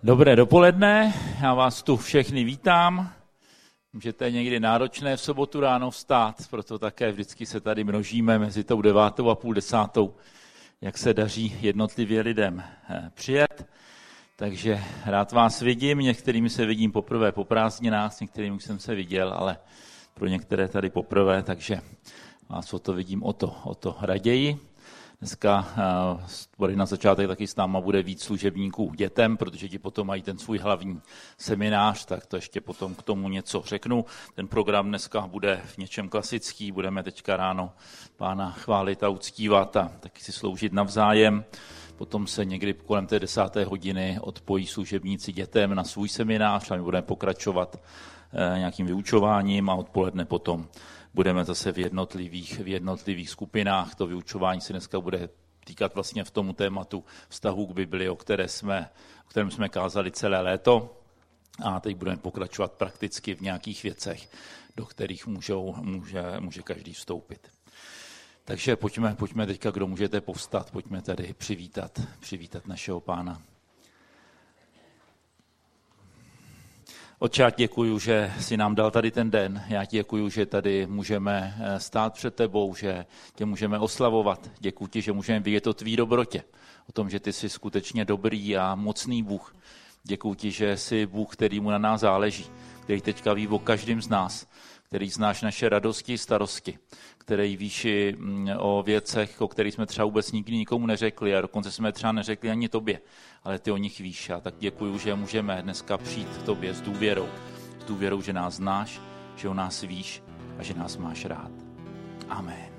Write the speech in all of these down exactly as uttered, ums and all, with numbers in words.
Dobré dopoledne, já vás tu všechny vítám. Můžete někdy náročné v sobotu ráno vstát, proto také vždycky se tady množíme mezi tou devátou a půl desátou, jak se daří jednotlivě lidem přijet. Takže rád vás vidím, některými se vidím poprvé po prázdninách, s některými už jsem se viděl, ale pro některé tady poprvé, takže vás o to vidím o to, o to raději. Dneska uh, na začátek taky s náma bude víc služebníků dětem, protože ti potom mají ten svůj hlavní seminář, tak to ještě potom k tomu něco řeknu. Ten program dneska bude v něčem klasický, budeme teďka ráno Pána chválit a uctívat a taky si sloužit navzájem. Potom se někdy kolem té desáté hodiny odpojí služebníci dětem na svůj seminář a my budeme pokračovat uh, nějakým vyučováním a odpoledne potom budeme zase v jednotlivých, v jednotlivých skupinách. To vyučování se dneska bude týkat vlastně v tomu tématu vztahu k Bibli, o, které jsme, o kterém jsme kázali celé léto. A teď budeme pokračovat prakticky v nějakých věcech, do kterých můžou, může, může každý vstoupit. Takže pojďme, pojďme teďka, kdo můžete povstat, pojďme tady přivítat, přivítat našeho Pána. Otče, já ti děkuju, že jsi nám dal tady ten den. Já ti děkuju, že tady můžeme stát před tebou, že tě můžeme oslavovat. Děkuju ti, že můžeme vidět o tvý dobrotě, o tom, že ty jsi skutečně dobrý a mocný Bůh. Děkuju ti, že jsi Bůh, který mu na nás záleží, který teďka ví o každém z nás, který znáš naše radosti, starosti, který víš o věcech, o kterých jsme třeba vůbec nikdy nikomu neřekli a dokonce jsme třeba neřekli ani tobě, ale ty o nich víš. A tak děkuju, že můžeme dneska přijít k tobě s důvěrou, s důvěrou, že nás znáš, že o nás víš a že nás máš rád. Amen.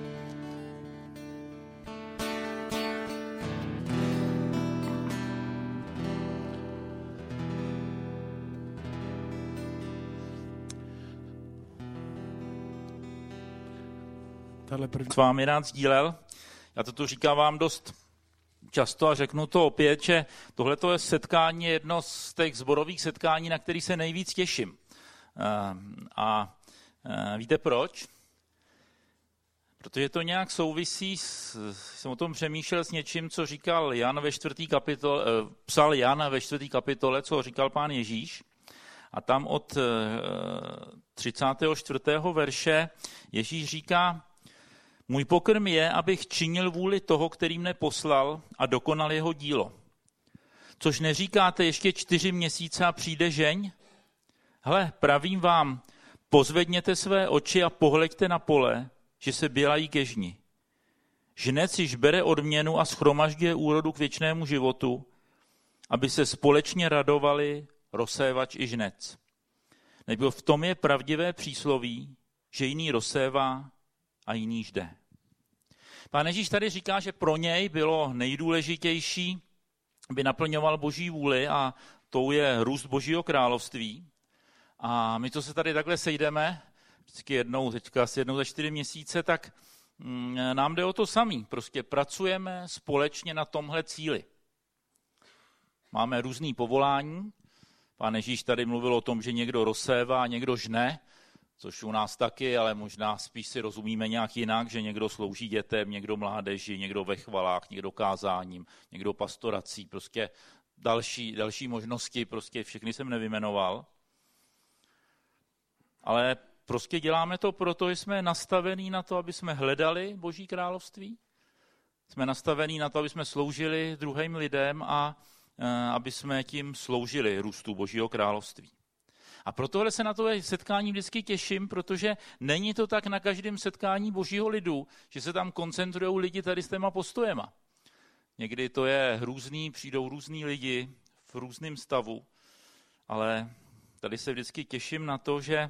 S vámi rád sdílel. Já to tu říkám vám dost často a řeknu to opět, že tohleto je setkání, jedno z těch sborových setkání, na který se nejvíc těším. A víte proč? Protože to nějak souvisí, s, jsem o tom přemýšlel s něčím, co říkal Jan ve čtvrtý kapitole, psal Jan ve čtvrtý kapitole, co říkal Pán Ježíš. A tam od třicátého čtvrtého verše Ježíš říká: můj pokrm je, abych činil vůli toho, který mne poslal a dokonal jeho dílo. Což neříkáte, ještě čtyři měsíce a přijde žeň? Hle, pravím vám, pozvedněte své oči a pohleďte na pole, že se bělají ke žni. Žnec již bere odměnu a shromažďuje úrodu k věčnému životu, aby se společně radovali rozsévač i žnec. Nebo v tom je pravdivé přísloví, že jiný rozsévá a jiný žde. Pán Ježíš tady říká, že pro něj bylo nejdůležitější, aby naplňoval Boží vůli a tou je růst Božího království. A my, co se tady takhle sejdeme, vždycky jednou, teďka asi jednou za čtyři měsíce, tak mm, nám jde o to samý. Prostě pracujeme společně na tomhle cíli. Máme různý povolání. Pán Ježíš tady mluvil o tom, že někdo rozsévá, někdo žne, což u nás taky, ale možná spíš si rozumíme nějak jinak, že někdo slouží dětem, někdo mládeži, někdo ve chvalách, někdo kázáním, někdo pastorací, prostě další, další možnosti, prostě všechny jsem nevyjmenoval. Ale prostě děláme to proto, že jsme nastavení na to, aby jsme hledali Boží království, jsme nastavení na to, aby jsme sloužili druhým lidem a aby jsme tím sloužili růstu Božího království. A protohle se na to setkání vždycky těším, protože není to tak na každém setkání Božího lidu, že se tam koncentrují lidi tady s těma postojema. Někdy to je různý, přijdou různý lidi v různém stavu, ale tady se vždycky těším na to, že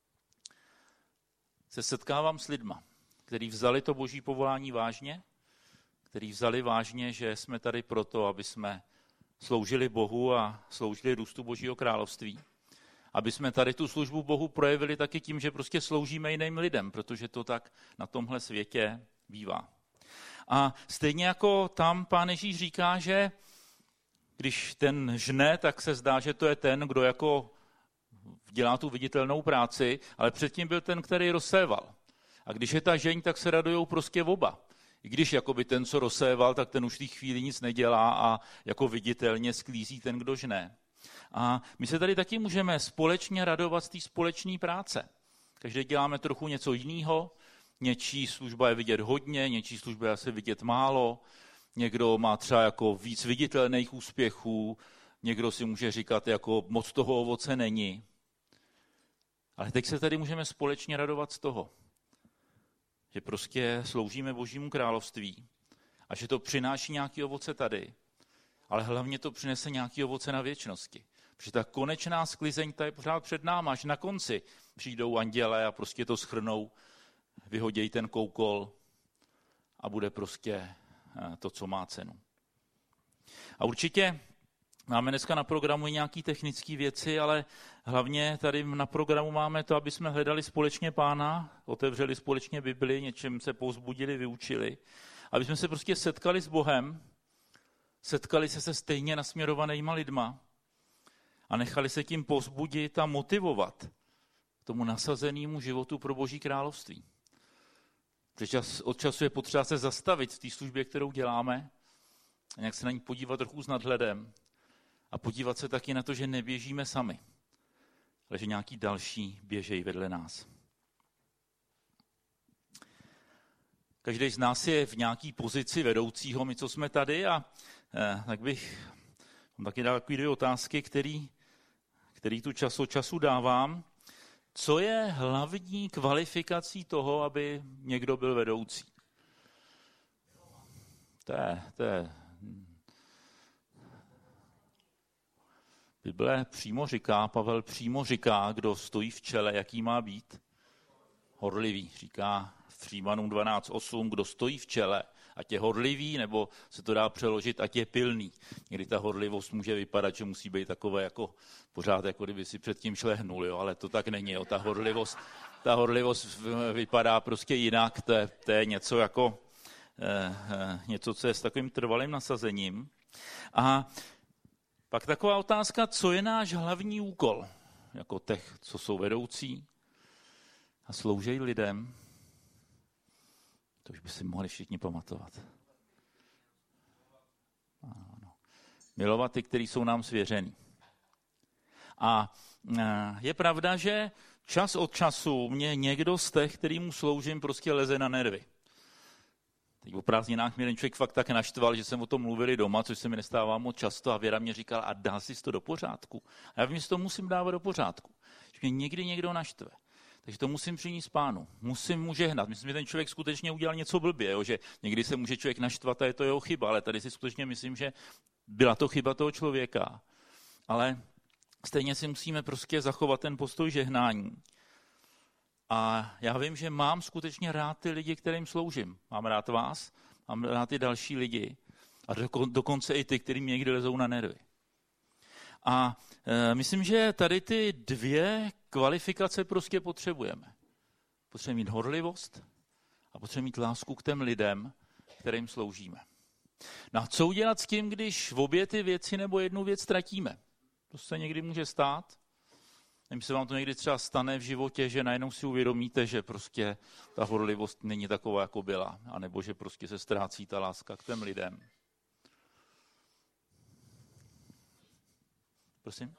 se setkávám s lidma, kteří vzali to Boží povolání vážně, kteří vzali vážně, že jsme tady proto, aby jsme sloužili Bohu a sloužili růstu Božího království. Aby jsme tady tu službu Bohu projevili taky tím, že prostě sloužíme jiným lidem, protože to tak na tomhle světě bývá. A stejně jako tam Pán Ježíš říká, že když ten žne, tak se zdá, že to je ten, kdo jako dělá tu viditelnou práci, ale předtím byl ten, který rozséval. A když je ta žeň, tak se radujou prostě oba. I když jakoby ten, co rozséval, tak ten už v té chvíli nic nedělá a jako viditelně sklízí ten, kdož ne. A my se tady taky můžeme společně radovat z té společné práce. Každý děláme trochu něco jiného, něčí služba je vidět hodně, něčí služba je asi vidět málo, někdo má třeba jako víc viditelných úspěchů, někdo si může říkat, jako moc toho ovoce není. Ale teď se tady můžeme společně radovat z toho, že prostě sloužíme Božímu království a že to přináší nějaké ovoce tady, ale hlavně to přinese nějaké ovoce na věčnosti. Protože ta konečná sklizeň ta je pořád před náma, až na konci přijdou anděle a prostě to shrnou, vyhodějí ten koukol a bude prostě to, co má cenu. A určitě máme dneska na programu i nějaké technické věci, ale hlavně tady na programu máme to, aby jsme hledali společně Pána, otevřeli společně Bibli, něčem se povzbudili, vyučili, aby jsme se prostě setkali s Bohem, setkali se se stejně nasměrovanýma lidma a nechali se tím povzbudit a motivovat k tomu nasazenému životu pro Boží království. Protože čas, od času je potřeba se zastavit v té službě, kterou děláme, a nějak se na ní podívat trochu s nadhledem a podívat se taky na to, že neběžíme sami, ale že nějaký další běžejí vedle nás. Každý z nás je v nějaký pozici vedoucího, my, co jsme tady, a eh, tak bych mám taky dal takové dvě otázky, který, který tu čas od času dávám. Co je hlavní kvalifikací toho, aby někdo byl vedoucí? To je, to je Bible přímo říká, Pavel přímo říká, kdo stojí v čele, jaký má být. Horlivý, říká v Římanům dvanáct osm, kdo stojí v čele, ať je horlivý, nebo se to dá přeložit, ať je pilný. Někdy ta horlivost může vypadat, že musí být takové jako pořád, jako kdyby si předtím šlehnul, jo, ale to tak není. Jo. Ta horlivost, ta horlivost vypadá prostě jinak, to je, to je něco jako eh, eh, něco, co je s takovým trvalým nasazením. A pak taková otázka, co je náš hlavní úkol, jako těch, co jsou vedoucí a slouží lidem. To už by si mohli všichni pamatovat. Ano. Milovat ty, kteří jsou nám svěření. A je pravda, že čas od času mě někdo z těch, kterýmu sloužím, prostě leze na nervy. Teď o prázdninách mě ten člověk fakt tak naštval, že jsem o tom mluvili doma, což se mi nestává moc často, a Věra mě říkala, a dá si to do pořádku. A já vím, že to musím dávat do pořádku. Že mě někdy někdo naštve. Takže to musím přinést Pánu. Musím mu žehnat. Myslím, že ten člověk skutečně udělal něco blbě, jo? Že někdy se může člověk naštvat a je to jeho chyba, ale tady si skutečně myslím, že byla to chyba toho člověka. Ale stejně si musíme prostě zachovat ten postoj žehnání. A já vím, že mám skutečně rád ty lidi, kterým sloužím. Mám rád vás, mám rád ty další lidi a dokonce i ty, kterým někdy lezou na nervy. A e, myslím, že tady ty dvě kvalifikace prostě potřebujeme. Potřebujeme mít horlivost a potřebujeme mít lásku k těm lidem, kterým sloužíme. No a co udělat s tím, když v obě ty věci nebo jednu věc ztratíme? To se někdy může stát. Nevím, se vám to někdy třeba stane v životě, že najednou si uvědomíte, že prostě ta horlivost není taková, jako byla, anebo že prostě se ztrácí ta láska k těm lidem. Prosím?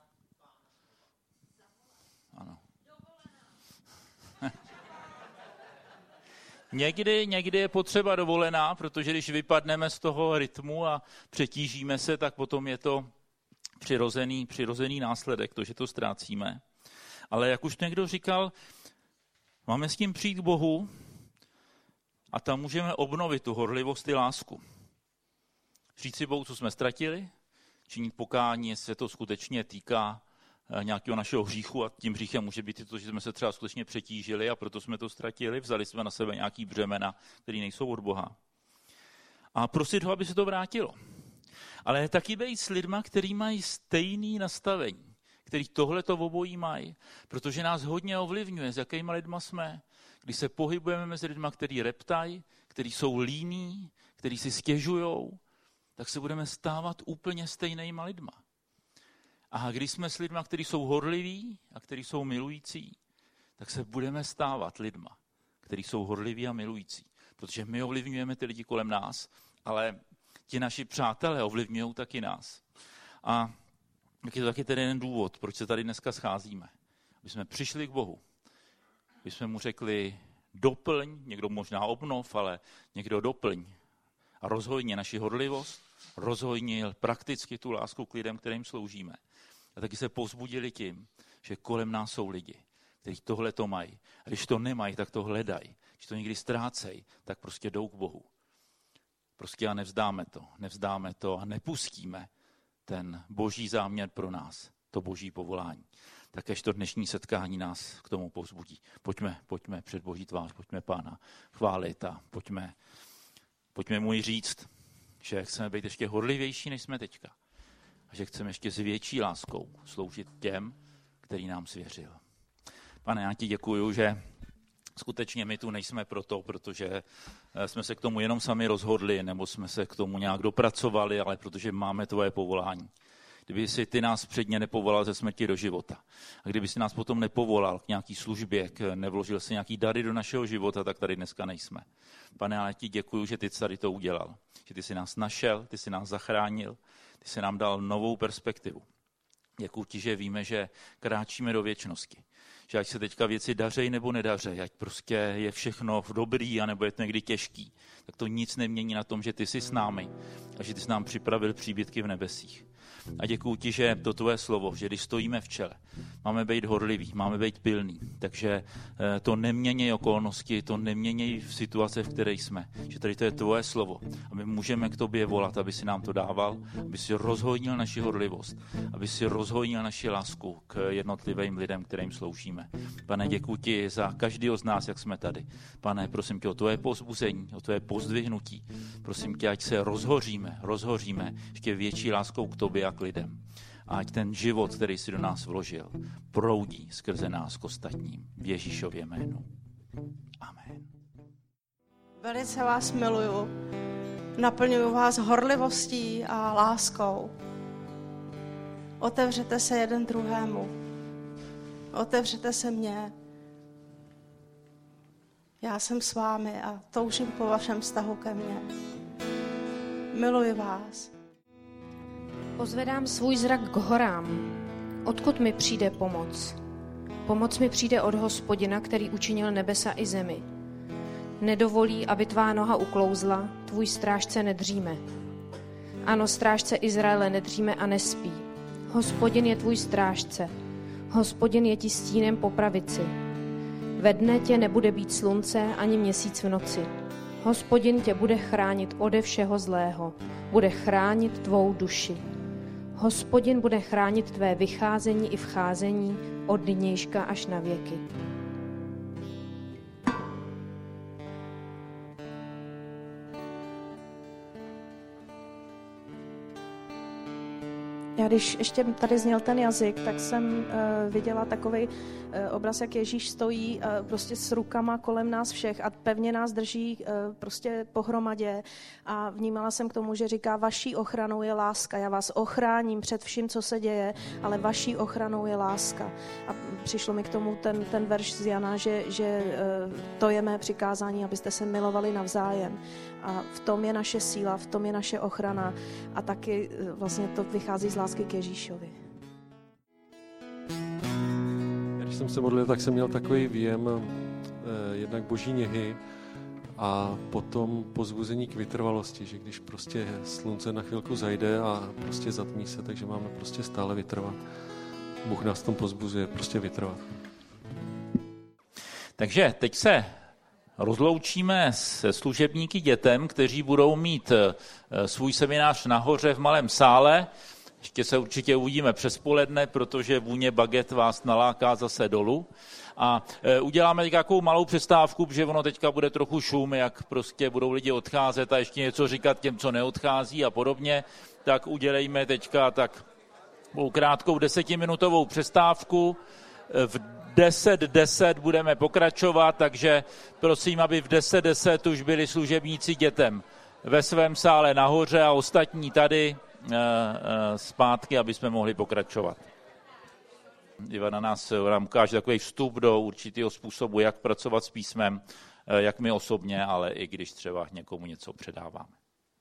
Ano. Někdy, někdy je potřeba dovolená, protože když vypadneme z toho rytmu a přetížíme se, tak potom je to přirozený, přirozený následek, to, že to ztrácíme. Ale jak už někdo říkal, máme s tím přijít k Bohu a tam můžeme obnovit tu horlivost i lásku. Říct si Bohu, co jsme ztratili, činit pokání, jestli se to skutečně týká nějakého našeho hříchu, a tím hříchem může být i to, že jsme se třeba skutečně přetížili a proto jsme to ztratili, vzali jsme na sebe nějaký břemena, které nejsou od Boha. A prosit ho, aby se to vrátilo. Ale taky být s lidma, kteří mají stejné nastavení, který tohleto v obojí mají, protože nás hodně ovlivňuje, s jakýma lidma jsme, když se pohybujeme mezi lidma, kteří reptají, kteří jsou líní, kteří si stěžujou, tak se budeme stávat úplně stejnýma lidma. A když jsme s lidma, kteří jsou horliví a kteří jsou milující, tak se budeme stávat lidma, kteří jsou horliví a milující. protože my ovlivňujeme ty lidi kolem nás, ale ti naši přátelé ovlivňují taky nás. A tak je to taky ten jeden důvod, proč se tady dneska scházíme. Aby jsme přišli k Bohu, aby jsme mu řekli doplň, někdo možná obnov, ale někdo doplň a rozhojně naši horlivost, rozhojni prakticky tu lásku k lidem, kterým sloužíme. A taky se povzbudili tím, že kolem nás jsou lidi, kteří tohle to mají. A když to nemají, tak to hledají. Když to někdy ztrácejí, tak prostě jdou k Bohu. Prostě a nevzdáme to, nevzdáme to a nepustíme ten boží záměr pro nás, to boží povolání. Takéž to dnešní setkání nás k tomu povzbudí. Pojďme, pojďme před boží tvář, pojďme Pána chválit a pojďme, pojďme mu i říct, že chceme být ještě horlivější, než jsme teďka. A že chceme ještě s větší láskou sloužit těm, který nám svěřil. Pane, já ti děkuju, že skutečně my tu nejsme proto, protože jsme se k tomu jenom sami rozhodli, nebo jsme se k tomu nějak dopracovali, ale protože máme tvoje povolání. Kdyby si ty nás předně nepovolal ze smrti do života. A kdyby si nás potom nepovolal k nějaký službě, k, nevložil si nějaký dary do našeho života, tak tady dneska nejsme. Pane, ale ti děkuju, že ty tady to udělal. Že ty jsi nás našel, ty jsi nás zachránil, ty jsi nám dal novou perspektivu. Děkuju ti, že víme, že kráčíme do věčnosti. Že ať se teďka věci dařejí nebo nedařejí, ať prostě je všechno v dobrý, anebo je to někdy těžký, tak to nic nemění na tom, že ty jsi s námi a že ty jsi nám připravil příbytky v nebesích. A děkuju ti, že to tvoje slovo, že když stojíme v čele, máme být horliví, máme být pilní, takže to nemění okolnosti, to nemění v situace, v které jsme. Že tady to je tvoje slovo a my můžeme k tobě volat, aby si nám to dával, aby si rozhojnil naši horlivost, aby si rozhojnil naši lásku k jednotlivým lidem, kterým sloužíme. Pane, děkuju ti za každého z nás, jak jsme tady. Pane, prosím tě o tvoje povzbuzení, o tvoje pozdvihnutí. Prosím tě, ať se rozhoříme, rozhoříme ještě větší láskou k tobě a k lidem. A ať ten život, který jsi do nás vložil, proudí skrze nás k ostatním. V Ježíšově jménu. Amen. Velice vás miluju. Naplňuju vás horlivostí a láskou. Otevřete se jeden druhému. Otevřete se mně. Já jsem s vámi a toužím po vašem vztahu ke mně. Miluji vás. Pozvedám svůj zrak k horám. Odkud mi přijde pomoc? Pomoc mi přijde od Hospodina, který učinil nebesa i zemi. Nedovolí, aby tvá noha uklouzla, tvůj strážce nedříme. Ano, strážce Izraele nedříme a nespí. Hospodin je tvůj strážce. Hospodin je ti stínem po pravici. Ve dne tě nebude být slunce ani měsíc v noci. Hospodin tě bude chránit ode všeho zlého. Bude chránit tvou duši. Hospodin bude chránit tvé vycházení i vcházení od nynějška až na věky. Já když ještě tady zněl ten jazyk, tak jsem uh, viděla takový uh, obraz, jak Ježíš stojí uh, prostě s rukama kolem nás všech a pevně nás drží uh, prostě pohromadě a vnímala jsem k tomu, že říká, vaší ochranou je láska, já vás ochráním před vším, co se děje, ale vaší ochranou je láska. A přišlo mi k tomu ten, ten verš z Jana, že, že uh, to je mé přikázání, abyste se milovali navzájem. A v tom je naše síla, v tom je naše ochrana a taky uh, vlastně to vychází z lásky k Ježíšovi. Když jsem se modlil, tak jsem měl takový výjem eh, jednak boží něhy a potom pozbuzení k vytrvalosti, že když prostě slunce na chvilku zajde a prostě zatmí se, takže máme prostě stále vytrvat. Bůh nás tom pozbuzuje, prostě vytrvat. Takže teď se rozloučíme se služebníky dětem, kteří budou mít svůj seminář nahoře v malém sále. Ještě se určitě uvidíme přes poledne, protože vůně baget vás naláká zase dolů. A uděláme teď takovou malou přestávku, protože ono teďka bude trochu šum, jak prostě budou lidi odcházet a ještě něco říkat těm, co neodchází a podobně. Tak udělejme teďka tak krátkou desetiminutovou přestávku. V deset deset budeme pokračovat, takže prosím, aby v deset deset už byli služebníci dětem ve svém sále nahoře a ostatní tady zpátky, aby jsme mohli pokračovat. Ivana nás nám ukáže takový vstup do určitého způsobu, jak pracovat s písmem. jak my osobně, ale i když třeba někomu něco předáváme.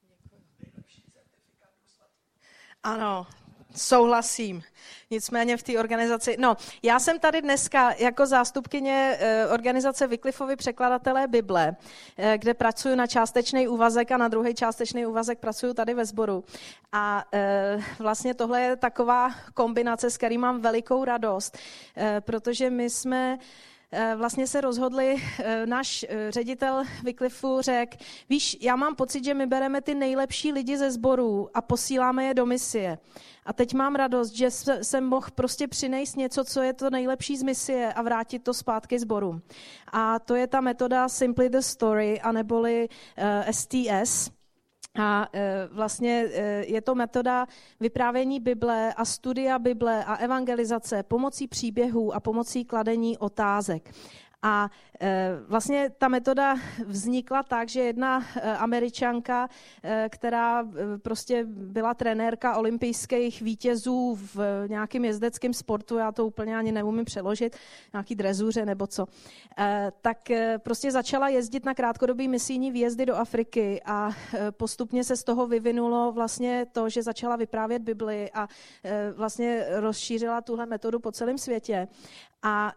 Ano, souhlasím. Nicméně v té organizaci... No, já jsem tady dneska jako zástupkyně organizace Wycliffeovy překladatelé Bible, kde pracuji na částečný úvazek a na druhý částečný úvazek pracuji tady ve sboru. A vlastně tohle je taková kombinace, s kterým mám velikou radost, protože my jsme... Vlastně se rozhodli, náš ředitel Wycliffeu řekl, víš, já mám pocit, že my bereme ty nejlepší lidi ze sborů a posíláme je do misie. A teď mám radost, že jsem mohl prostě přinést něco, co je to nejlepší z misie a vrátit to zpátky sborům. A to je ta metoda Simply the Story, aneboli S T S. A vlastně je to metoda vyprávění Bible a studia Bible a evangelizace pomocí příběhů a pomocí kladení otázek. A vlastně ta metoda vznikla tak, že jedna Američanka, která prostě byla trenérka olympijských vítězů v nějakém jezdeckém sportu, já to úplně ani neumím přeložit, nějaký drezuře nebo co, tak prostě začala jezdit na krátkodobý misijní výjezdy do Afriky a postupně se z toho vyvinulo vlastně to, že začala vyprávět Bibli a vlastně rozšířila tuhle metodu po celém světě. A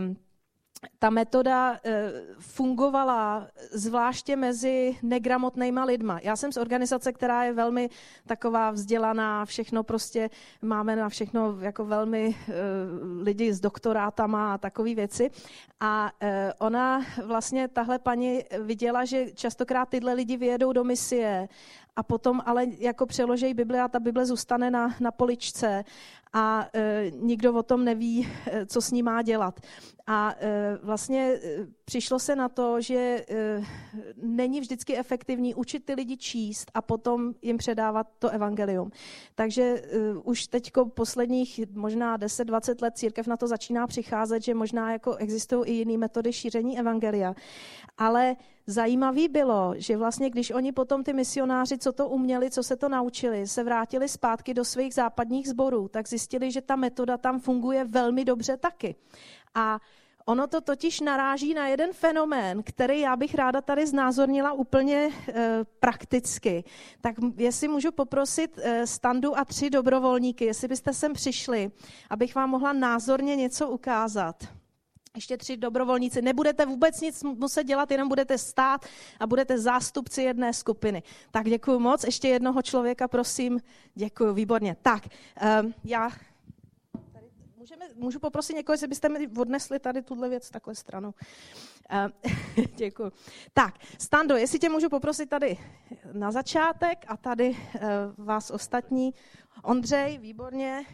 ta metoda fungovala zvláště mezi negramotnýma lidma. Já jsem z organizace, která je velmi taková vzdělaná, všechno prostě máme na všechno jako velmi lidi s doktorátama a takové věci. A ona vlastně, tahle paní viděla, že častokrát tyhle lidi vyjedou do misie a potom ale jako přeloží Bibli a ta Bible zůstane na, na poličce a e, nikdo o tom neví, co s ní má dělat. A e, vlastně e, přišlo se na to, že e, není vždycky efektivní učit ty lidi číst a potom jim předávat to evangelium. Takže e, už teďko posledních možná deset dvacet let církev na to začíná přicházet, že možná jako existují i jiné metody šíření evangelia. Ale zajímavý bylo, že vlastně když oni potom ty misionáři, co to uměli, co se to naučili, se vrátili zpátky do svých západních sborů, tak zjistili, že ta metoda tam funguje velmi dobře taky. A ono to totiž naráží na jeden fenomén, který já bych ráda tady znázornila úplně e, prakticky. Tak jestli můžu poprosit e, Standu a tři dobrovolníky, jestli byste sem přišli, abych vám mohla názorně něco ukázat. Ještě tři dobrovolníci. Nebudete vůbec nic muset dělat, jenom budete stát a budete zástupci jedné skupiny. Tak děkuju moc. Ještě jednoho člověka, prosím. Děkuju, výborně. Tak, um, já... Tady můžeme, můžu poprosit někoho, jestli byste mi odnesli tady tuhle věc takhle stranou. Um, děkuju. Tak, Stando, jestli tě můžu poprosit tady na začátek a tady uh, vás ostatní. Ondřej, výborně.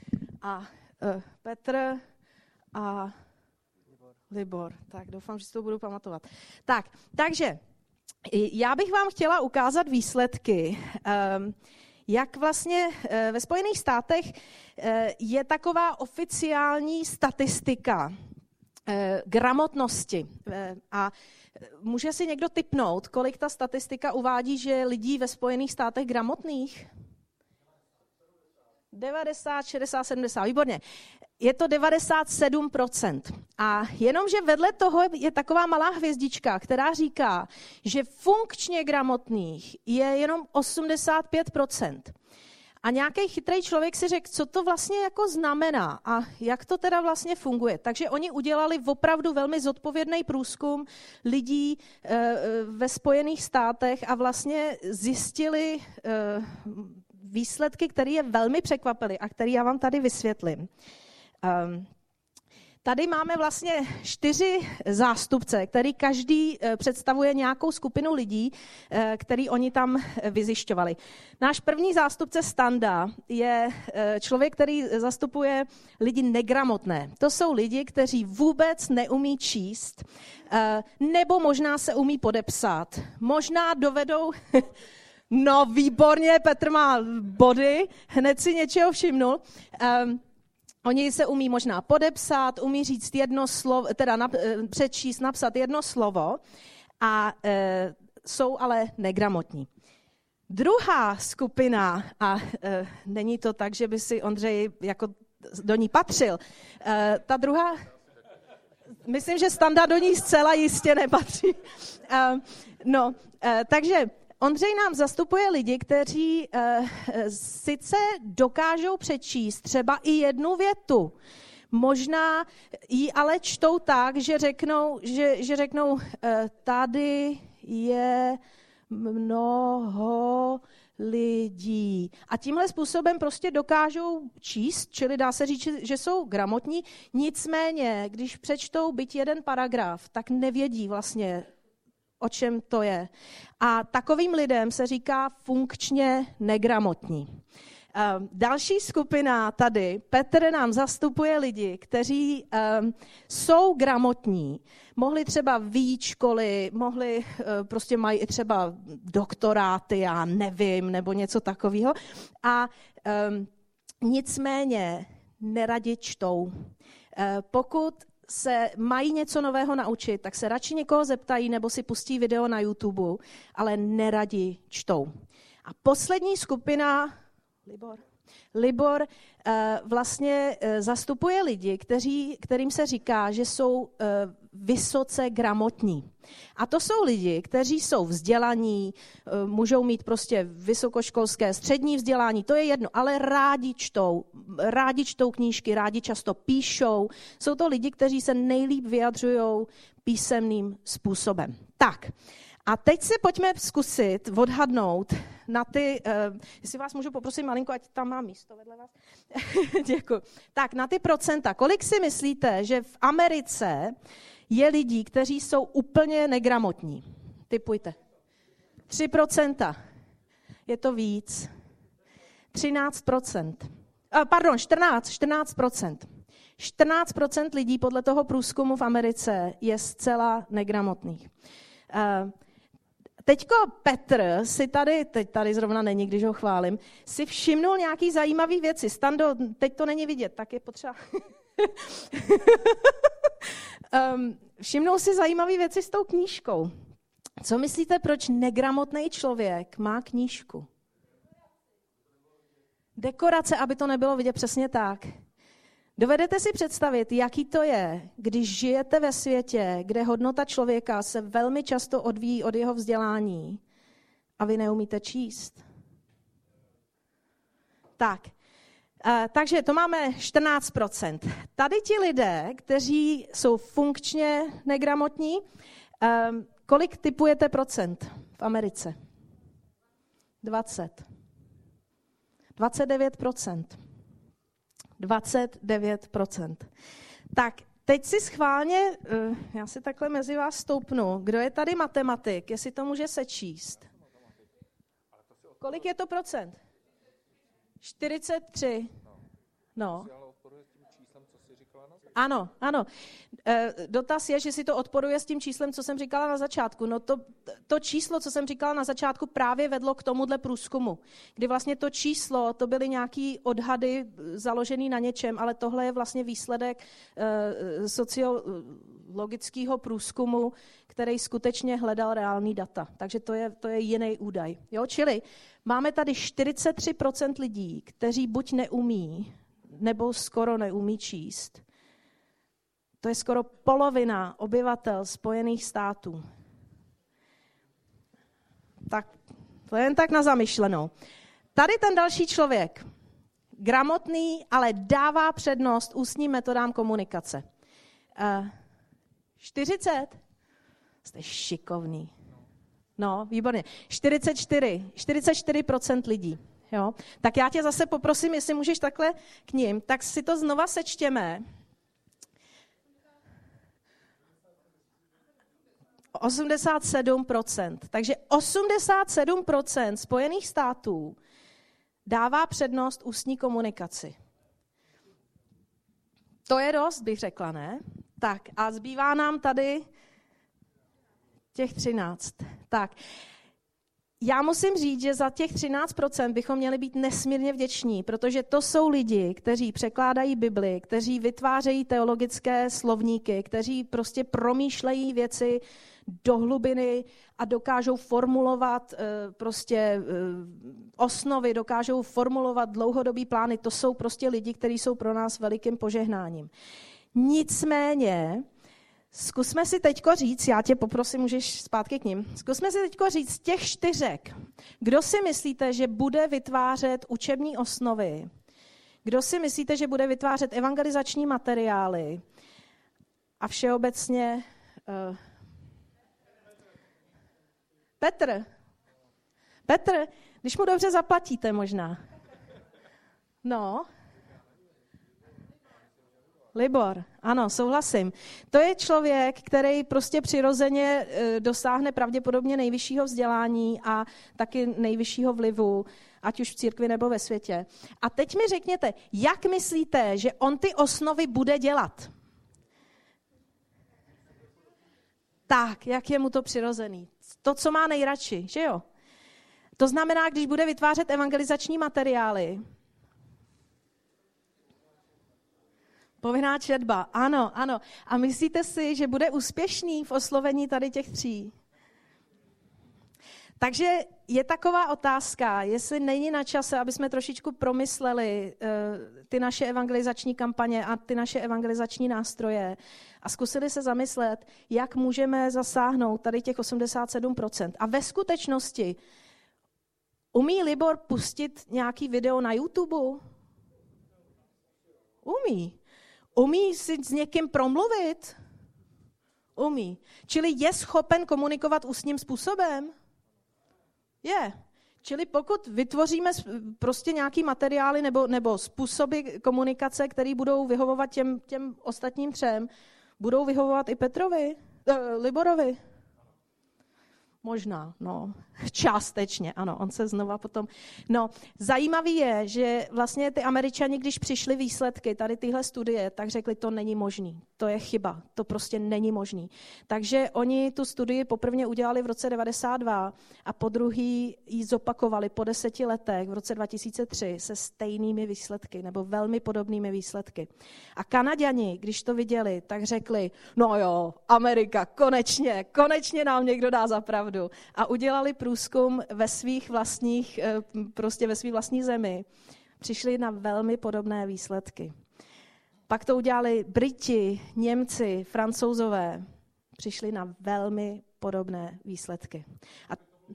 A uh, Petr a... Libor, tak doufám, že si to budu pamatovat. Tak, takže já bych vám chtěla ukázat výsledky, jak vlastně ve Spojených státech je taková oficiální statistika gramotnosti. A může si někdo tipnout, kolik ta statistika uvádí, že lidí ve Spojených státech gramotných? devadesát, šedesát, sedmdesát, výborně. Je to devadesát sedm procent. A jenomže vedle toho je taková malá hvězdička, která říká, že funkčně gramotných je jenom osmdesát pět procent. A nějaký chytrý člověk si řekl, co to vlastně jako znamená a jak to teda vlastně funguje. Takže oni udělali opravdu velmi zodpovědný průzkum lidí e, ve Spojených státech a vlastně zjistili e, výsledky, které je velmi překvapily a které já vám tady vysvětlím. Um, tady máme vlastně čtyři zástupce, který každý představuje nějakou skupinu lidí, který oni tam vyzjišťovali. Náš první zástupce Standa je člověk, který zastupuje lidi negramotné. To jsou lidi, kteří vůbec neumí číst, nebo možná se umí podepsat. Možná dovedou... No výborně, Petr má body, hned si něčeho všimnul. Um, Oni se umí možná podepsat, umí říct jedno slovo, teda nap, přečíst, napsat jedno slovo a e, jsou ale negramotní. Druhá skupina, a e, není to tak, že by si Ondřej jako do ní patřil, e, ta druhá... myslím, že Standa do ní zcela jistě nepatří. Uh, no, uh, takže Ondřej nám zastupuje lidi, kteří uh, sice dokážou přečíst třeba i jednu větu, možná ji ale čtou tak, že řeknou, že, že řeknou uh, tady je mnoho lidí. A tímhle způsobem prostě dokážou číst, čili dá se říct, že jsou gramotní. Nicméně, když přečtou byť jeden paragraf, tak nevědí vlastně, o čem to je. A takovým lidem se říká funkčně negramotní. Další skupina tady, Petr nám zastupuje lidi, kteří um, jsou gramotní, mohli třeba vyjít školy, mohli, uh, prostě mají i třeba doktoráty, já nevím, nebo něco takového. A um, nicméně neradi čtou. Uh, pokud se mají něco nového naučit, tak se radši někoho zeptají nebo si pustí video na YouTube, ale neradi čtou. A poslední skupina, Libor, Libor uh, vlastně uh, zastupuje lidi, kteří, kterým se říká, že jsou uh, vysoce gramotní. A to jsou lidi, kteří jsou vzdělaní, uh, můžou mít prostě vysokoškolské střední vzdělání, to je jedno, ale rádi čtou, rádi čtou knížky, rádi často píšou. Jsou to lidi, kteří se nejlíp vyjadřují písemným způsobem. Tak. A teď si pojďme zkusit odhadnout na ty, uh, jestli vás můžu poprosit malinko, ať tam má místo vedle vás. Děkuji. Tak, na ty procenta. Kolik si myslíte, že v Americe je lidí, kteří jsou úplně negramotní? Tipujte. tři procenta. Je to víc. třináct procent. Uh, pardon, čtrnáct, čtrnáct procent. čtrnáct procent lidí podle toho průzkumu v Americe je zcela negramotných. Uh, Teďko Petr si tady, teď tady zrovna není, když ho chválím, si všimnul nějaký zajímavý věci. Stando, teď to není vidět, tak je potřeba. um, všimnul si zajímavý věci s tou knížkou. Co myslíte, proč negramotný člověk má knížku? Dekorace, aby to nebylo vidět, přesně tak. Dovedete si představit, jaký to je, když žijete ve světě, kde hodnota člověka se velmi často odvíjí od jeho vzdělání a vy neumíte číst? Tak, takže to máme čtrnáct procent. Tady ti lidé, kteří jsou funkčně negramotní, kolik tipujete procent v Americe? dvacet. dvacet devět procent. dvacet devět procent. Tak, teď si schválně, já si takhle mezi vás stoupnu, kdo je tady matematik, jestli to může sečíst. Kolik je to procent? čtyřicet tři. No. Ano, ano. E, dotaz je, že si to odporuje s tím číslem, co jsem říkala na začátku. No to, to číslo, co jsem říkala na začátku, právě vedlo k tomuhle průzkumu, kdy vlastně to číslo, to byly nějaký odhady založený na něčem, ale tohle je vlastně výsledek e, sociologického průzkumu, který skutečně hledal reální data. Takže to je, to je jiný údaj. Jo? Čili máme tady čtyřicet tři procent lidí, kteří buď neumí, nebo skoro neumí číst. To je skoro polovina obyvatel Spojených států. Tak to je jen tak na zamyšlenou. Tady ten další člověk, gramotný, ale dává přednost ústním metodám komunikace. Uh, čtyřicet? Jste šikovný. No, výborně. čtyřicet čtyři. čtyřicet čtyři procent lidí. Jo? Tak já tě zase poprosím, jestli můžeš takhle k ním, tak si to znova sečtěme. osmdesát sedm procent. Takže osmdesát sedm procent Spojených států dává přednost ústní komunikaci. To je dost, bych řekla, ne? Tak a zbývá nám tady těch třináct. Tak, já musím říct, že za těch třináct procent bychom měli být nesmírně vděční, protože to jsou lidi, kteří překládají Bibli, kteří vytvářejí teologické slovníky, kteří prostě promýšlejí věci do hlubiny a dokážou formulovat prostě osnovy, dokážou formulovat dlouhodobý plány. To jsou prostě lidi, kteří jsou pro nás velikým požehnáním. Nicméně Zkusme si teďko říct, já tě poprosím, můžeš zpátky k ním, zkusme si teďko říct z těch čtyřek, kdo si myslíte, že bude vytvářet učební osnovy, kdo si myslíte, že bude vytvářet evangelizační materiály a všeobecně... Uh, Petr, Petr, když mu dobře zaplatíte možná. No... Libor, ano, souhlasím. To je člověk, který prostě přirozeně dosáhne pravděpodobně nejvyššího vzdělání a taky nejvyššího vlivu, ať už v církvi nebo ve světě. A teď mi řekněte, jak myslíte, že on ty osnovy bude dělat? Tak, jak je mu to přirozený. To, co má nejradši, že jo? To znamená, když bude vytvářet evangelizační materiály, povinná četba, ano, ano. A myslíte si, že bude úspěšný v oslovení tady těch tří? Takže je taková otázka, jestli není na čase, aby jsme trošičku promysleli uh, ty naše evangelizační kampaně a ty naše evangelizační nástroje a zkusili se zamyslet, jak můžeme zasáhnout tady těch osmdesát sedm procent. A ve skutečnosti umí Libor pustit nějaký video na YouTube? Umí. Umí si s někým promluvit? Umí. Čili je schopen komunikovat ústním způsobem? Je. Čili pokud vytvoříme prostě nějaký materiály nebo, nebo způsoby komunikace, které budou vyhovovat těm, těm ostatním třem, budou vyhovovat i Petrovi, eh, Liborovi? Možná, no, částečně, ano, on se znova potom... No, zajímavý je, že vlastně ty Američani, když přišly výsledky tady tyhle studie, tak řekli, to není možný, to je chyba, to prostě není možný. Takže oni tu studii poprvé udělali v roce devadesát dva a po druhý ji zopakovali po deseti letech v roce dva tisíce tři se stejnými výsledky, nebo velmi podobnými výsledky. A Kanaďani, když to viděli, tak řekli, no jo, Amerika, konečně, konečně nám někdo dá za pravdu. A udělali průzkum ve svých vlastních, prostě ve svých vlastní zemi. Přišli na velmi podobné výsledky. Pak to udělali Briti, Němci, Francouzové. Přišli na velmi podobné výsledky. A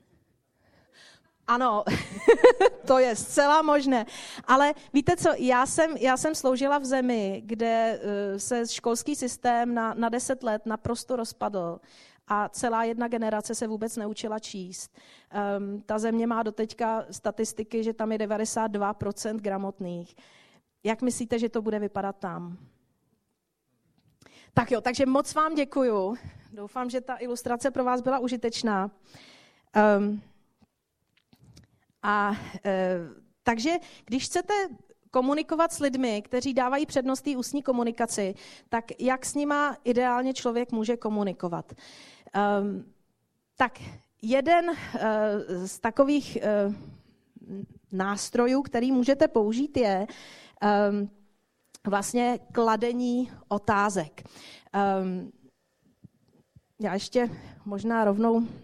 ano, to je zcela možné. Ale víte co, já jsem, já jsem sloužila v zemi, kde se školský systém na, na deset let naprosto rozpadl. A celá jedna generace se vůbec neučila číst. Um, ta země má doteďka statistiky, že tam je devadesát dva procent gramotných. Jak myslíte, že to bude vypadat tam? Tak jo, takže moc vám děkuju. Doufám, že ta ilustrace pro vás byla užitečná. Um, a uh, takže, když chcete komunikovat s lidmi, kteří dávají přednost té ústní komunikaci, tak jak s nima ideálně člověk může komunikovat? Um, tak jeden uh, z takových uh, nástrojů, který můžete použít, je um, vlastně kladení otázek. Um, já ještě možná rovnou um,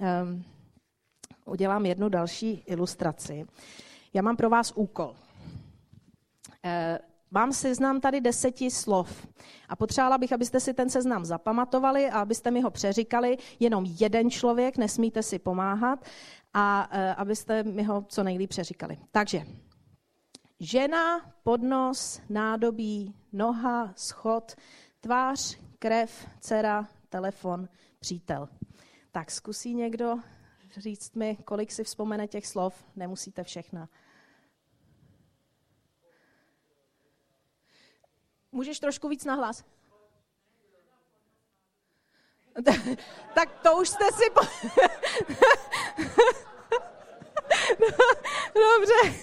udělám jednu další ilustraci. Já mám pro vás úkol. Mám seznam tady deseti slov a potřebovala bych, abyste si ten seznam zapamatovali a abyste mi ho přeříkali. Jenom jeden člověk, nesmíte si pomáhat a abyste mi ho co nejlíp přeříkali. Takže žena, podnos, nádobí, noha, schod, tvář, krev, dcera, telefon, přítel. Tak zkusí někdo říct mi, kolik si vzpomene těch slov, nemusíte všechna. Můžeš trošku víc nahlas? Tak to už jste si... Po... Dobře.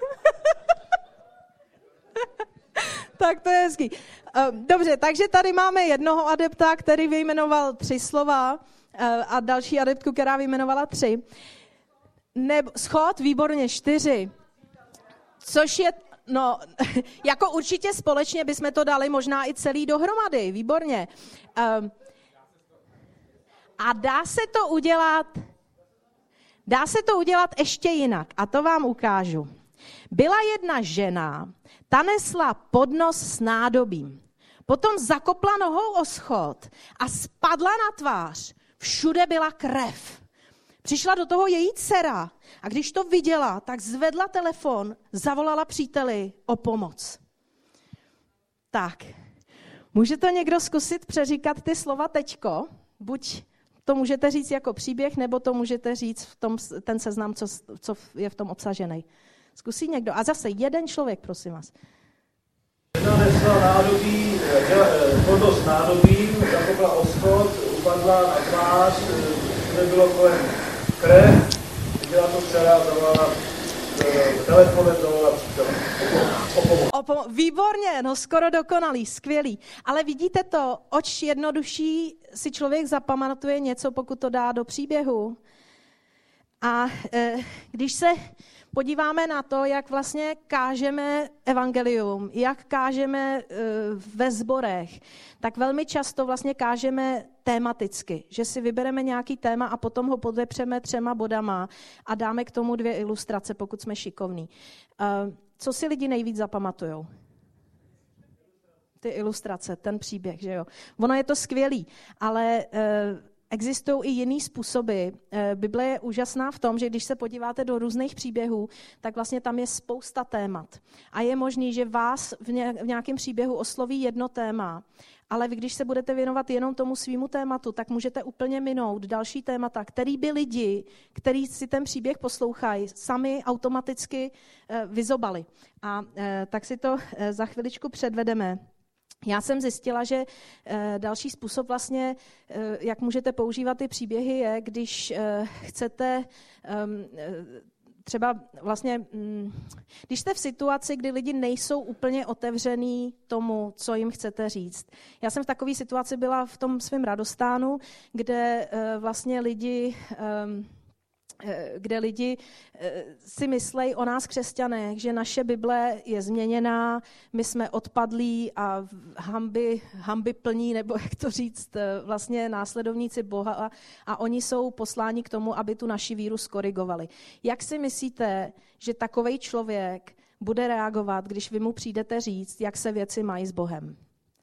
Tak to je hezký. Dobře, takže tady máme jednoho adepta, který vyjmenoval tři slova a další adeptku, která vyjmenovala tři. Nebo schod, výborně, čtyři. Což je... No, jako určitě společně bychom to dali možná i celý dohromady, výborně. Um, a dá se to udělat, dá se to udělat ještě jinak, a to vám ukážu. Byla jedna žena, ta nesla podnos s nádobím. Potom zakopla nohou o schod a spadla na tvář. Všude byla krev. Přišla do toho její dcera a když to viděla, tak zvedla telefon, zavolala příteli o pomoc. Tak, může to někdo zkusit přeříkat ty slova teďko? Buď to můžete říct jako příběh, nebo to můžete říct v tom, ten seznam, co, co je v tom obsažený. Zkusí někdo. A zase jeden člověk, prosím vás. Žena nesla nádobí, vodu s nádobím, zakopla o schod, upadla na tvář, nebylo kolem krev, viděla to dcera, zavolala telefonem, zavolala přítele. Opo- výborně, no skoro dokonalý, skvělý. Ale vidíte to, oč jednodušší si člověk zapamatuje něco, pokud to dá do příběhu. A e, když se podíváme na to, jak vlastně kážeme evangelium, jak kážeme e, ve sborech, tak velmi často vlastně kážeme tématicky, že si vybereme nějaký téma a potom ho podepřeme třema bodama a dáme k tomu dvě ilustrace, pokud jsme šikovní. E, co si lidi nejvíc zapamatujou? Ty ilustrace, ten příběh, že jo. Ono je to skvělý, ale e, existují i jiný způsoby. Bible je úžasná v tom, že když se podíváte do různých příběhů, tak vlastně tam je spousta témat. A je možný, že vás v nějakém příběhu osloví jedno téma, ale vy, když se budete věnovat jenom tomu svýmu tématu, tak můžete úplně minout další témata, který by lidi, kteří si ten příběh poslouchají, sami automaticky vyzobali. A tak si to za chviličku předvedeme. Já jsem zjistila, že e, další způsob vlastně, e, jak můžete používat ty příběhy, je, když e, chcete e, třeba vlastně, m, když jste v situaci, kdy lidi nejsou úplně otevřený tomu, co jim chcete říct. Já jsem v takové situaci byla v tom svém Radostánu, kde e, vlastně lidi... E, kde lidi si myslejí o nás křesťanech, že naše Bible je změněná, my jsme odpadlí a hanby, hanby plní, nebo jak to říct, vlastně následovníci Boha a, a oni jsou posláni k tomu, aby tu naši víru skorigovali. Jak si myslíte, že takovej člověk bude reagovat, když vy mu přijdete říct, jak se věci mají s Bohem?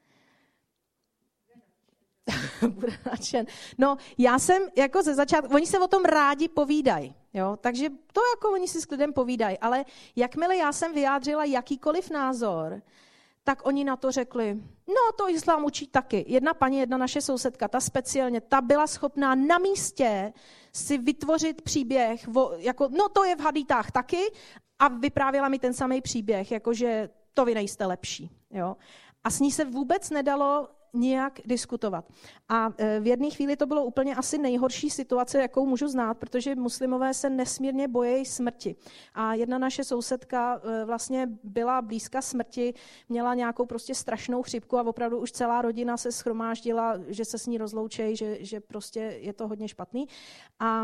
Bude nadšen. No, já jsem jako ze začátku, oni se o tom rádi povídají, jo, takže to jako oni si s klidem povídají, ale jakmile já jsem vyjádřila jakýkoliv názor, tak oni na to řekli, no to islám učí taky. Jedna paní, jedna naše sousedka, ta speciálně, ta byla schopná na místě si vytvořit příběh, jako, no to je v hadítách taky, a vyprávěla mi ten samý příběh, jakože to vy nejste lepší, jo. A s ní se vůbec nedalo nijak diskutovat. A v jedné chvíli to bylo úplně asi nejhorší situace, jakou můžu znát, protože muslimové se nesmírně bojí smrti. A jedna naše sousedka vlastně byla blízka smrti, měla nějakou prostě strašnou chřipku a opravdu už celá rodina se shromáždila, že se s ní rozloučejí, že, že prostě je to hodně špatný. A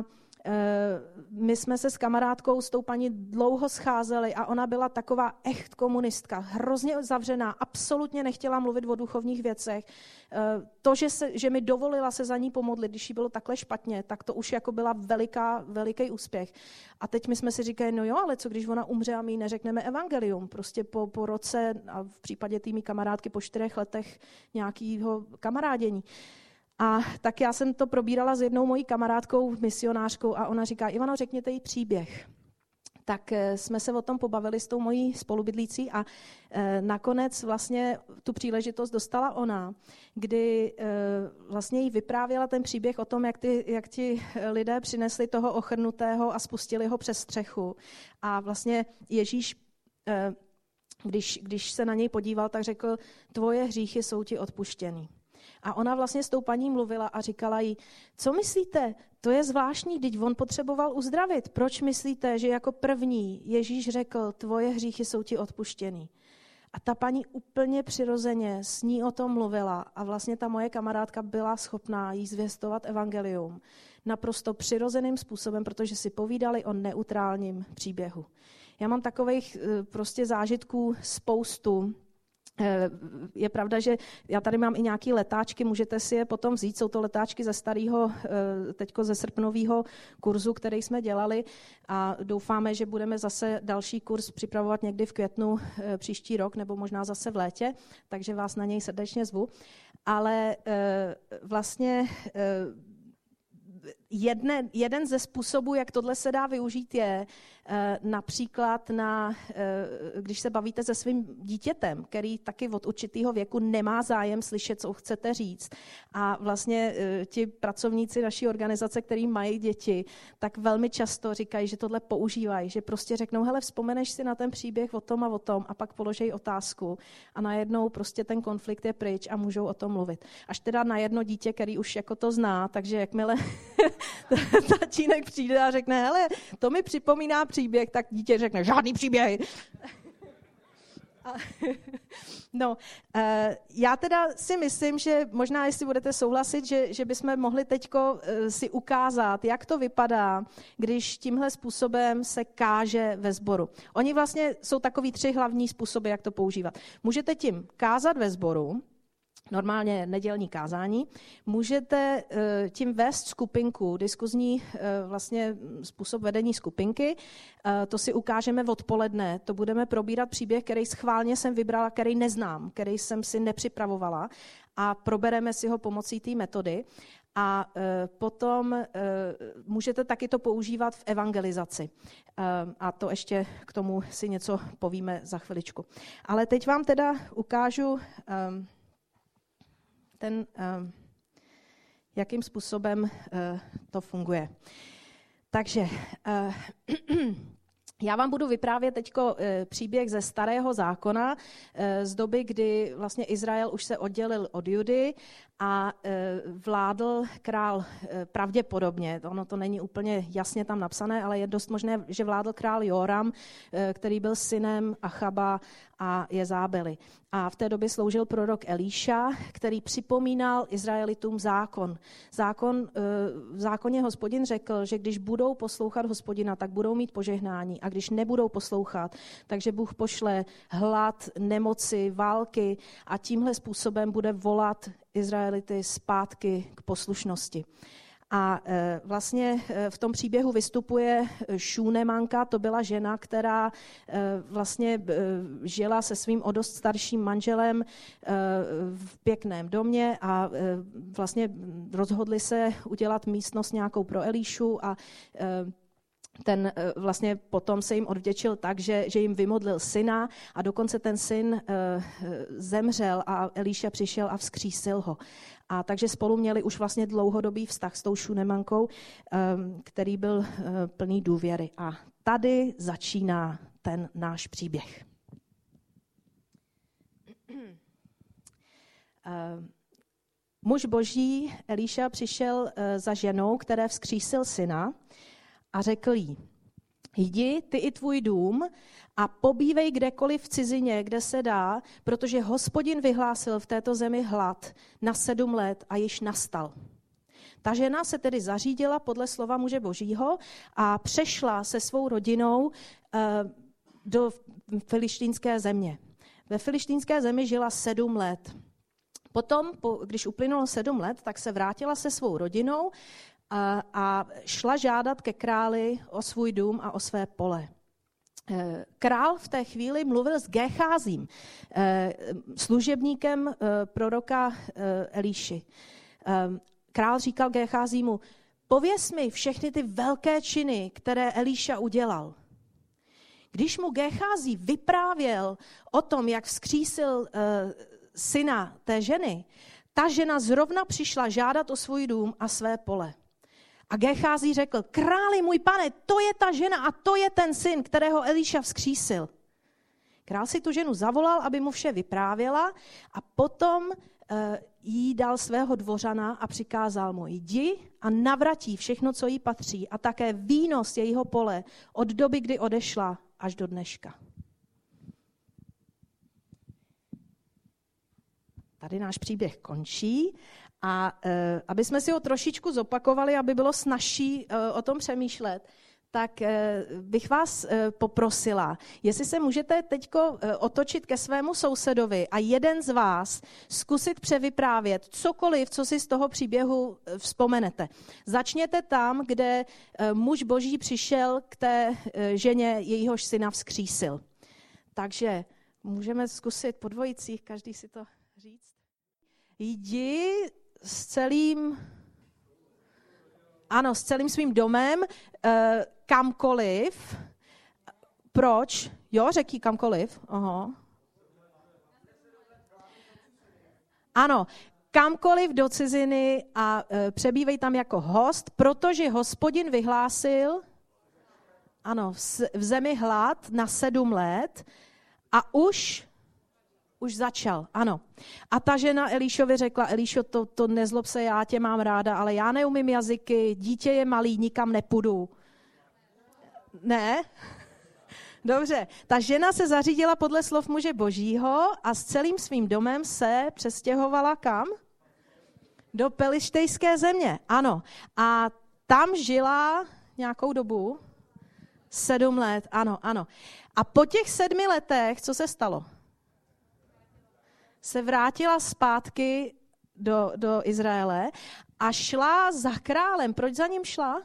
my jsme se s kamarádkou, s tou paní dlouho scházeli a ona byla taková echt komunistka, hrozně zavřená, absolutně nechtěla mluvit o duchovních věcech. To, že, se, že mi dovolila se za ní pomodlit, když jí bylo takhle špatně, tak to už jako byla veliká, veliký úspěch. A teď my jsme si říkali, no jo, ale co když ona umře a my jí neřekneme evangelium, prostě po, po roce a v případě tými kamarádky po čtyřech letech nějakého kamarádění. A tak já jsem to probírala s jednou mojí kamarádkou, misionářkou a ona říká, Ivano, řekněte jí příběh. Tak jsme se o tom pobavili s tou mojí spolubydlící a e, nakonec vlastně tu příležitost dostala ona, kdy e, vlastně jí vyprávěla ten příběh o tom, jak, ty, jak ti lidé přinesli toho ochrnutého a spustili ho přes střechu. A vlastně Ježíš, e, když, když se na něj podíval, tak řekl, tvoje hříchy jsou ti odpuštěný. A ona vlastně s tou paní mluvila a říkala jí, co myslíte, to je zvláštní, když on potřeboval uzdravit. Proč myslíte, že jako první Ježíš řekl, tvoje hříchy jsou ti odpuštěný? A ta paní úplně přirozeně s ní o tom mluvila a vlastně ta moje kamarádka byla schopná jí zvěstovat evangelium naprosto přirozeným způsobem, protože si povídali o neutrálním příběhu. Já mám takových prostě zážitků spoustu. Je pravda, že já tady mám i nějaké letáčky, můžete si je potom vzít, jsou to letáčky ze starého, teďko ze srpnového kurzu, který jsme dělali a doufáme, že budeme zase další kurz připravovat někdy v květnu příští rok nebo možná zase v létě, takže vás na něj srdečně zvu. Ale vlastně Jedne, jeden ze způsobů, jak tohle se dá využít, je e, například, na, e, když se bavíte se svým dítětem, který taky od určitého věku nemá zájem slyšet, co chcete říct. A vlastně e, ti pracovníci naší organizace, který mají děti, tak velmi často říkají, že tohle používají, že prostě řeknou, hele, vzpomeneš si na ten příběh o tom a o tom a pak položí otázku a najednou prostě ten konflikt je pryč a můžou o tom mluvit. Až teda na jedno dítě, který už jako to zná, takže jakmile tatínek přijde a řekne, hele, to mi připomíná příběh, tak dítě řekne, žádný příběh. No, já teda si myslím, že možná, jestli budete souhlasit, že, že bychom mohli teďko si ukázat, jak to vypadá, když tímhle způsobem se káže ve sboru. Oni vlastně jsou takový tři hlavní způsoby, jak to používat. Můžete tím kázat ve sboru, normálně nedělní kázání, můžete uh, tím vést skupinku, diskuzní uh, vlastně způsob vedení skupinky. Uh, to si ukážeme odpoledne. To budeme probírat příběh, který schválně jsem vybrala, který neznám, který jsem si nepřipravovala a probereme si ho pomocí té metody. A uh, potom uh, můžete taky to používat v evangelizaci. Uh, a to ještě k tomu si něco povíme za chviličku. Ale teď vám teda ukážu um, ten, jakým způsobem to funguje. Takže já vám budu vyprávět teďko příběh ze Starého zákona, z doby, kdy vlastně Izrael už se oddělil od Judy a vládl král pravděpodobně, ono to není úplně jasně tam napsané, ale je dost možné, že vládl král Joram, který byl synem Achaba a Jezábely. A v té době sloužil prorok Elíša, který připomínal Izraelitům zákon. Zákon v zákoně Hospodin řekl, že když budou poslouchat Hospodina, tak budou mít požehnání. A když nebudou poslouchat, takže Bůh pošle hlad, nemoci, války a tímhle způsobem bude volat Izraelity zpátky k poslušnosti. A vlastně v tom příběhu vystupuje Šúnemanka, to byla žena, která vlastně žila se svým o dost starším manželem v pěkném domě a vlastně rozhodli se udělat místnost nějakou pro Elíšu a ten vlastně potom se jim odvděčil tak, že, že jim vymodlil syna a dokonce ten syn uh, zemřel a Elíša přišel a vzkřísil ho. A takže spolu měli už vlastně dlouhodobý vztah s tou Šúnemankou, um, který byl uh, plný důvěry. A tady začíná ten náš příběh. Uh, muž boží Elíša přišel uh, za ženou, které vzkřísil syna, a řekl jí, jdi ty i tvůj dům a pobývej kdekoliv v cizině, kde se dá, protože Hospodin vyhlásil v této zemi hlad na sedm let a již nastal. Ta žena se tedy zařídila podle slova muže božího a přešla se svou rodinou do filištínské země. Ve filištínské zemi žila sedm let. Potom, když uplynulo sedm let, tak se vrátila se svou rodinou a šla žádat ke králi o svůj dům a o své pole. Král v té chvíli mluvil s Gécházím, služebníkem proroka Elíši. Král říkal Gécházímu, pověz mi všechny ty velké činy, které Elíša udělal. Když mu Géchází vyprávěl o tom, jak vzkřísil syna té ženy, ta žena zrovna přišla žádat o svůj dům a své pole. A Géchází řekl, králi můj pane, to je ta žena a to je ten syn, kterého Elíša vzkřísil. Král si tu ženu zavolal, aby mu vše vyprávěla a potom uh, jí dal svého dvořana a přikázal mu, jdi a navratí všechno, co jí patří a také víno z jejího pole od doby, kdy odešla až do dneška. Tady náš příběh končí a uh, aby jsme si ho trošičku zopakovali, aby bylo snazší uh, o tom přemýšlet, tak bych vás poprosila, jestli se můžete teďko otočit ke svému sousedovi a jeden z vás zkusit převyprávět cokoliv, co si z toho příběhu vzpomenete. Začněte tam, kde muž Boží přišel k té ženě, jejíhož syna vzkřísil. Takže můžeme zkusit po dvojicích, každý si to říct. Jdi s celým, ano, s celým svým domem, eh, kamkoliv. Proč? Jo, řekni kamkoliv. Aha. Ano, kamkoliv do ciziny a eh, přebývej tam jako host, protože Hospodin vyhlásil, ano, v zemi hlad na sedm let a už Už začal, ano. A ta žena Elíšovi řekla, Elíšo, to, to nezlob se, já tě mám ráda, ale já neumím jazyky, dítě je malý, nikam nepůjdu. Ne? Dobře, ta žena se zařídila podle slov muže Božího a s celým svým domem se přestěhovala kam? Do Pelištejské země, ano. A tam žila nějakou dobu, sedm let, ano, ano. A po těch sedmi letech, co se stalo? Se vrátila zpátky do, do Izraele a šla za králem. Proč za ním šla?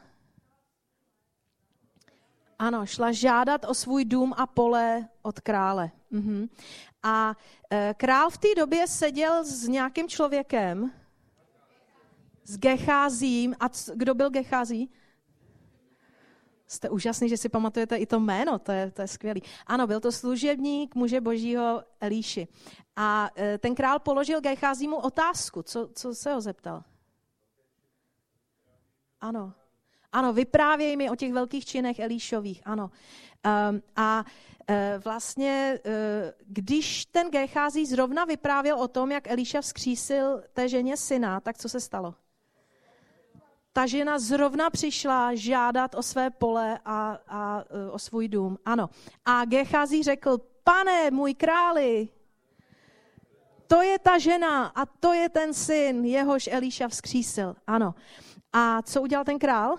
Ano, šla žádat o svůj dům a pole od krále. Mhm. A e, král v té době seděl s nějakým člověkem, s Gecházím. A c- kdo byl Gechází? Jste úžasný, že si pamatujete i to jméno, to je, to je skvělý. Ano, byl to služebník muže Božího Elíši. A e, ten král položil Gecházímu otázku. Co, co se ho zeptal? Ano. Ano, vyprávěj mi o těch velkých činech Elíšových, ano. Um, a e, vlastně, e, když ten Gechází zrovna vyprávěl o tom, jak Elíša vzkřísil té ženě syna, tak co se stalo? Ta žena zrovna přišla žádat o své pole a, a o svůj dům. Ano. A Gechází řekl, pane, můj králi, to je ta žena a to je ten syn, jehož Elíša vzkřísil. Ano. A co udělal ten král?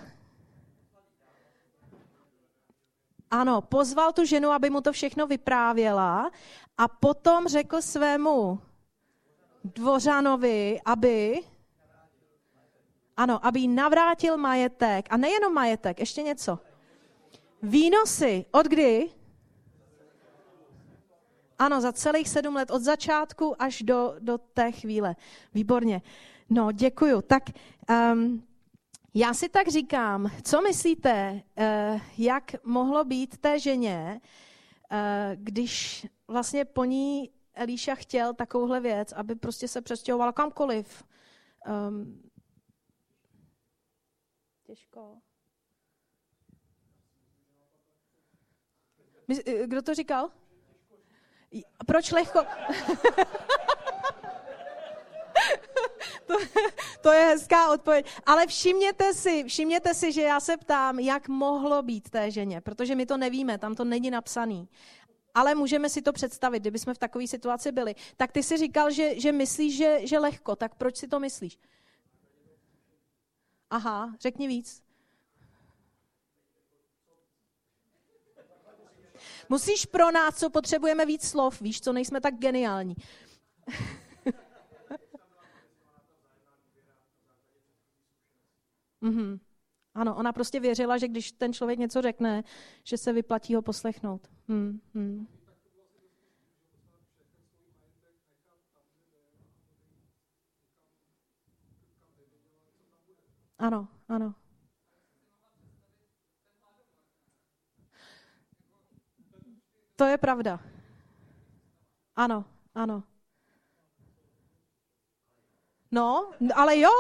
Ano, pozval tu ženu, aby mu to všechno vyprávěla a potom řekl svému dvořanovi, aby... Ano, aby jí navrátil majetek. A nejenom majetek, ještě něco. Výnosy. Od kdy? Ano, za celých sedm let. Od začátku až do, do té chvíle. Výborně. No, děkuju. Tak um, já si tak říkám, co myslíte, uh, jak mohlo být té ženě, uh, když vlastně po ní Elíša chtěl takovouhle věc, aby prostě se přestěhovala kamkoliv. Um, Těžko. Kdo to říkal? Proč lehko? to, to je hezká odpověď. Ale všimněte si, všimněte si, že já se ptám, jak mohlo být té ženě, protože my to nevíme, tam to není napsaný. Ale můžeme si to představit, kdyby jsme v takové situaci byli. Tak ty si říkal, že, že myslíš, že, že lehko, tak proč si to myslíš? Aha, řekni víc. Musíš pro nás, co potřebujeme víc slov, víš, co nejsme tak geniální. mm-hmm. Ano, ona prostě věřila, že když ten člověk něco řekne, že se vyplatí ho poslechnout. Hmm, hmm. Ano, ano. To je pravda. Ano, ano. No, ale jo.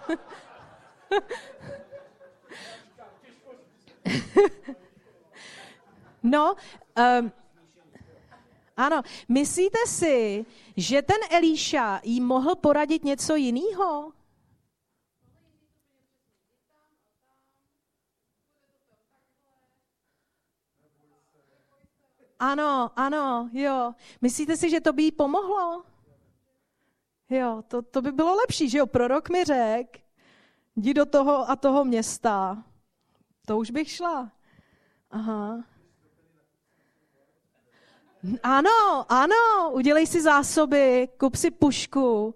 No, um, ano. Myslíte si, že ten Elíša jí mohl poradit něco jiného? Ano, ano, jo. Myslíte si, že to by jí pomohlo? Jo, to, to by bylo lepší, že jo? Prorok mi řekl, jdi do toho a toho města. To už bych šla. Aha. Ano, ano, udělej si zásoby, kup si pušku.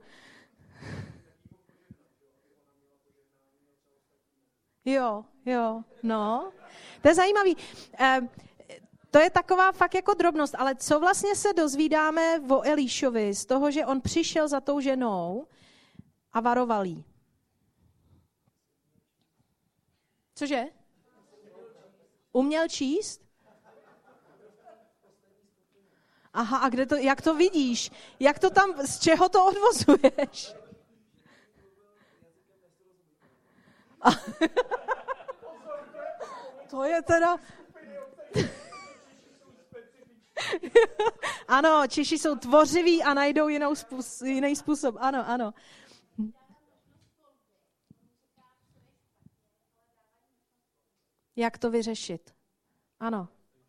Jo, jo, no. To je zajímavý. Eh, to je taková fakt jako drobnost, ale co vlastně se dozvídáme o Elíšovi z toho, že on přišel za tou ženou a varoval jí? Cože? Uměl číst? Aha, a kde to, jak to vidíš? Jak to tam, z čeho to odvozuješ? A to je teda... Ano, Češi jsou tvořiví a najdou jinou způsob, jiný způsob. Ano, ano. Jak to vyřešit? Ano.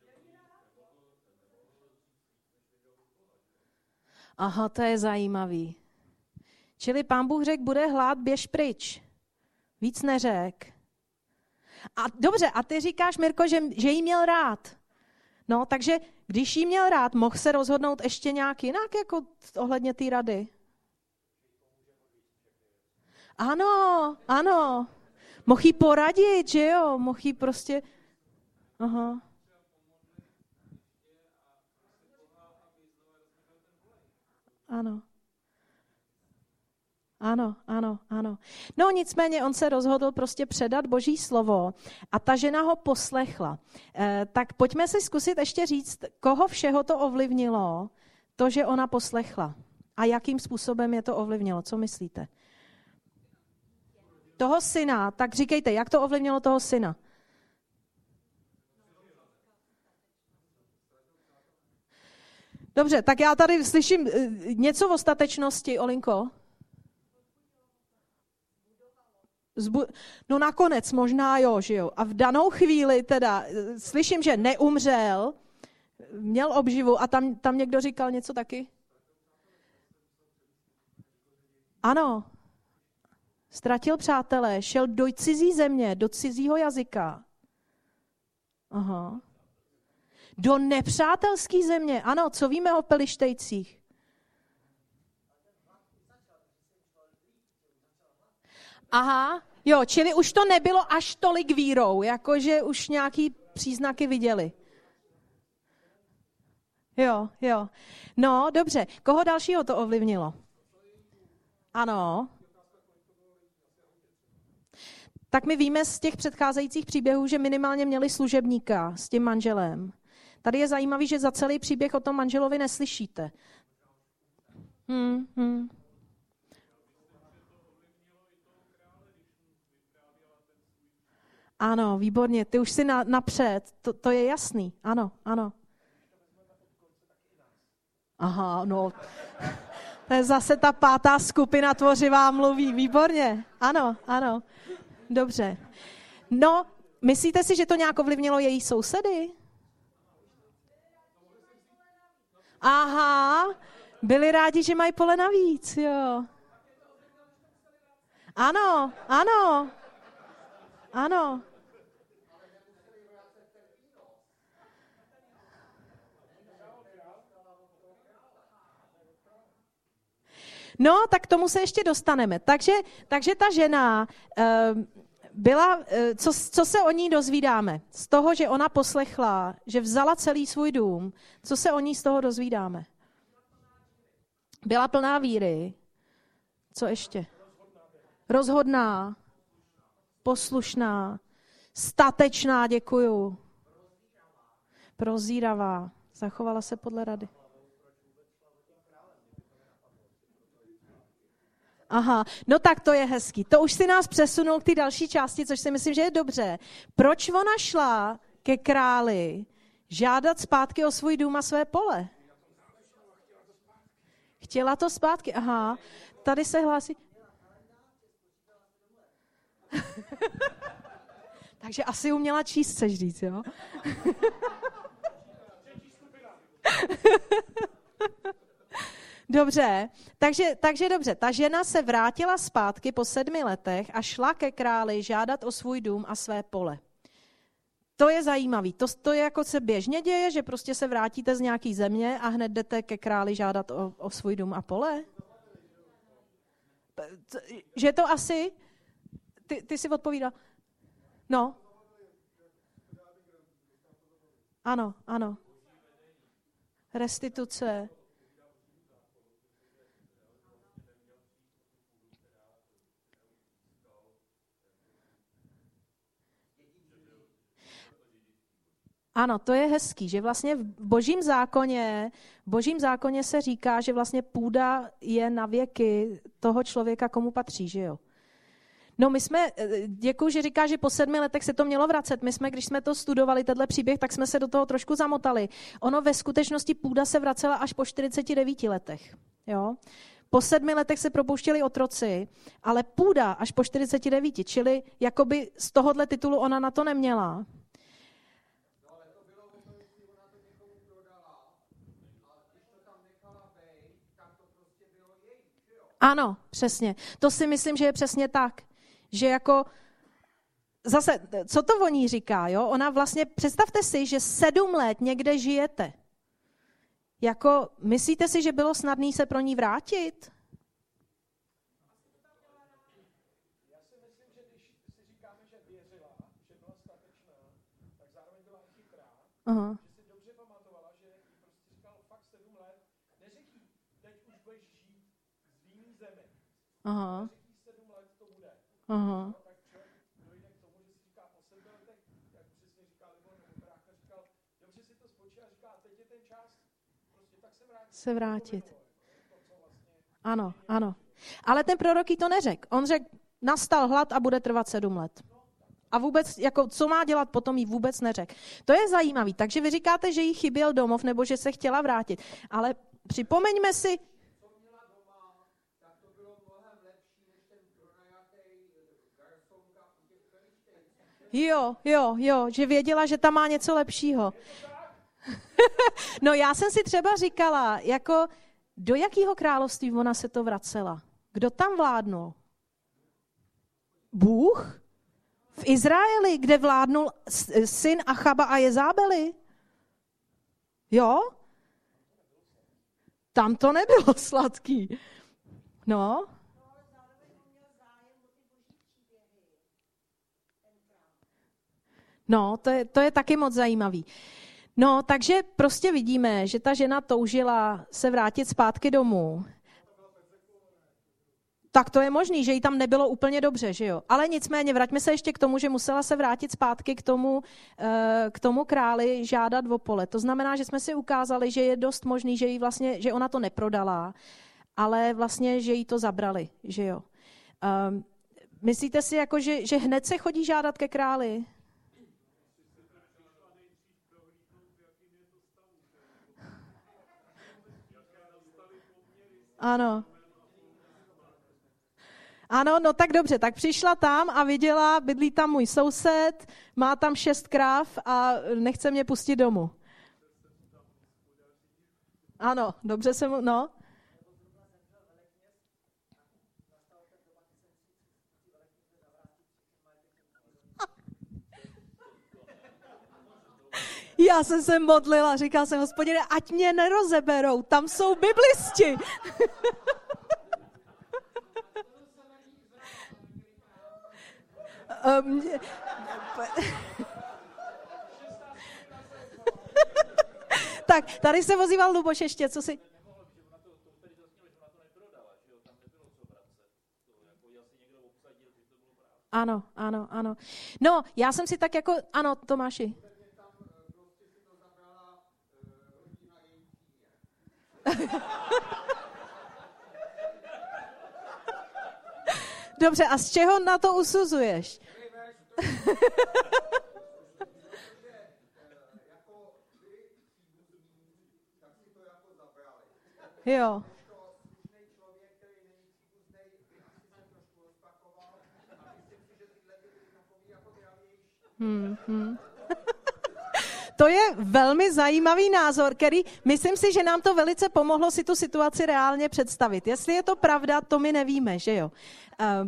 Aha, to je zajímavý. Čili Pán Bůh řekl, bude hlad, běž pryč. Víc neřek. A dobře, a ty říkáš, Mirko, že, že jí měl rád. No, takže když jí měl rád, mohl se rozhodnout ještě nějak jinak, jako ohledně té rady? Ano, ano. Mohl jí poradit, že jo? Mohl jí prostě... Aha. Ano. Ano, ano, ano. No nicméně on se rozhodl prostě předat Boží slovo a ta žena ho poslechla. E, tak pojďme si zkusit ještě říct, koho všeho to ovlivnilo, to, že ona poslechla. A jakým způsobem je to ovlivnilo, co myslíte? Toho syna, tak říkejte, jak to ovlivnilo toho syna? Dobře, tak já tady slyším něco o statečnosti, Olinko. Zbu- no nakonec možná jo, že jo. A v danou chvíli teda slyším, že neumřel, měl obživu a tam, tam někdo říkal něco taky? Ano. Ztratil přátelé, šel do cizí země, do cizího jazyka. Aha. Do nepřátelské země. Ano, co víme o Pelištejcích? Aha, jo, čili už to nebylo až tolik vírou, jakože už nějaký příznaky viděli. Jo, jo. No, dobře. Koho dalšího to ovlivnilo? Ano. Tak my víme z těch předcházejících příběhů, že minimálně měli služebníka s tím manželem. Tady je zajímavý, že za celý příběh o tom manželovi neslyšíte. Hmm, hmm. Ano, výborně, ty už jsi na, napřed, to, to je jasný, ano, ano. Aha, no, to je zase ta pátá skupina tvořivá mluví, výborně, ano, ano, dobře. No, myslíte si, že to nějak ovlivnilo její sousedy? Aha, byli rádi, že mají pole navíc, jo. Ano, ano. Ano. No, tak k tomu se ještě dostaneme. Takže, takže ta žena uh, byla, uh, co, co se o ní dozvídáme? Z toho, že ona poslechla, že vzala celý svůj dům, co se o ní z toho dozvídáme? Byla plná víry. Co ještě? Rozhodná. Poslušná, statečná, děkuju. Prozíravá, zachovala se podle rady. Aha, no tak to je hezký. To už si nás přesunul k té další části, což si myslím, že je dobře. Proč ona šla ke králi žádat zpátky o svůj dům a své pole? Chtěla to zpátky, aha. Tady se hlásí... Takže asi uměla číst, chceš říct, jo? Dobře, takže, takže dobře. Ta žena se vrátila zpátky po sedmi letech a šla ke králi žádat o svůj dům a své pole. To je zajímavý. To, to je jako se běžně děje, že prostě se vrátíte z nějaký země a hned jdete ke králi žádat o, o svůj dům a pole? Že to asi... Ty, ty jsi odpovídal. No. Ano, ano. Restituce. Ano, to je hezký, že vlastně v božím zákoně, v božím zákoně se říká, že vlastně půda je na věky toho člověka, komu patří, že jo? No my jsme, děkuju, že říká, že po sedmi letech se to mělo vracet. My jsme, když jsme to studovali, tenhle příběh, tak jsme se do toho trošku zamotali. Ono ve skutečnosti půda se vracela až po čtyřiceti devíti letech, jo? Po sedmi letech se propouštěli otroci, ale půda až po čtyřiceti devíti, čili jakoby z tohohle titulu ona na to neměla. Ano, přesně. To si myslím, že je přesně tak. Že jako, zase, co to o ní říká, jo? Ona vlastně, představte si, že sedm let někde žijete. Jako, myslíte si, že bylo snadné se pro ní vrátit? Já si myslím, že když si říkáme, že věřila, že byla statečná, tak zároveň byla i chytrá, Aha. že si dobře pamatovala, že jí prostě říkal fakt sedm let, neřekl jí, teď už budeš žít v jiný zemi. Aha. Neřekl jí sedm let to bude. Aha. No, tak člověk dojde k tomu, že si říká po sedmi letech, jak přesně říkal, nebo brácha říkal, dobře si to spočí a říká, teď je ten čas, prostě tak se vrátit. Se vrátit. Ano, ano. Ale ten prorok jí to neřekl. On řekl, nastal hlad a bude trvat sedm let. A vůbec, jako, co má dělat potom, jí vůbec neřekl. To je zajímavý. Takže vy říkáte, že jí chyběl domov, nebo že se chtěla vrátit. Ale připomeňme si... Jo, jo, jo, že věděla, že tam má něco lepšího. No já jsem si třeba říkala, jako do jakého království ona se to vracela? Kdo tam vládnul? Bůh? V Izraeli, kde vládnul syn Achaba a Jezábeli? Jo? Tam to nebylo sladký. No? No, to je, to je taky moc zajímavý. No, takže prostě vidíme, že ta žena toužila se vrátit zpátky domů. Tak to je možný, že jí tam nebylo úplně dobře, že jo. Ale nicméně, vraťme se ještě k tomu, že musela se vrátit zpátky k tomu, k tomu králi žádat o pole. To znamená, že jsme si ukázali, že je dost možný, že jí vlastně, že ona to neprodala, ale vlastně, že jí to zabrali, že jo. Um, myslíte si, jako, že, že hned se chodí žádat ke králi? Ano. Ano, no tak dobře, tak přišla tam a viděla, bydlí tam můj soused, má tam šest kráv a nechce mě pustit domů. Ano, dobře jsem, no. Já jsem se modlila, říkala jsem, Hospodine, ať mě nerozeberou, tam jsou biblisti. um, tak, tady se ozýval Luboš ještě, co si... Ano, ano, ano. No, já jsem si tak jako, ano, Tomáši. Dobře, a z čeho na to usuzuješ? Jo. Hmm, hmm. To je velmi zajímavý názor, který myslím si, že nám to velice pomohlo si tu situaci reálně představit. Jestli je to pravda, to my nevíme, že jo. Uh,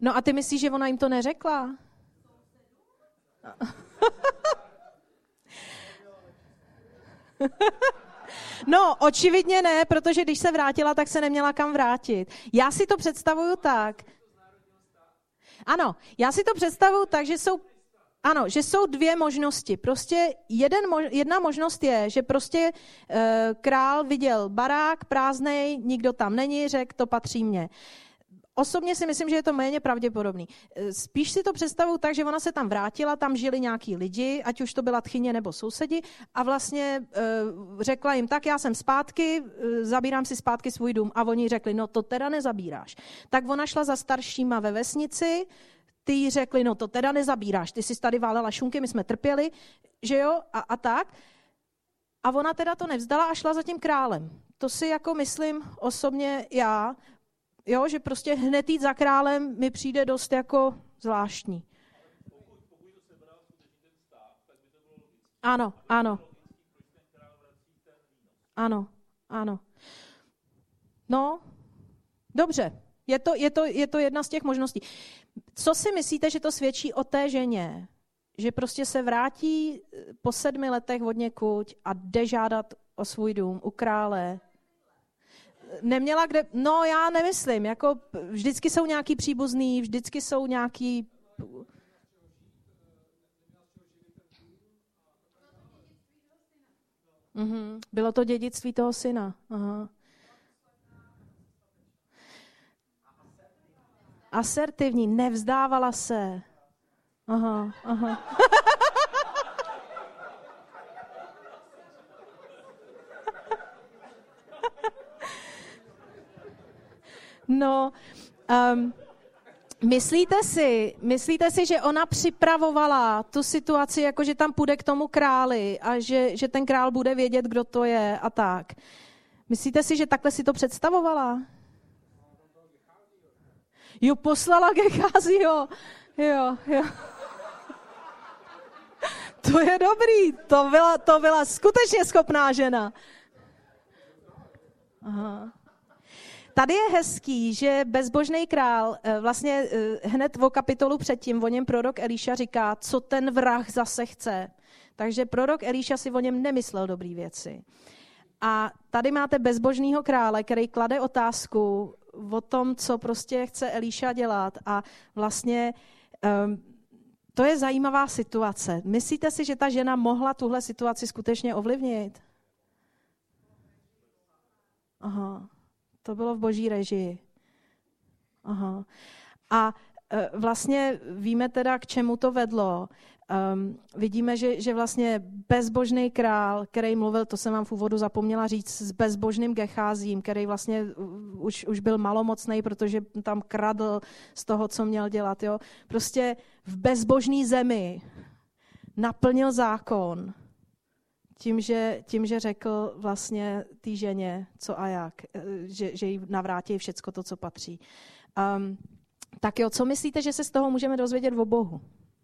No a ty myslíš, že ona jim to neřekla? No, očividně ne, protože když se vrátila, tak se neměla kam vrátit. Já si to představuju tak. Ano, já si to představuju tak, že jsou, ano, že jsou dvě možnosti. Prostě jeden, jedna možnost je, že prostě e, král viděl barák prázdnej, nikdo tam není, řekl, to patří mně. Osobně si myslím, že je to méně pravděpodobný. Spíš si to představuju tak, že ona se tam vrátila, tam žili nějaký lidi, ať už to byla tchyně nebo sousedi, a vlastně e, řekla jim, tak já jsem zpátky, e, zabírám si zpátky svůj dům. A oni řekli, no to teda nezabíráš. Tak ona šla za staršíma ve vesnici, ty jí řekli, no to teda nezabíráš, ty jsi tady válela šunky, my jsme trpěli, že jo, a, a tak. A ona teda to nevzdala a šla za tím králem. To si jako myslím osobně já, jo, že prostě hned jít za králem mi přijde dost jako zvláštní. Ano, ano. Ano, ano. No, dobře. Je to, je to, je to jedna z těch možností. Co si myslíte, že to svědčí o té ženě? Že prostě se vrátí po sedmi letech odněkud a jde žádat o svůj dům u krále. Neměla kde, no já nemyslím, jako vždycky jsou nějaký příbuzný, vždycky jsou nějaký... Mhm. Bylo to dědictví toho syna. Aha. Asertivní, nevzdávala se. Aha, aha. No, um, myslíte si, myslíte si, že ona připravovala tu situaci, jako že tam půjde k tomu králi a že, že ten král bude vědět, kdo to je a tak? Myslíte si, že takhle si to představovala? Jo, poslala Gehaziho. Jo, jo. To je dobrý, to byla, to byla skutečně schopná žena. Aha. Tady je hezký, že bezbožný král, vlastně hned o kapitolu předtím, o něm prorok Eliša říká, co ten vrah zase chce. Takže prorok Eliša si o něm nemyslel dobrý věci. A tady máte bezbožného krále, který klade otázku o tom, co prostě chce Eliša dělat. A vlastně um, to je zajímavá situace. Myslíte si, že ta žena mohla tuhle situaci skutečně ovlivnit? Aha. To bylo v boží režii. Aha. A e, vlastně víme teda, k čemu to vedlo. Um, vidíme, že, že vlastně bezbožný král, který mluvil, to jsem vám v úvodu zapomněla říct, s bezbožným Geházím, který vlastně už, už byl malomocnej, protože tam kradl z toho, co měl dělat. Jo? Prostě v bezbožné zemi naplnil zákon, Tím že, tím, že řekl vlastně té ženě, co a jak, že, že jí navrátí všecko to, co patří. Um, tak jo, co myslíte, že se z toho můžeme dozvědět o Bohu?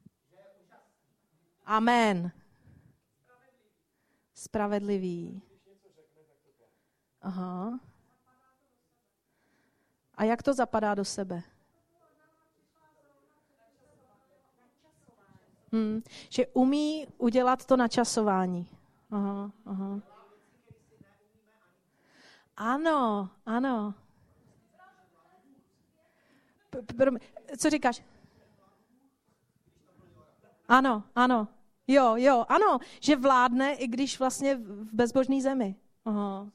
Amen. Spravedlivý. Aha. A jak to zapadá do sebe? Hmm. Že umí udělat to načasování. Aha, aha. Ano, ano. Co říkáš? Ano, ano. Jo, jo, ano. Že vládne, i když vlastně v bezbožné zemi. Aha.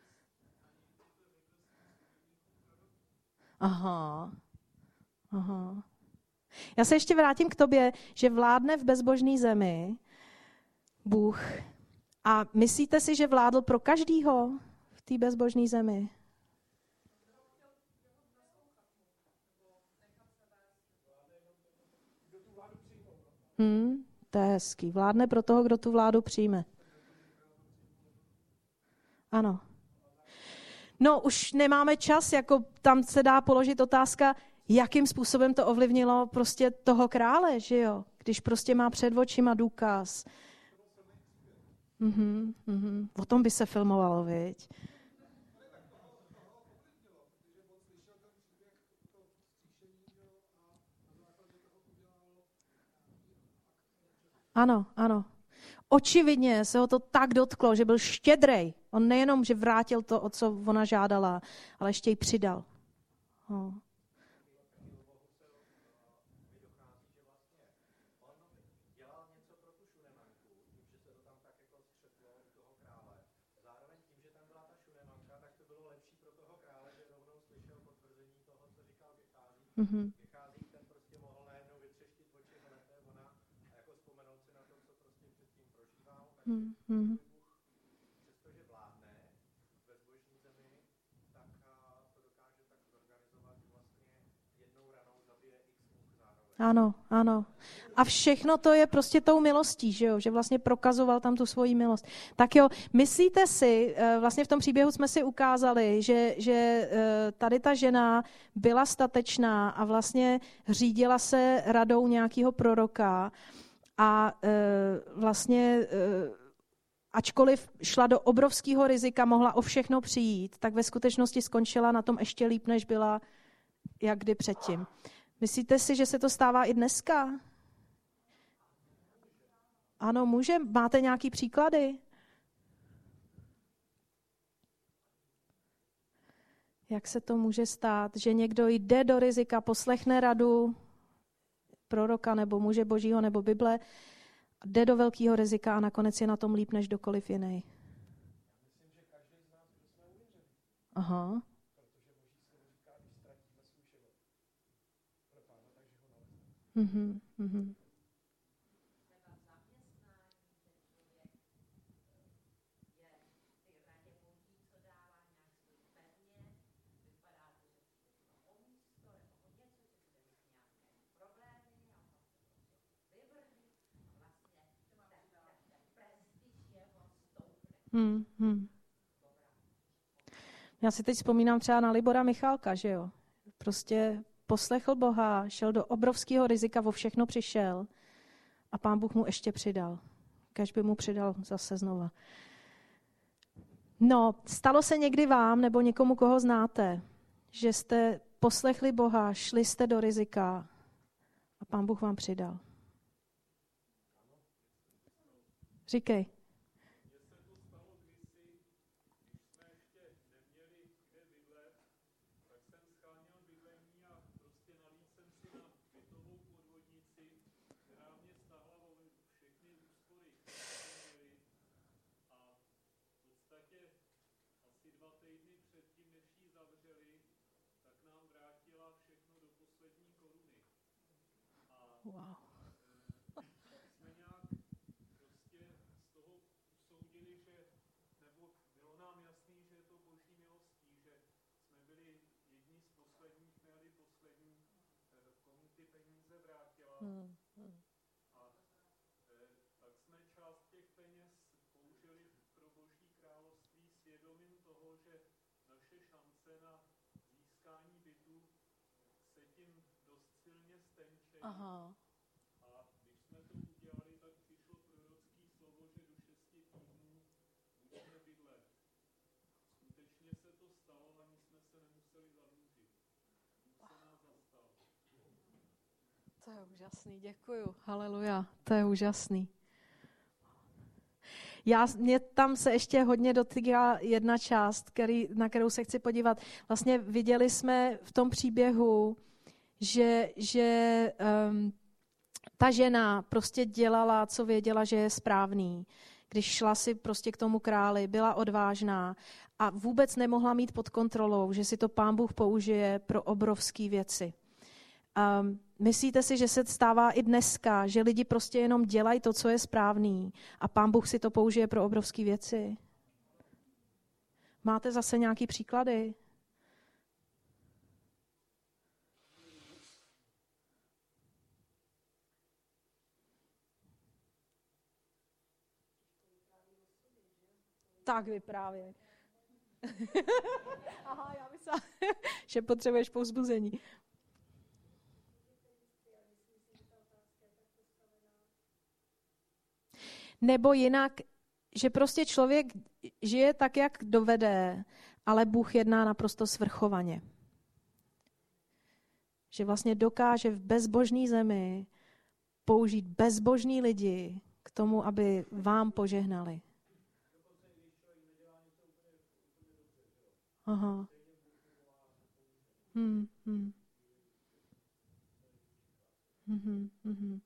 Aha. Aha. Já se ještě vrátím k tobě, že vládne v bezbožné zemi Bůh. A myslíte si, že vládl pro každýho v té bezbožné zemi? Hmm, to je hezký. Vládne pro toho, kdo tu vládu přijme. Ano. No, už nemáme čas, jako tam se dá položit otázka, jakým způsobem to ovlivnilo prostě toho krále, že jo? Když prostě má před očima důkaz. Mhm, mhm. O tom by se filmovalo, viď? Ano, ano. Očividně se ho to tak dotklo, že byl štědrej. On nejenom, že vrátil to, o co ona žádala, ale ještě jí přidal. Oh. Mm-hmm. Ten prostě mohl najednou vytřeštit oči hned ona a jako vzpomenout si na to, co prostě předtím prožíval. Mm-hmm. Přestože vládne ve zbožní zemi, tak to dokáže tak zorganizovat, že vlastně jednou ranou zabije x much zároveň. Ano, ano. A všechno to je prostě tou milostí, že jo? Že vlastně prokazoval tam tu svoji milost. Tak jo, myslíte si, vlastně v tom příběhu jsme si ukázali, že, že tady ta žena byla statečná a vlastně řídila se radou nějakého proroka a vlastně ačkoliv šla do obrovského rizika, mohla o všechno přijít, tak ve skutečnosti skončila na tom ještě líp, než byla jak kdy předtím. Myslíte si, že se to stává i dneska? Ano, může. Máte nějaký příklady? Jak se to může stát, že někdo jde do rizika, poslechne radu proroka nebo muže božího nebo Bible, jde do velkého rizika a nakonec je na tom líp než kdokoliv jiný? Myslím, že každý z nás, kdo jsme uvěřili. Aha. Protože boží slovo říká, když ztratíme svůj život pro Pána, takže ho nalezneme. Mhm, mhm. Hmm, hmm. Já si teď vzpomínám třeba na Libora Michálka, že jo. Prostě poslechl Boha, šel do obrovského rizika, o všechno přišel a Pán Bůh mu ještě přidal. Kéž by mu přidal zase znova. No, stalo se někdy vám, nebo někomu, koho znáte, že jste poslechli Boha, šli jste do rizika a Pán Bůh vám přidal? Říkej. Wow. Jsme nějak prostě z toho usoudili, že, nebo bylo nám jasný, že je to boží milostí, že jsme byli jedni z posledních, měli poslední, komu ty peníze vrátila. Hmm. Hmm. A tak jsme část těch peněz použili pro boží království s vědomím toho, že naše šance na získání bytu se tím dost silně stenčí. Aha. A když jsme to udělali, tak přišlo prorocké slovo, že do šesti týdnů budeme bydlet. Skutečně se to stalo, ani jsme se nemuseli zadlužit. Bůh se nás zastal. To je úžasný, děkuju. Haleluja, to je úžasný. Já, mě tam se ještě hodně dotýká jedna část, který, na kterou se chci podívat. Vlastně viděli jsme v tom příběhu, že, že um, ta žena prostě dělala, co věděla, že je správný. Když šla si prostě k tomu králi, byla odvážná a vůbec nemohla mít pod kontrolou, že si to Pán Bůh použije pro obrovské věci. Um, myslíte si, že se stává i dneska, že lidi prostě jenom dělají to, co je správný a Pán Bůh si to použije pro obrovské věci? Máte zase nějaký příklady? Tak vyprávěj. Aha, já myslela, že potřebuješ povzbuzení. Nebo jinak, že prostě člověk žije tak, jak dovede, ale Bůh jedná naprosto svrchovaně. Že vlastně dokáže v bezbožné zemi použít bezbožní lidi, k tomu, aby vám požehnali. Aha. Hmm, hmm. Hmm, hmm.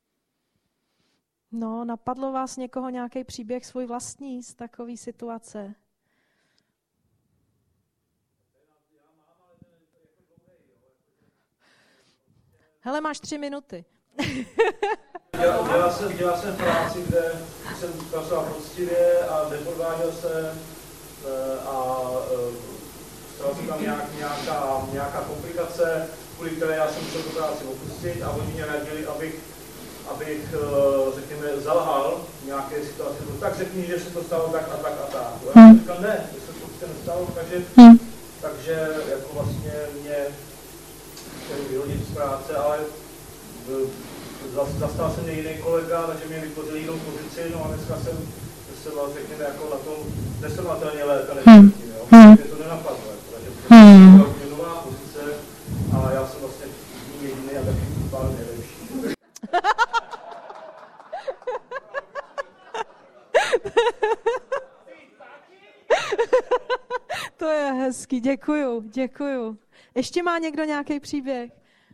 No, napadlo vás někoho nějaký příběh svůj vlastní z takové situace? Hele, máš tři minuty. Dělal, dělal, jsem, dělal jsem práci, kde jsem pracoval poctivě a nepodváděl jsem a stala se tam nějak, nějaká, nějaká komplikace, kvůli které já jsem musel tu práci opustit a oni mě radili, abych, abych řekněme, zalhal v nějaké situaci. Tak řekni, že se to stalo tak a tak a tak. Já jsem říkal, ne, že se to prostě nestalo, takže, takže jako vlastně mě chtěli vyhodit z práce, ale zastal se mě jiný kolega, takže mě vytvořil jinou pozici, no a dneska jsem se vás řekněme jako na tom nesrovnatelně lépe než hmm. předtím, jo. Hmm. Mě to nenapadlo, takže to je nová pozice a já jsem vlastně jediný a taky pár nejlepší. To je hezký, děkuju, děkuju. Ještě má někdo nějaký příběh?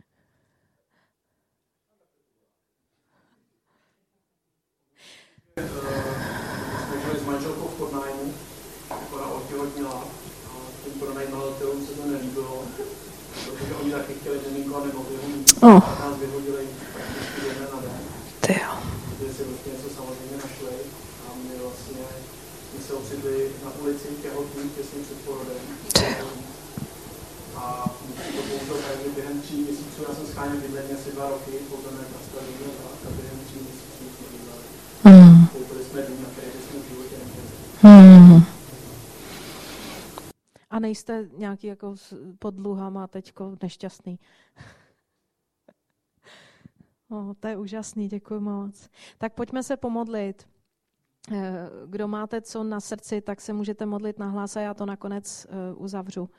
Jsme žili s manželkou v podnájmu, ona otěhotněla a těm pronajímatelům se to nelíbilo, protože oni taky chtěli miminko a nemohli ho mít. Oh. A nás vyhodili prakticky den na den. Protože si vlastně něco samozřejmě našli a my vlastně jsme se ocitli na ulici těhotný těsně před porodem. A to bohužel tak, že během tří měsíců, já jsem scháněl bydlení asi dva roky, potom jak nastavili tak, a během tří měsíců jsme bydleli. Mm. Koupili jsme dům, na který jsme v životě nechtěli. Mm. A nejste nějaký jako pod dluhama teďko nešťastný? Oh, to je úžasný, děkuji moc. Tak pojďme se pomodlit. Kdo máte co na srdci, tak se můžete modlit nahlas a já to nakonec uh, uzavřu.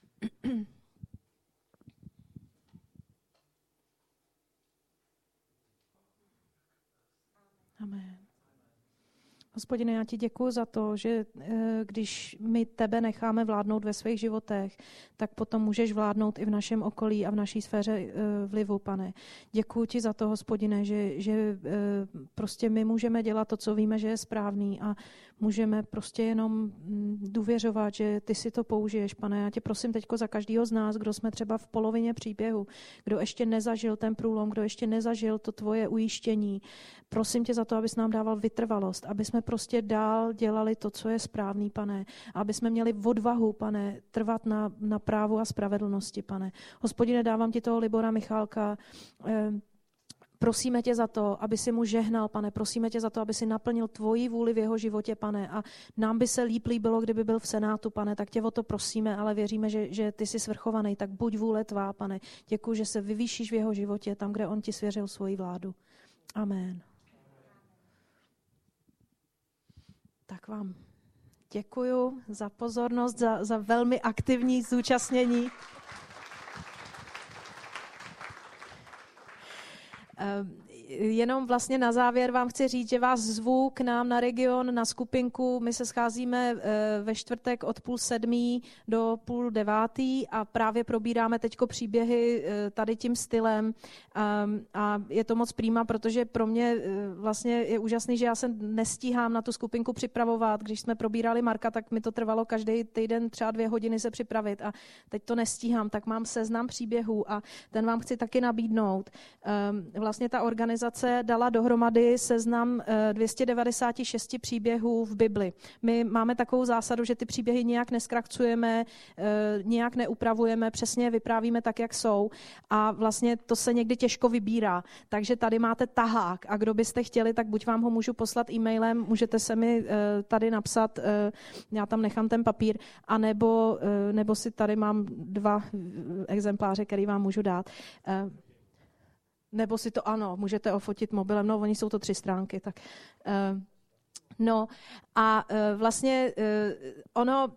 Amen. Hospodine, já ti děkuji za to, že když my tebe necháme vládnout ve svých životech, tak potom můžeš vládnout i v našem okolí a v naší sféře vlivu, pane. Děkuji ti za to, Hospodine, že, že prostě my můžeme dělat to, co víme, že je správný a můžeme prostě jenom důvěřovat, že ty si to použiješ, pane. Já tě prosím teďko za každého z nás, kdo jsme třeba v polovině příběhu, kdo ještě nezažil ten průlom, kdo ještě nezažil to tvoje ujištění. Prosím tě za to, abys nám dával vytrvalost, aby jsme prostě dál dělali to, co je správný, pane. A aby jsme měli odvahu, pane, trvat na, na právu a spravedlnosti, pane. Hospodine, dávám ti toho Libora Michálka. Eh, Prosíme tě za to, aby si mu žehnal, pane. Prosíme tě za to, aby si naplnil tvoji vůli v jeho životě, pane. A nám by se líp líbilo, kdyby byl v Senátu, pane. Tak tě o to prosíme, ale věříme, že, že ty jsi svrchovaný. Tak buď vůle tvá, pane. Děkuji, že se vyvýšíš v jeho životě, tam, kde on ti svěřil svoji vládu. Amen. Tak vám děkuju za pozornost, za, za velmi aktivní zúčastnění. Jenom vlastně na závěr vám chci říct, že vás zvu k nám na region, na skupinku. My se scházíme ve čtvrtek od půl sedmý do půl devátý a právě probíráme teďko příběhy tady tím stylem. A je to moc prima, protože pro mě vlastně je úžasný, že já se nestíhám na tu skupinku připravovat. Když jsme probírali Marka, tak mi to trvalo každý týden třeba dvě hodiny se připravit a teď to nestíhám, tak mám seznam příběhů a ten vám chci taky nabídnout. Vlastně ta organizace dala dohromady seznam dvě stě devadesát šest příběhů v Bibli. My máme takovou zásadu, že ty příběhy nějak neskracujeme, nějak neupravujeme, přesně vyprávíme tak, jak jsou a vlastně to se někdy těžko vybírá. Takže tady máte tahák a kdo byste chtěli, tak buď vám ho můžu poslat e-mailem, můžete se mi tady napsat, já tam nechám ten papír, anebo, nebo si tady mám dva exempláře, který vám můžu dát. Nebo si to, ano, můžete ofotit mobilem, no, oni jsou to tři stránky, tak... Uh, no a uh, vlastně uh, ono...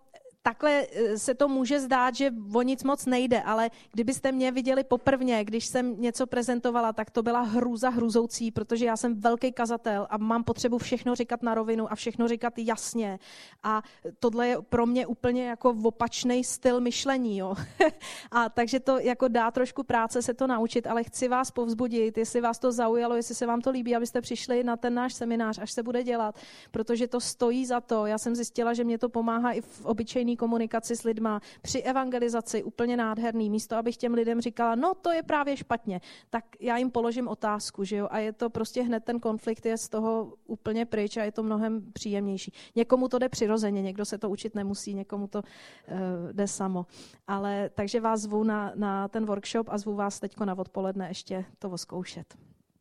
takhle se to může zdát, že o nic moc nejde, ale kdybyste mě viděli poprvně, když jsem něco prezentovala, tak to byla hrůza hrůzoucí, protože já jsem velký kazatel a mám potřebu všechno říkat na rovinu a všechno říkat jasně. A tohle je pro mě úplně jako opačný styl myšlení. Jo. A takže to jako dá trošku práce se to naučit, ale chci vás povzbudit, jestli vás to zaujalo, jestli se vám to líbí, abyste přišli na ten náš seminář, až se bude dělat, protože to stojí za to. Já jsem zjistila, že mě to pomáhá i v obyčejné komunikaci s lidma, při evangelizaci, úplně nádherný. Místo, abych těm lidem říkala, no to je právě špatně, tak já jim položím otázku, že jo, a je to prostě hned ten konflikt je z toho úplně pryč a je to mnohem příjemnější. Někomu to jde přirozeně, někdo se to učit nemusí, někomu to uh, jde samo. Ale takže vás zvu na, na ten workshop a zvu vás teďko na odpoledne ještě to oskoušet.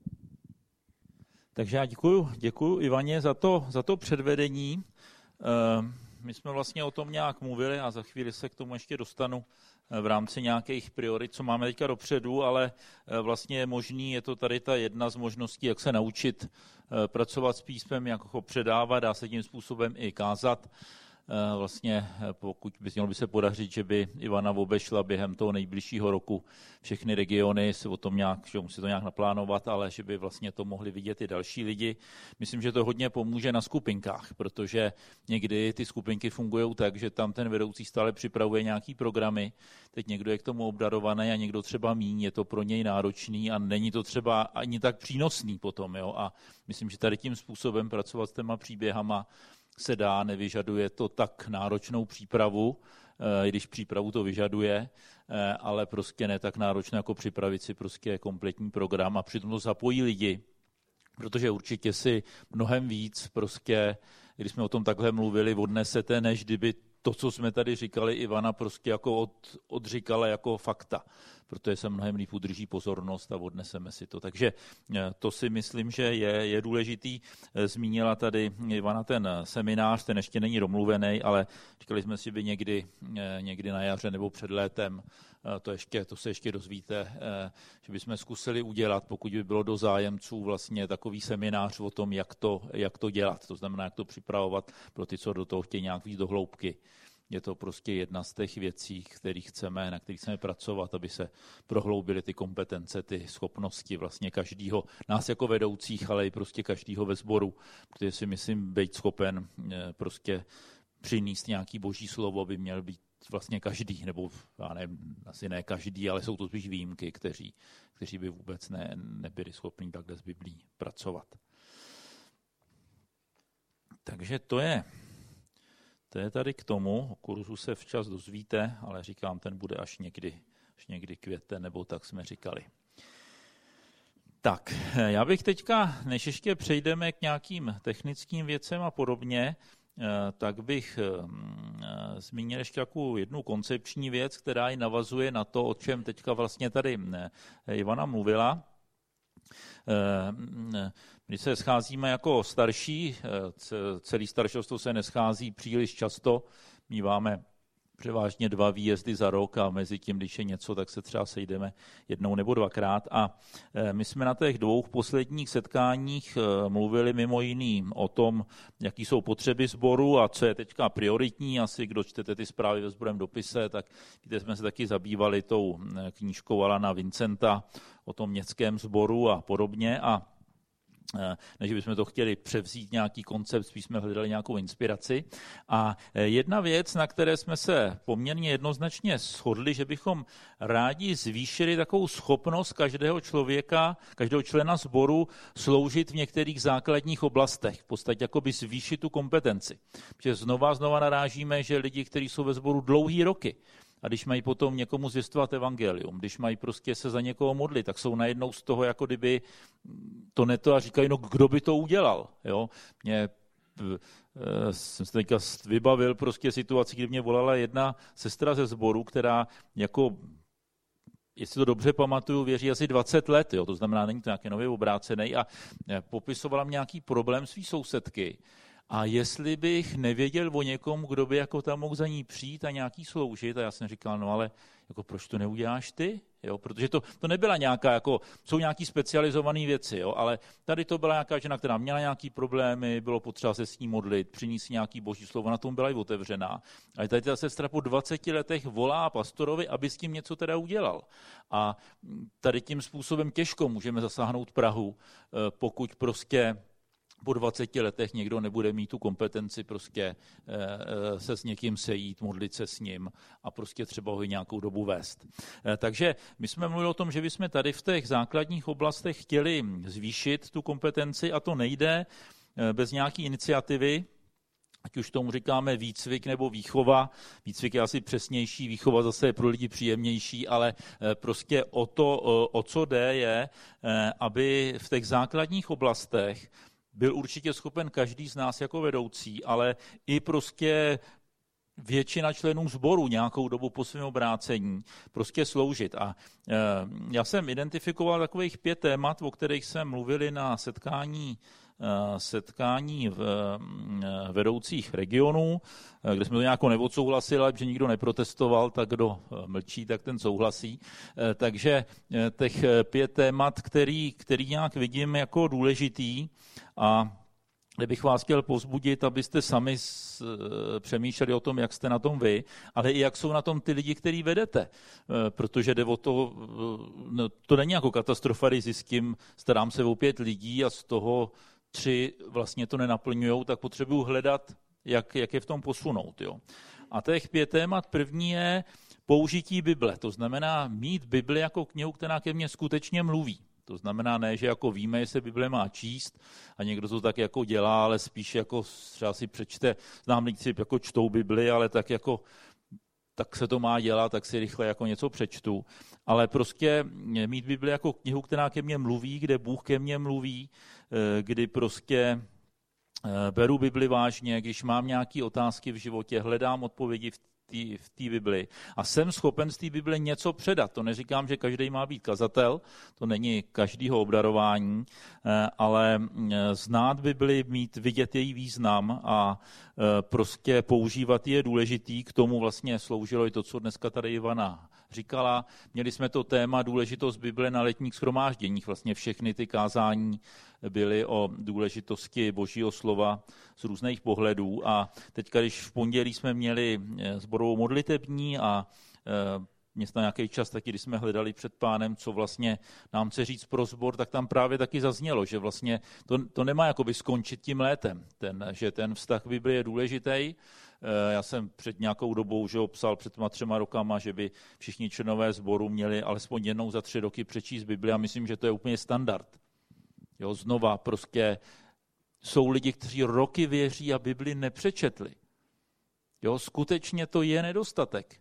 Takže já děkuju, děkuju Ivaně za to, za to předvedení. My jsme vlastně o tom nějak mluvili a za chvíli se k tomu ještě dostanu v rámci nějakých priorit, co máme teďka dopředu, ale vlastně je možný, je to tady ta jedna z možností, jak se naučit pracovat s písmem, jak ho předávat, dá se tím způsobem i kázat. Vlastně pokud by mělo by se podařit, že by Ivana obešla během toho nejbližšího roku všechny regiony, se o tom nějak, že musí to nějak naplánovat, ale že by vlastně to mohli vidět i další lidi. Myslím, že to hodně pomůže na skupinkách, protože někdy ty skupinky fungují tak, že tam ten vedoucí stále připravuje nějaký programy. Teď někdo je k tomu obdarovaný a někdo třeba míň, je to pro něj náročný a není to třeba ani tak přínosný potom. Jo? A myslím, že tady tím způsobem pracovat s těma příběhama se dá, nevyžaduje to tak náročnou přípravu, i když přípravu to vyžaduje, ale prostě ne tak náročné jako připravit si prostě kompletní program a přitom to zapojí lidi, protože určitě si mnohem víc prostě, když jsme o tom takhle mluvili, odnesete, než kdyby to, co jsme tady říkali, Ivana prostě jako od, odříkala jako fakta, protože se mnohem líp udrží pozornost a odneseme si to. Takže to si myslím, že je, je důležitý. Zmínila tady Ivana ten seminář, ten ještě není domluvený, ale říkali jsme si by někdy, někdy na jaře nebo před létem, to, ještě, to se ještě dozvíte, že bychom zkusili udělat, pokud by bylo do zájemců vlastně takový seminář o tom, jak to, jak to dělat. To znamená, jak to připravovat pro ty, co do toho chtějí nějak víc do hloubky. Je to prostě jedna z těch věcí, které chceme, na kterých chceme pracovat, aby se prohloubily ty kompetence, ty schopnosti vlastně každého, nás jako vedoucích, ale i prostě každého ve sboru, protože si myslím, být schopen prostě přinést nějaký boží slovo, by měl být vlastně každý, nebo já nevím, asi ne každý, ale jsou to spíš výjimky, kteří, kteří by vůbec ne, nebyli schopni takhle s Biblí pracovat. Takže to je To je tady k tomu, o kurzu se včas dozvíte, ale říkám, ten bude až někdy, až někdy květen, nebo tak jsme říkali. Tak, já bych teďka, než ještě přejdeme k nějakým technickým věcem a podobně, tak bych zmínil ještě takovou jednu koncepční věc, která i navazuje na to, o čem teďka vlastně tady Ivana mluvila. Když se scházíme jako starší, celý staršovstvo se neschází příliš často, míváme převážně dva výjezdy za rok a mezi tím, když je něco, tak se třeba sejdeme jednou nebo dvakrát. A my jsme na těch dvou posledních setkáních mluvili mimo jiný o tom, jaký jsou potřeby sboru a co je teďka prioritní. Asi kdo čtete ty zprávy ve sborem dopise, tak víte, jsme se taky zabývali tou knížkou Alana Vincenta o tom městském sboru a podobně. A než bychom to chtěli převzít nějaký koncept, spíš jsme hledali nějakou inspiraci. A jedna věc, na které jsme se poměrně jednoznačně shodli, že bychom rádi zvýšili takovou schopnost každého člověka, každého člena sboru sloužit v některých základních oblastech, v podstatě jakoby zvýšit tu kompetenci. Protože znova znova narážíme, že lidi, kteří jsou ve sboru dlouhý roky, a když mají potom někomu zvěstovat evangelium, když mají prostě se za někoho modlit, tak jsou najednou z toho, jako kdyby to neto a říkají, no kdo by to udělal. Jo? Mě, jsem se teďka vybavil prostě situaci, kdy mě volala jedna sestra ze sboru, která jako, jestli to dobře pamatuju, věří asi dvacet let, jo? To znamená, není to nějaký nově obrácený, a popisovala mě nějaký problém svý sousedky. A jestli bych nevěděl o někom, kdo by jako tam mohl za ní přijít a nějaký sloužit, a já jsem říkal, no ale jako proč to neuděláš ty? Jo, protože to, to nebyla nějaká, jako, jsou nějaký specializované věci, jo, ale tady to byla nějaká žena, která měla nějaký problémy, bylo potřeba se s ní modlit, přinést nějaký boží slovo, na tom byla i otevřená. Ale tady ta sestra po dvaceti letech volá pastorovi, aby s tím něco teda udělal. A tady tím způsobem těžko můžeme zasáhnout Prahu, pokud prostě po dvaceti letech někdo nebude mít tu kompetenci prostě se s někým sejít, modlit se s ním a prostě třeba ho nějakou dobu vést. Takže my jsme mluvili o tom, že bychom tady v těch základních oblastech chtěli zvýšit tu kompetenci a to nejde bez nějaké iniciativy, ať už tomu říkáme výcvik nebo výchova. Výcvik je asi přesnější, výchova zase je pro lidi příjemnější, ale prostě o to, o co jde, je, aby v těch základních oblastech byl určitě schopen každý z nás jako vedoucí, ale i prostě většina členů sboru nějakou dobu po svém obrácení prostě sloužit. A e, já jsem identifikoval takových pět témat, o kterých jsme mluvili na setkání setkání v vedoucích regionů, kde jsme to nějak neodsouhlasili, že nikdo neprotestoval, tak kdo mlčí, tak ten souhlasí. Takže těch pět témat, který, který nějak vidím jako důležitý a kde bych vás chtěl povzbudit, abyste sami přemýšleli o tom, jak jste na tom vy, ale i jak jsou na tom ty lidi, který vedete. Protože jde o to, no, to není jako katastrofa, když zjistím, starám se o pět lidí a z toho tři vlastně to nenaplňujou, tak potřebuju hledat, jak, jak je v tom posunout. Jo. A těch pět témat, první je použití Bible. To znamená mít Bibli jako knihu, která ke mně skutečně mluví. To znamená ne, že jako víme, jestli Bible má číst a někdo to tak jako dělá, ale spíš jako třeba si přečte, znám lidi jako čtou Bibli, ale tak jako tak se to má dělat, tak si rychle jako něco přečtu. Ale prostě mít Bibli jako knihu, která ke mně mluví, kde Bůh ke mně mluví, kdy prostě beru Bibli vážně, když mám nějaké otázky v životě, hledám odpovědi v v té Bibli a jsem schopen z té Bible něco předat. To neříkám, že každý má být kazatel, to není každýho obdarování, ale znát Bibli, mít, vidět její význam a prostě používat je důležitý. K tomu vlastně sloužilo i to, co dneska tady Ivana říkala. Měli jsme to téma důležitost Bible na letních shromážděních. Vlastně všechny ty kázání byly o důležitosti Božího slova z různých pohledů. A teď, když v pondělí jsme měli sborovou modlitební a měl na nějaký čas taky, když jsme hledali před Pánem, co vlastně nám chce říct pro sbor, tak tam právě taky zaznělo, že vlastně to, to nemá jakoby skončit tím létem, ten, že ten vztah k Bibli je důležitý. Já jsem před nějakou dobou že psal před těma třema rokama, že by všichni členové sboru měli alespoň jednou za tři roky přečíst Bibli a myslím, že to je úplně standard. Jo, znova prostě jsou lidi, kteří roky věří a Bibli nepřečetli. Jo, skutečně to je nedostatek.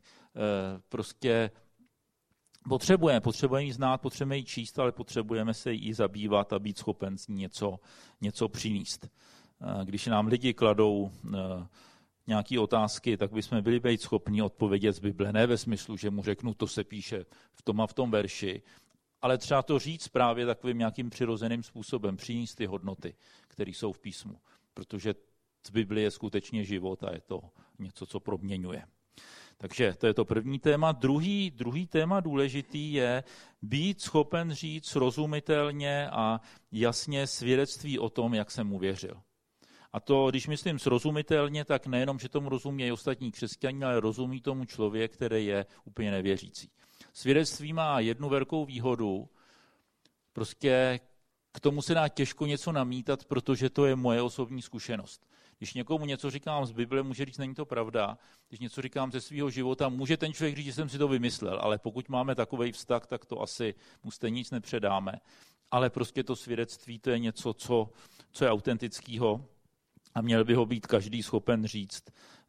Prostě potřebujeme, potřebujeme ji znát, potřebujeme ji číst, ale potřebujeme se jí zabývat a být schopen z ní něco, něco přinést. Když nám lidi kladou nějaké otázky, tak bychom byli být schopni odpovědět z Bible. Ne ve smyslu, že mu řeknu, to se píše v tom a v tom verši, ale třeba to říct právě takovým nějakým přirozeným způsobem, přinést ty hodnoty, které jsou v písmu. Protože z Bible je skutečně život a je to něco, co proměňuje. Takže to je to první téma. Druhý, druhý téma důležitý je být schopen říct srozumitelně a jasně svědectví o tom, jak jsem uvěřil. A to, když myslím srozumitelně, tak nejenom, že tomu rozumějí ostatní křesťané, ale rozumí tomu člověk, který je úplně nevěřící. Svědectví má jednu velkou výhodu, prostě k tomu se dá těžko něco namítat, protože to je moje osobní zkušenost. Když někomu něco říkám z Bible, může říct, není to pravda. Když něco říkám ze svého života, může ten člověk říct, že jsem si to vymyslel, ale pokud máme takovej vztah, tak to asi mu stejně nic nepředáme. Ale prostě to svědectví, to je něco, co, co je autentického a měl by ho být každý schopen říct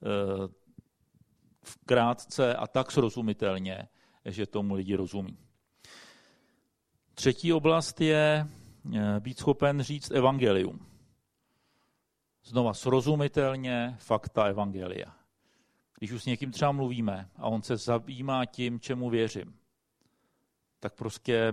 v krátce a tak srozumitelně, že tomu lidi rozumí. Třetí oblast je být schopen říct evangelium. Znova srozumitelně fakta evangelia. Když už s někým třeba mluvíme a on se zabývá tím, čemu věřím, tak prostě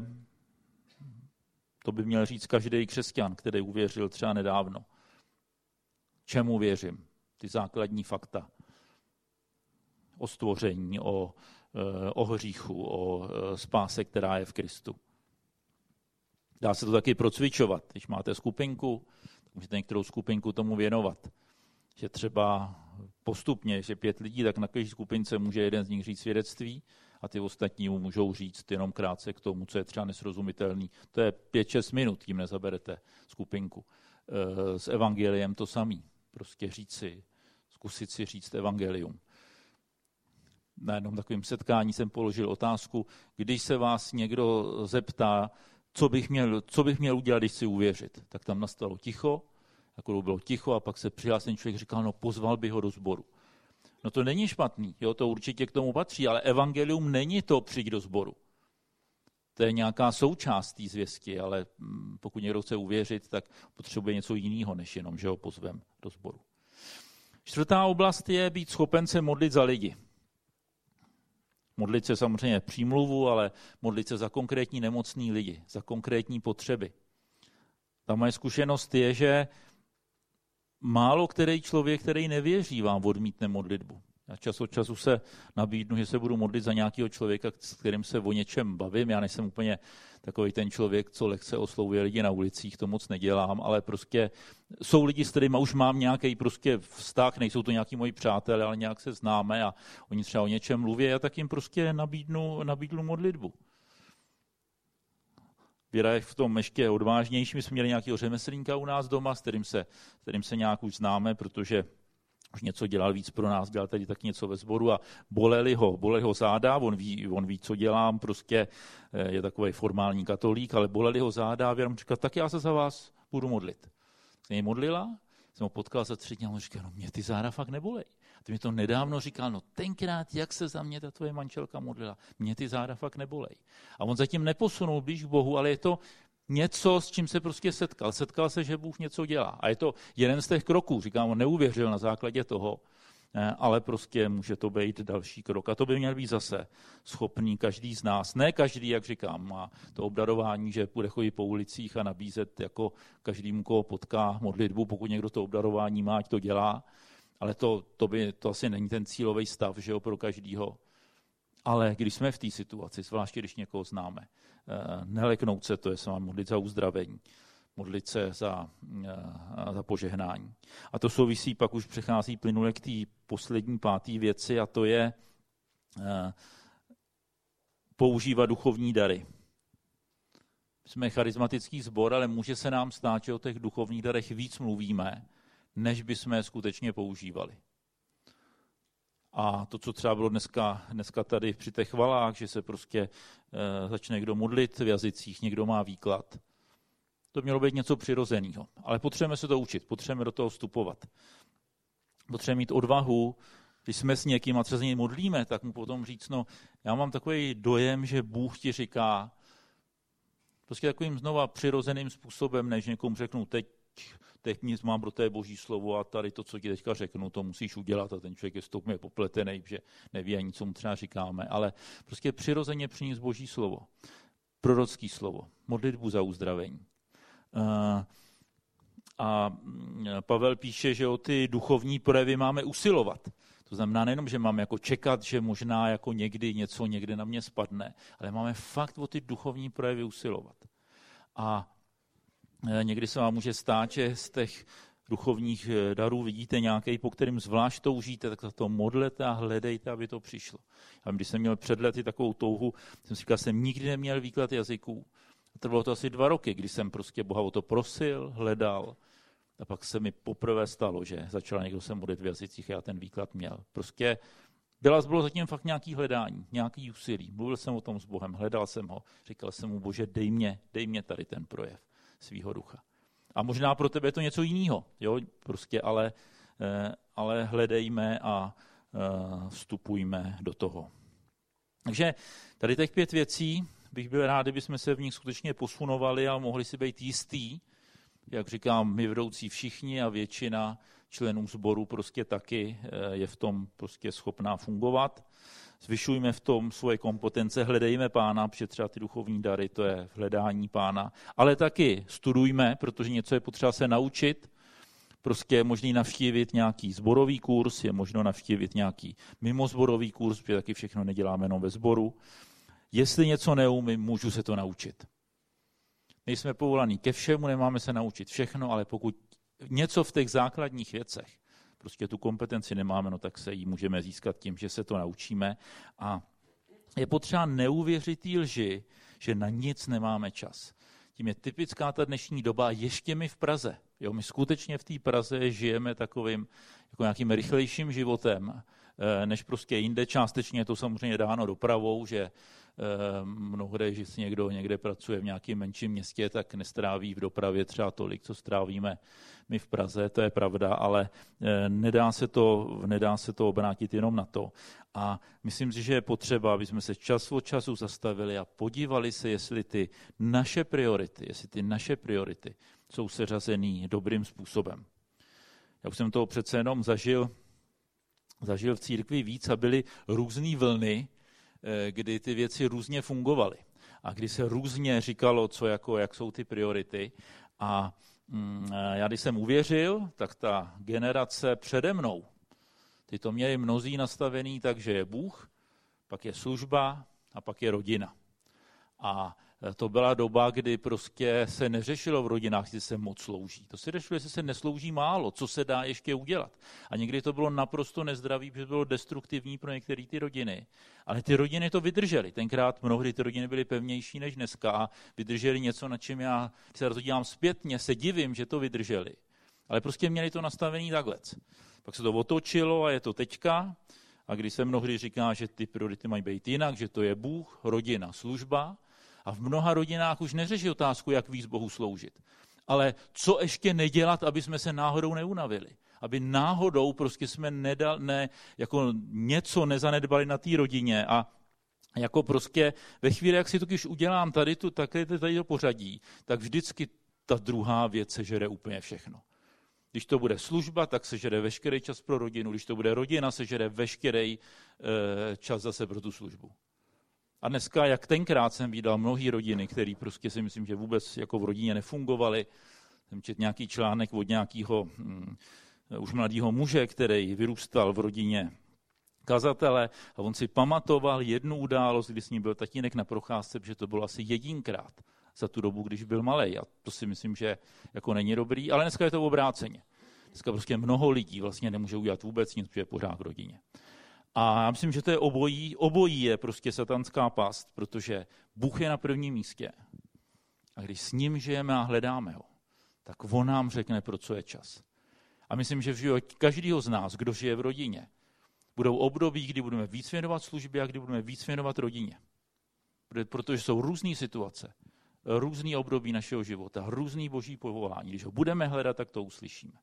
to by měl říct každý křesťan, který uvěřil třeba nedávno. Čemu věřím? Ty základní fakta. O stvoření, o, o hříchu, o spáse, která je v Kristu. Dá se to taky procvičovat. Když máte skupinku, tak můžete některou skupinku tomu věnovat. Že třeba postupně, že pět lidí, tak na každé skupince může jeden z nich říct svědectví a ty ostatní mu můžou říct jenom krátce k tomu, co je třeba nesrozumitelný. To je pět šest minut, tím nezaberete skupinku. S evangeliem to samý. Prostě říct si, zkusit si říct evangelium. Na jednom takovém setkání jsem položil otázku, když se vás někdo zeptá, co bych měl, co bych měl udělat, když chci uvěřit. Tak tam nastalo ticho, jako bylo ticho a pak se přihlásil člověk, říkal, no pozval by ho do sboru. No to není špatný, jo, to určitě k tomu patří, ale evangelium není to přijít do sboru. To je nějaká součást té zvěsti, ale pokud někdo chce uvěřit, tak potřebuje něco jiného, než jenom, že ho pozvem do sboru. Čtvrtá oblast je být schopen se modlit za lidi. Modlit se samozřejmě přímluvu, ale modlit se za konkrétní nemocný lidi, za konkrétní potřeby. Ta moje zkušenost je, že málo který člověk, který nevěří, vám odmítne modlitbu. Já čas od času se nabídnu, že se budu modlit za nějakého člověka, s kterým se o něčem bavím. Já nejsem úplně takový ten člověk, co lehce oslovuje lidi na ulicích, to moc nedělám, ale prostě jsou lidi, s kterými už mám nějaký prostě vztah, nejsou to nějaký moji přátelé, ale nějak se známe a oni třeba o něčem mluví, já tak jim prostě nabídnu, nabídnu modlitbu. Věra je v tom ještě odvážnější. My jsme měli nějakého řemeslníka u nás doma, s kterým se, s kterým se nějak už známe, protože už něco dělal víc pro nás, dělal tady taky něco ve sboru a boleli ho, boleli ho záda, on ví, on ví, co dělám, prostě je takový formální katolík, ale boleli ho záda a Věra mu říkala, tak já se za vás budu modlit. Jsem jej modlila, jsem ho potkal za tři dny a on říkal, no mě ty záda fakt nebolej. A ty mi to nedávno říkal, no tenkrát, jak se za mě ta tvoje manželka modlila, mě ty záda fakt nebolej. A on zatím neposunul blíž k Bohu, ale je to něco, s čím se prostě setkal. Setkal se, že Bůh něco dělá. A je to jeden z těch kroků. Říkám, on neuvěřil na základě toho, ale prostě může to být další krok. A to by měl být zase schopný každý z nás. Ne každý, jak říkám, má to obdarování, že bude chodit po ulicích a nabízet jako každému, koho potká modlitbu. Pokud někdo to obdarování má, ať to dělá. Ale to, to, by, to asi není ten cílový stav, že jo, pro každýho. Ale když jsme v té situaci, zvláště když někoho známe, neleknout se, to je se mám modlit za uzdravení, modlit se za, za požehnání. A to souvisí, pak už přechází plynule k té poslední páté věci a to je používat duchovní dary. Jsme charismatický sbor, ale může se nám stát, že o těch duchovních darech víc mluvíme, než bychom je skutečně používali. A to, co třeba bylo dneska, dneska tady při těch chvalách, že se prostě e, začne někdo modlit v jazycích, někdo má výklad. To mělo být něco přirozeného. Ale potřebujeme se to učit, potřebujeme do toho vstupovat. Potřebujeme mít odvahu, když jsme s někým a třeba z něj modlíme, tak mu potom říct, no, já mám takový dojem, že Bůh ti říká, prostě takovým znova přirozeným způsobem, než někomu řeknu, teď teď nic mám pro té boží slovo a tady to, co ti teďka řeknu, to musíš udělat a ten člověk je s tou mě popletený, že neví ani, co mu třeba říkáme, ale prostě přirozeně přinést boží slovo, prorocký slovo, modlitbu za uzdravení. A Pavel píše, že o ty duchovní projevy máme usilovat. To znamená nejenom, že máme jako čekat, že možná jako někdy něco někde na mě spadne, ale máme fakt o ty duchovní projevy usilovat. A někdy se vám může stát, že z těch duchovních darů vidíte nějaký, po kterým zvlášť toužíte, tak za to modlete a hledejte, aby to přišlo. A když jsem měl před lety takovou touhu, jsem si říkal, jsem nikdy neměl výklad jazyků. A trvalo to asi dva roky, kdy jsem prostě Boha o to prosil, hledal. A pak se mi poprvé stalo, že začal někdo se modlit v jazycích a já ten výklad měl. Prostě byla, bylo zatím fakt nějaký hledání, nějaký úsilí. Mluvil jsem o tom s Bohem, hledal jsem ho. Říkal jsem mu, Bože, dej mě, dej mě tady ten projev svýho ducha. A možná pro tebe je to něco jiného, jo, prostě, ale, ale hledejme a vstupujme do toho. Takže tady těch pět věcí bych byl rád, kdybychom se v nich skutečně posunovali a mohli si být jistý, jak říkám, my vedoucí všichni a většina členů sboru prostě taky je v tom prostě schopná fungovat. Zvyšujme v tom svoje kompetence, hledejme Pána, protože třeba ty duchovní dary, to je hledání Pána, ale taky studujme, protože něco je potřeba se naučit, Prostě je možný navštívit nějaký sborový kurz, je možno navštívit nějaký mimozborový kurz, protože taky všechno neděláme jenom ve sboru. Jestli něco neumím, můžu se to naučit. Nejsme povolaní ke všemu, nemáme se naučit všechno, ale pokud něco v těch základních věcech, prostě tu kompetenci nemáme, no tak se jí můžeme získat tím, že se to naučíme. A je potřeba neuvěřitý lži, že na nic nemáme čas. Tím je typická ta dnešní doba, ještě my v Praze. Jo, my skutečně v té Praze žijeme takovým jako nějakým rychlejším životem, než prostě jinde. Částečně je to samozřejmě dáno dopravou, že mnohde, že si někdo někde pracuje v nějakém menším městě, tak nestráví v dopravě třeba tolik, co strávíme my v Praze, to je pravda, ale nedá se to, nedá se to obrátit jenom na to. A myslím si, že je potřeba, aby jsme se čas od času zastavili a podívali se, jestli ty naše priority, jestli ty naše priority jsou seřazený dobrým způsobem. Já už jsem toho přece jenom zažil, zažil v církvi víc a byly různé vlny, kdy ty věci různě fungovaly a kdy se různě říkalo, co jako, jak jsou ty priority. A mm, já když jsem uvěřil, tak ta generace přede mnou, ty to měli mnozí nastavený tak, že je Bůh, pak je služba a pak je rodina. A to byla doba, kdy prostě se neřešilo v rodinách, jestli se moc slouží. To se řešilo, jestli se neslouží málo, co se dá ještě udělat. A někdy to bylo naprosto nezdravý, protože bylo destruktivní pro některé ty rodiny. Ale ty rodiny to vydržely. Tenkrát mnohdy ty rodiny byly pevnější než dneska a vydrželi něco, na čem já, když se to dělám zpětně, se divím, že to vydrželi. Ale prostě měli to nastavený takhle. Pak se to otočilo a je to teďka. A když se mnohdy říká, že ty priority mají být jinak, že to je Bůh, rodina, služba, a v mnoha rodinách už neřeší otázku, jak víc Bohu sloužit. Ale co ještě nedělat, aby jsme se náhodou neunavili. Aby náhodou prostě jsme nedal, ne, jako něco nezanedbali na té rodině. A jako prostě ve chvíli, jak si to když udělám tady, tu, tady, tady to pořadí, tak vždycky ta druhá věc sežere úplně všechno. Když to bude služba, tak sežere veškerý čas pro rodinu. Když to bude rodina, sežere veškerý e, čas zase pro tu službu. A dneska, jak tenkrát jsem viděl mnohé rodiny, které prostě si myslím, že vůbec jako v rodině nefungovaly. Jsem četl nějaký článek od nějakého hm, už mladého muže, který vyrůstal v rodině kazatele a on si pamatoval jednu událost, kdy s ním byl tatínek na procházce, protože to bylo asi jedinkrát za tu dobu, když byl malej. A to si myslím, že jako není dobrý, ale dneska je to obráceně. Dneska prostě mnoho lidí vlastně nemůže udělat vůbec nic, protože je pořád v rodině. A já myslím, že to je obojí. Obojí je prostě satanská past, protože Bůh je na prvním místě. A když s ním žijeme a hledáme ho, tak on nám řekne, pro co je čas. A myslím, že v životě každého z nás, kdo žije v rodině, budou období, kdy budeme víc věnovat službě a kdy budeme víc věnovat rodině. Protože jsou různé situace, různý období našeho života, různý boží povolání. Když ho budeme hledat, tak to uslyšíme.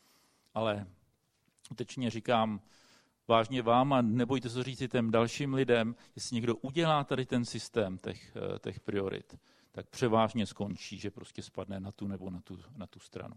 Ale skutečně říkám, vážně vám a nebojte se říct i těm dalším lidem, jestli někdo udělá tady ten systém těch, těch priorit, tak převážně skončí, že prostě spadne na tu nebo na tu, na tu stranu.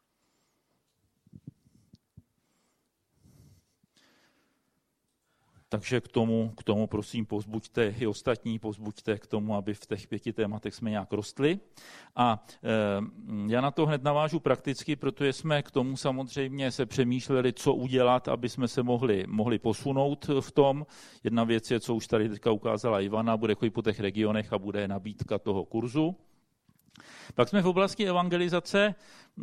Takže k tomu, k tomu prosím povzbuďte i ostatní, povzbuďte k tomu, aby v těch pěti tématech jsme nějak rostli. A e, já na to hned navážu prakticky, protože jsme k tomu samozřejmě se přemýšleli, co udělat, aby jsme se mohli, mohli posunout v tom. Jedna věc je, co už tady teďka ukázala Ivana, bude chodit po těch regionech a bude nabídka toho kurzu. Pak jsme v oblasti evangelizace,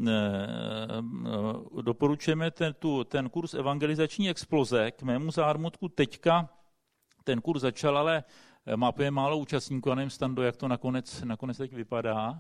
doporučujeme ten, tu, ten kurz evangelizační exploze. K mému zármutku teďka ten kurz začal, ale má pět málo účastníků a nevím, Stando, jak to nakonec, nakonec teď vypadá.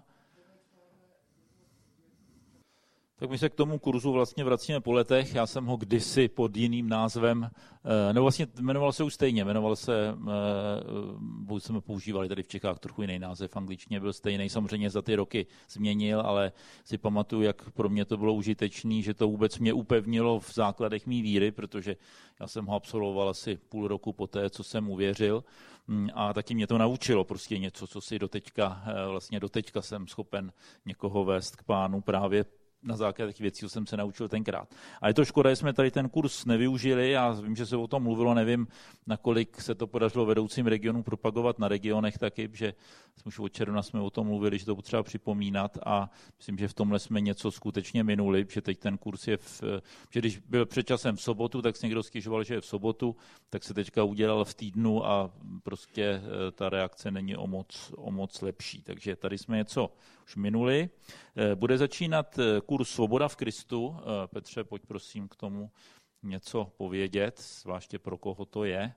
Tak my se k tomu kurzu vlastně vracíme po letech. Já jsem ho kdysi pod jiným názvem, nebo vlastně jmenoval se už stejně, jmenoval se, buď jsme používali tady v Čechách trochu jiný název, v angličtině byl stejný, samozřejmě za ty roky změnil, ale si pamatuju, jak pro mě to bylo užitečný, že to vůbec mě upevnilo v základech mý víry, protože já jsem ho absolvoval asi půl roku poté, co jsem uvěřil a taky mě to naučilo prostě něco, co si doteďka, vlastně doteďka jsem schopen někoho vést k Pánu právě na základě těch věcí, co jsem se naučil tenkrát. A je to škoda, že jsme tady ten kurz nevyužili a vím, že se o tom mluvilo, nevím, nakolik se to podařilo vedoucím regionů propagovat na regionech taky, že jsme už od června jsme o tom mluvili, že to potřeba připomínat a myslím, že v tomhle jsme něco skutečně minuli, že teď ten kurz je, v, že když byl před časem v sobotu, tak se někdo stěžoval, že je v sobotu, tak se teďka udělal v týdnu a prostě ta reakce není o moc, o moc lepší. Takže tady jsme něco už minuli. Bude začínat kurz Svoboda v Kristu. Petře, pojď prosím k tomu něco povědět, zvláště pro koho to je.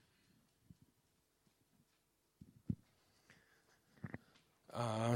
A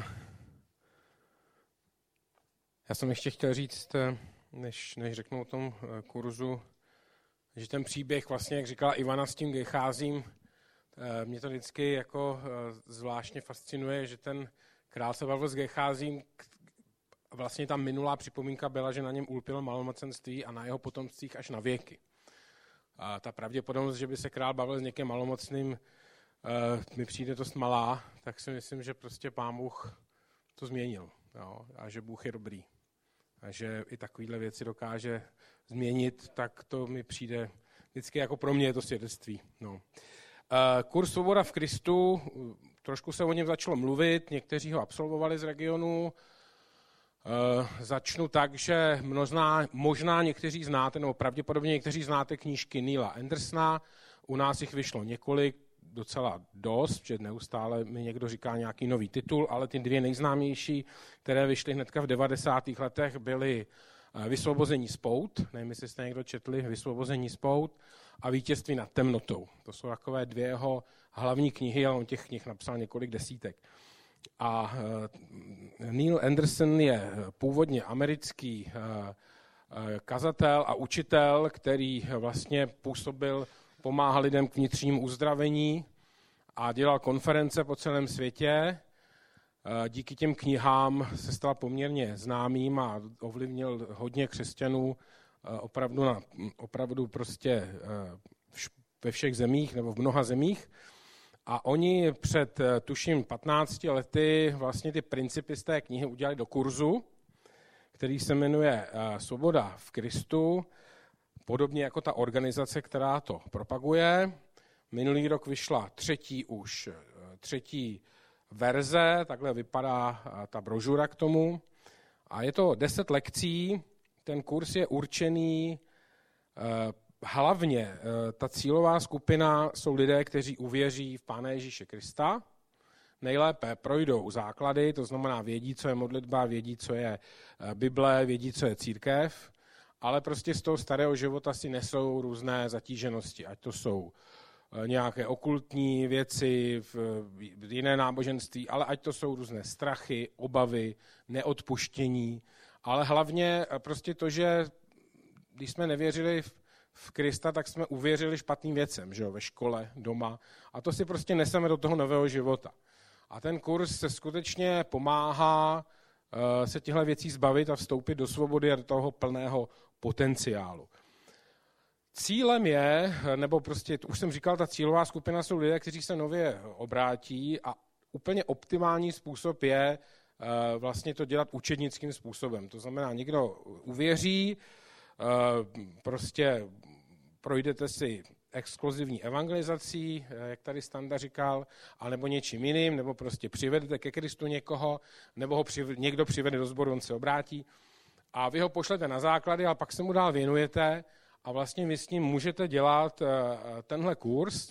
já jsem ještě chtěl říct, než, než řeknu o tom kurzu, že ten příběh, vlastně, jak říkala Ivana s tím Gecházím, mě to vždycky jako zvláštně fascinuje, že ten král se bavil s Gecházím, vlastně ta minulá připomínka byla, že na něm ulpilo malomocenství a na jeho potomstvích až na věky. A ta pravděpodobnost, že by se král bavil s někým malomocným, mi přijde dost malá, tak si myslím, že prostě Pán Bůh to změnil. Jo? A že Bůh je dobrý. A že i takovéhle věci dokáže změnit, tak to mi přijde vždycky jako pro mě je to svědectví. No. Kurz Svoboda v Kristu, trošku se o něm začalo mluvit, někteří ho absolvovali z regionu. Začnu tak, že mnozná, možná někteří znáte, nebo pravděpodobně někteří znáte knížky Neila Andersona. U nás jich vyšlo několik, docela dost, že neustále mi někdo říká nějaký nový titul, ale ty dvě nejznámější, které vyšly hnedka v devadesátých letech, byly Vysvobození z pout, nevím, jestli jste někdo četli Vysvobození z pout, a Vítězství nad temnotou. To jsou takové dvě jeho hlavní knihy, ale on těch knih napsal několik desítek. A Neil Anderson je původně americký kazatel a učitel, který vlastně působil, pomáhal lidem k vnitřnímu uzdravení a dělal konference po celém světě. Díky těm knihám se stal poměrně známým a ovlivnil hodně křesťanů opravdu, na, opravdu prostě ve všech zemích nebo v mnoha zemích. A oni před, tuším, patnácti lety vlastně ty principy z té knihy udělali do kurzu, který se jmenuje Svoboda v Kristu, podobně jako ta organizace, která to propaguje. Minulý rok vyšla třetí už, třetí verze, takhle vypadá ta brožura k tomu. A je to deset lekcí, ten kurz je určený hlavně, ta cílová skupina jsou lidé, kteří uvěří v Pána Ježíše Krista, nejlépe projdou základy, to znamená vědí, co je modlitba, vědí, co je Bible, vědí, co je církev, ale prostě z toho starého života si nesou různé zatíženosti, ať to jsou nějaké okultní věci, jiné náboženství, ale ať to jsou různé strachy, obavy, neodpuštění, ale hlavně prostě to, že když jsme nevěřili v, v Krista, tak jsme uvěřili špatným věcem, že jo, ve škole, doma, a to si prostě neseme do toho nového života. A ten kurz se skutečně pomáhá uh, se těchto věcí zbavit a vstoupit do svobody a do toho plného potenciálu. Cílem je, nebo prostě, už jsem říkal, ta cílová skupina jsou lidé, kteří se nově obrátí a úplně optimální způsob je uh, vlastně to dělat učednickým způsobem. To znamená, někdo uvěří, uh, prostě projdete si exkluzivní evangelizací, jak tady Standa říkal, anebo něčím jiným, nebo prostě přivedete ke Kristu někoho, nebo ho přivede, někdo přivede do sboru, on se obrátí a vy ho pošlete na základy, ale pak se mu dál věnujete a vlastně vy s ním můžete dělat tenhle kurz.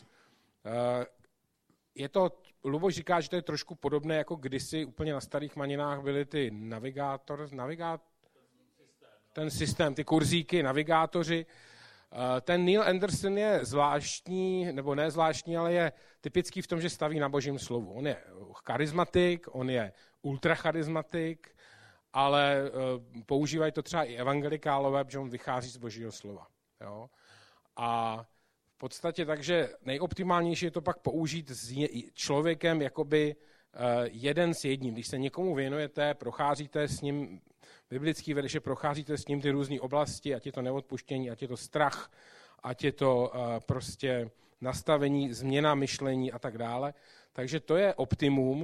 Je to, Luboš říká, že to je trošku podobné, jako kdysi úplně na starých maninách byly ty navigátor, navigátor, ten systém, ty kurzíky, navigátoři. Ten Neil Anderson je zvláštní, nebo ne zvláštní, ale je typický v tom, že staví na Božím slovu. On je charismatik, on je ultracharismatik, ale používají to třeba i evangelikálové, protože on vychází z Božího slova. Jo? A v podstatě takže nejoptimálnější je to pak použít s člověkem jakoby jeden s jedním. Když se někomu věnujete, procházíte s ním biblický verše, procházíte s ním ty různé oblasti, ať je to neodpuštění, ať je to strach, ať je to uh, prostě nastavení, změna myšlení a tak dále. Takže to je optimum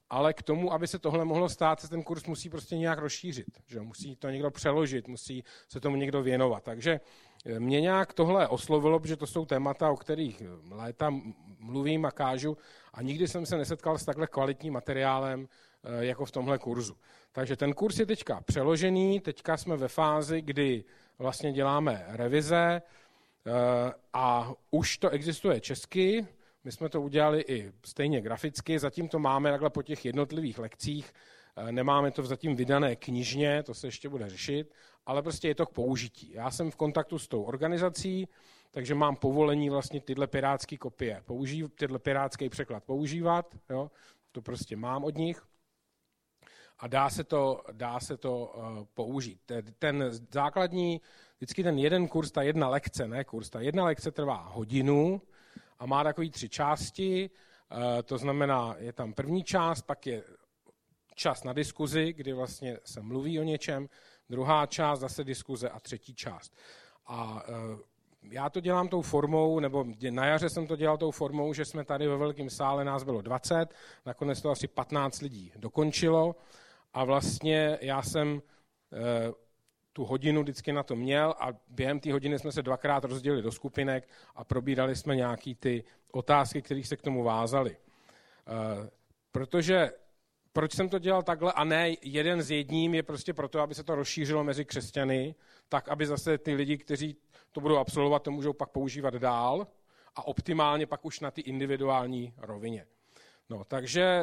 ale k tomu, aby se tohle mohlo stát, se ten kurz musí prostě nějak rozšířit. Že? Musí to někdo přeložit, musí se tomu někdo věnovat. Takže mě nějak tohle oslovilo, protože to jsou témata, o kterých léta mluvím a kážu a nikdy jsem se nesetkal s takhle kvalitním materiálem jako v tomhle kurzu. Takže ten kurz je teďka přeložený, teďka jsme ve fázi, kdy vlastně děláme revize a už to existuje česky. My jsme to udělali i stejně graficky, zatím to máme takhle po těch jednotlivých lekcích, nemáme to zatím vydané knižně, to se ještě bude řešit, ale prostě je to k použití. Já jsem v kontaktu s tou organizací, takže mám povolení vlastně tyhle pirátské kopie používat, tyhle pirátský překlad používat, jo? To prostě mám od nich a dá se to, dá se to uh, použít. Ten, ten základní, vždycky ten jeden kurz, ta jedna lekce, ne kurz, ta jedna lekce trvá hodinu, a má takový tři části, to znamená, je tam první část, pak je čas na diskuzi, kdy vlastně se mluví o něčem, druhá část zase diskuze a třetí část. A já to dělám tou formou, nebo na jaře jsem to dělal tou formou, že jsme tady ve velkém sále, nás bylo dvacet, nakonec to asi patnáct lidí dokončilo a vlastně já jsem tu hodinu vždycky na to měl a během té hodiny jsme se dvakrát rozdělili do skupinek a probírali jsme nějaký ty otázky, které se k tomu vázaly. Protože proč jsem to dělal takhle a ne jeden s jedním, je prostě proto, aby se to rozšířilo mezi křesťany, tak aby zase ty lidi, kteří to budou absolvovat, to můžou pak používat dál a optimálně pak už na ty individuální rovině. No, takže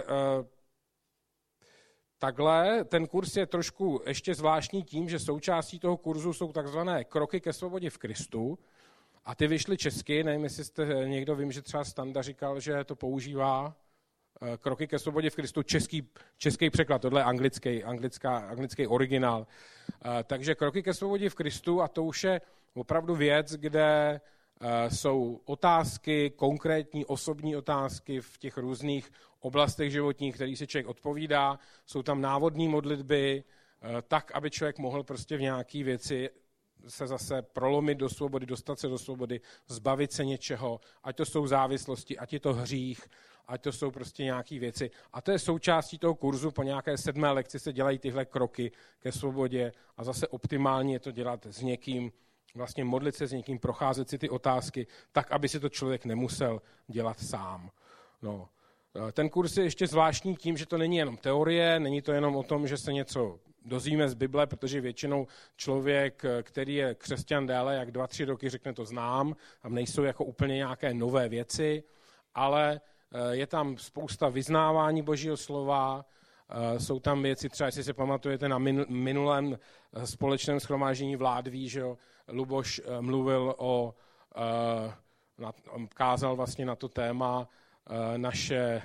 takhle, ten kurz je trošku ještě zvláštní tím, že součástí toho kurzu jsou takzvané kroky ke svobodě v Kristu a ty vyšly česky, nevím, jestli jste někdo, vím, že třeba Standa říkal, že to používá, kroky ke svobodě v Kristu, český, český překlad, tohle je anglický, anglická, anglický originál. Takže kroky ke svobodě v Kristu a to už je opravdu věc, kde jsou otázky, konkrétní osobní otázky v těch různých oblastech životních, který si člověk odpovídá. Jsou tam návodné modlitby, tak, aby člověk mohl prostě v nějaké věci se zase prolomit do svobody, dostat se do svobody, zbavit se něčeho, ať to jsou závislosti, ať je to hřích, ať to jsou prostě nějaké věci. A to je součástí toho kurzu, po nějaké sedmé lekci se dělají tyhle kroky ke svobodě a zase optimálně je to dělat s někým, vlastně modlit se s někým, procházet si ty otázky, tak, aby si to člověk nemusel dělat sám. No. Ten kurz je ještě zvláštní tím, že to není jenom teorie, není to jenom o tom, že se něco dozvíme z Bible, protože většinou člověk, který je křesťan déle, jak dva, tři roky řekne to znám, tam nejsou jako úplně nějaké nové věci, ale je tam spousta vyznávání Božího slova, jsou tam věci, třeba jestli se pamatujete na minulém společném shromáždění Vládví, že jo, Luboš mluvil o, kázal vlastně na to téma naše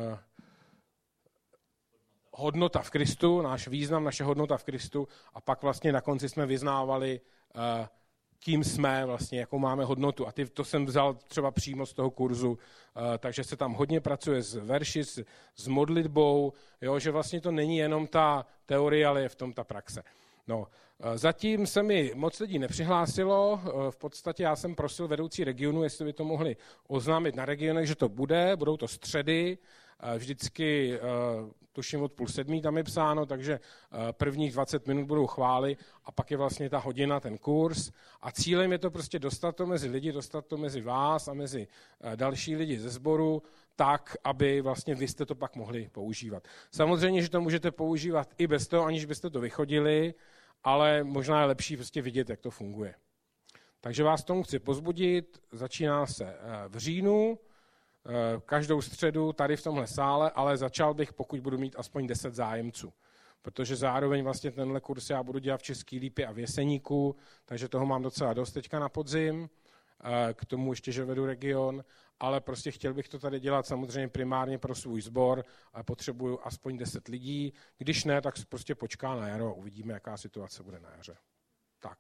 hodnota v Kristu, náš význam, naše hodnota v Kristu a pak vlastně na konci jsme vyznávali, kým jsme, vlastně, jakou máme hodnotu. A ty, to jsem vzal třeba přímo z toho kurzu, takže se tam hodně pracuje s verši, s, s modlitbou, jo, že vlastně to není jenom ta teorie, ale je v tom ta praxe. No, zatím se mi moc lidí nepřihlásilo, v podstatě já jsem prosil vedoucí regionu, jestli by to mohli oznámit na regionech, že to bude, budou to středy, vždycky tuším od půl sedmí tam je psáno, takže prvních dvacet minut budou chvály a pak je vlastně ta hodina, ten kurz a cílem je to prostě dostat to mezi lidi, dostat to mezi vás a mezi další lidi ze sboru, tak, aby vlastně vy jste to pak mohli používat. Samozřejmě, že to můžete používat i bez toho, aniž byste to vychodili, ale možná je lepší prostě vidět, jak to funguje. Takže vás tomu chci pozbudit, začíná se v říjnu, každou středu tady v tomhle sále, ale začal bych, pokud budu mít aspoň deset zájemců. Protože zároveň vlastně tenhle kurz já budu dělat v Český Lípě a v Jeseníku, takže toho mám docela dost teďka na podzim, k tomu ještě, že vedu region, ale prostě chtěl bych to tady dělat samozřejmě primárně pro svůj sbor a potřebuju aspoň deset lidí. Když ne, tak prostě počká na jaro a uvidíme, jaká situace bude na jaře. Tak.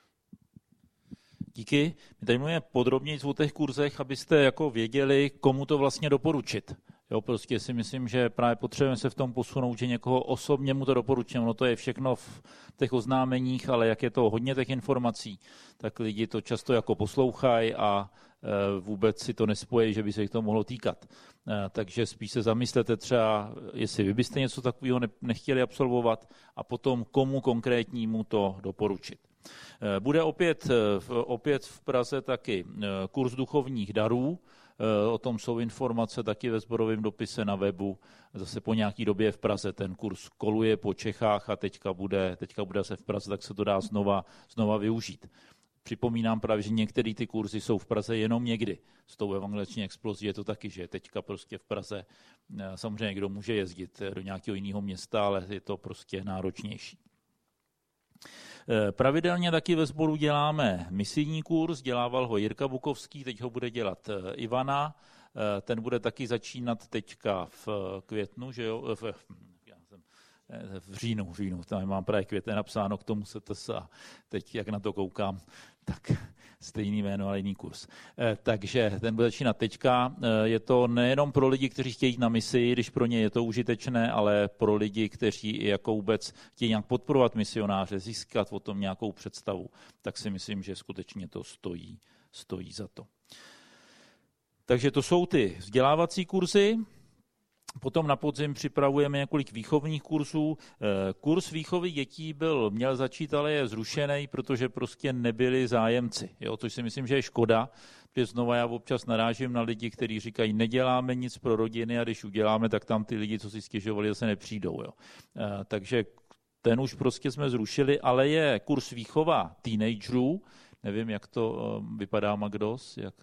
Díky. My tady mluvíme podrobněji o těch kurzech, abyste jako věděli, komu to vlastně doporučit. Jo, prostě si myslím, že právě potřebujeme se v tom posunout, že někoho osobně mu to doporučím. No to je všechno v těch oznámeních, ale jak je to hodně těch informací, tak lidi to často jako poslouchají a vůbec si to nespojí, že by se jich to mohlo týkat. Takže spíš se zamyslete třeba, jestli vy byste něco takového nechtěli absolvovat a potom komu konkrétnímu to doporučit. Bude opět, opět v Praze taky kurz duchovních darů. O tom jsou informace taky ve sborovém dopise na webu. Zase po nějaký době v Praze ten kurz koluje po Čechách a teďka bude, teďka bude se v Praze, tak se to dá znova, znova využít. Připomínám právě, že některé ty kurzy jsou v Praze jenom někdy. S tou evangelizační explozí je to taky, že teďka prostě v Praze samozřejmě někdo může jezdit do nějakého jiného města, ale je to prostě náročnější. Pravidelně taky ve sboru děláme misijní kurz, dělával ho Jirka Bukovský, teď ho bude dělat Ivana, ten bude taky začínat teďka v květnu, že jo, v, v říjnu, v říjnu, tam mám právě květen napsáno, k tomu se to a teď, jak na to koukám, tak stejný jméno, ale jiný kurz. Takže ten bude začínat teďka. Je to nejenom pro lidi, kteří chtějí jít na misi, když pro ně je to užitečné, ale pro lidi, kteří jako vůbec chtějí nějak podporovat misionáře, získat o tom nějakou představu, tak si myslím, že skutečně to stojí, stojí za to. Takže to jsou ty vzdělávací kurzy. Potom na podzim připravujeme několik výchovních kurzů. Kurz výchovy dětí byl, měl začít, ale je zrušený, protože prostě nebyli zájemci. Jo, což si myslím, že je škoda, protože znova já občas narážím na lidi, kteří říkají, neděláme nic pro rodiny a když uděláme, tak tam ty lidi, co si stěžovali, zase nepřijdou. Jo. Takže ten už prostě jsme zrušili, ale je kurz výchova teenagerů. Nevím, jak to vypadá, Magdos, jak...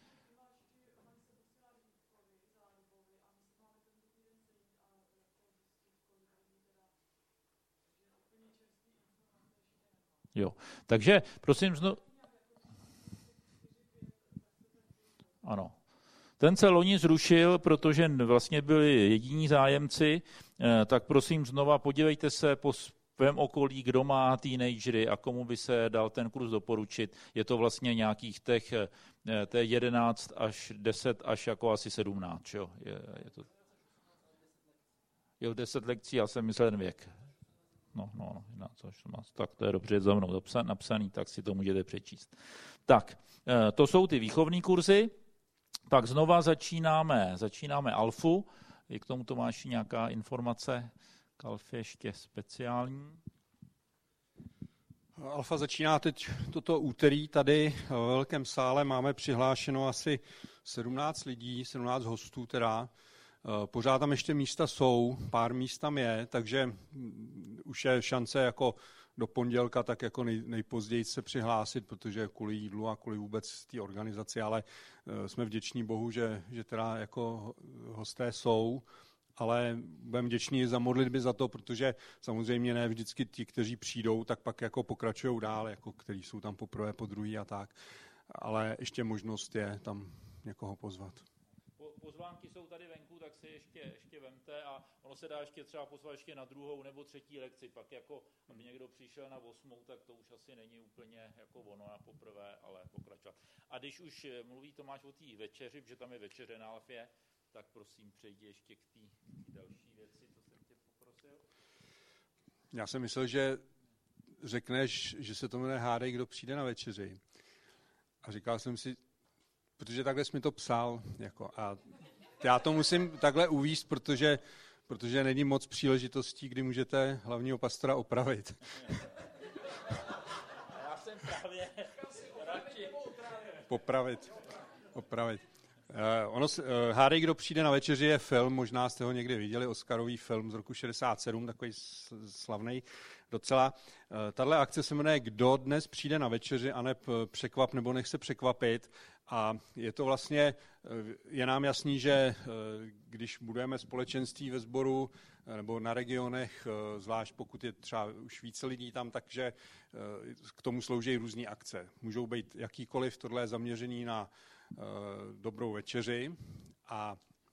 Jo. Takže prosím znovu... Ano. Ten se loni zrušil, protože vlastně byli jediní zájemci, tak prosím znova podívejte se po svém okolí, kdo má teenagery a komu by se dal ten kurz doporučit. Je to vlastně nějakých těch jedenáct až deset až jako asi sedmnáct. Jo. Je, je to... Jo, deset lekcí, já jsem myslel ten věk. No, no, no, tak to je dobře za mnou napsaný, tak si to můžete přečíst. Tak, to jsou ty výchovní kurzy, pak znova začínáme, začínáme Alfu, je k tomu Tomáš nějaká informace k Alfě ještě speciální? Alfa začíná teď toto úterý tady v velkém sále, máme přihlášeno asi sedmnáct lidí, sedmnáct hostů teda. Pořád tam ještě místa jsou, pár míst tam je, takže už je šance jako do pondělka tak jako nej, nejpozději se přihlásit, protože kvůli jídlu a kvůli vůbec té organizaci, ale jsme vděční Bohu, že, že teda jako hosté jsou, ale budeme vděční za modlitby za to, protože samozřejmě ne vždycky ti, kteří přijdou, tak pak jako pokračují dál, jako kteří jsou tam poprvé, po druhý a tak, ale ještě možnost je tam někoho pozvat. Pozvánky jsou tady venku, tak si ještě, ještě vemte a ono se dá ještě třeba pozvat ještě na druhou nebo třetí lekci. Pak jako, aby někdo přišel na osmou, tak to už asi není úplně jako ono na poprvé, ale pokračovat. A když už mluví Tomáš o té večeři, protože tam je večeře na Alfě, tak prosím přejdi ještě k té další věci, co jsem tě poprosil. Já jsem myslel, že řekneš, že se to jmenuje Hádej, kdo přijde na večeři. A říkal jsem si, protože takhle jsi mi to psal, jako, a já to musím takhle uvíct, protože, protože není moc příležitostí, kdy můžete hlavního pastora opravit. Já jsem právě radši popravit. Opravit. Uh, ono, uh, Hádej, kdo přijde na večeři je film, možná jste ho někdy viděli, Oscarový film z roku šedesát sedm, takový slavný docela. Uh, tahle akce se jmenuje Kdo dnes přijde na večeři a neb překvap nebo nech se překvapit. A je to vlastně, je nám jasný, že když budujeme společenství ve sboru nebo na regionech, zvlášť pokud je třeba už více lidí tam, takže k tomu slouží různé akce. Můžou být jakýkoliv, tohle je zaměřený na dobrou večeři a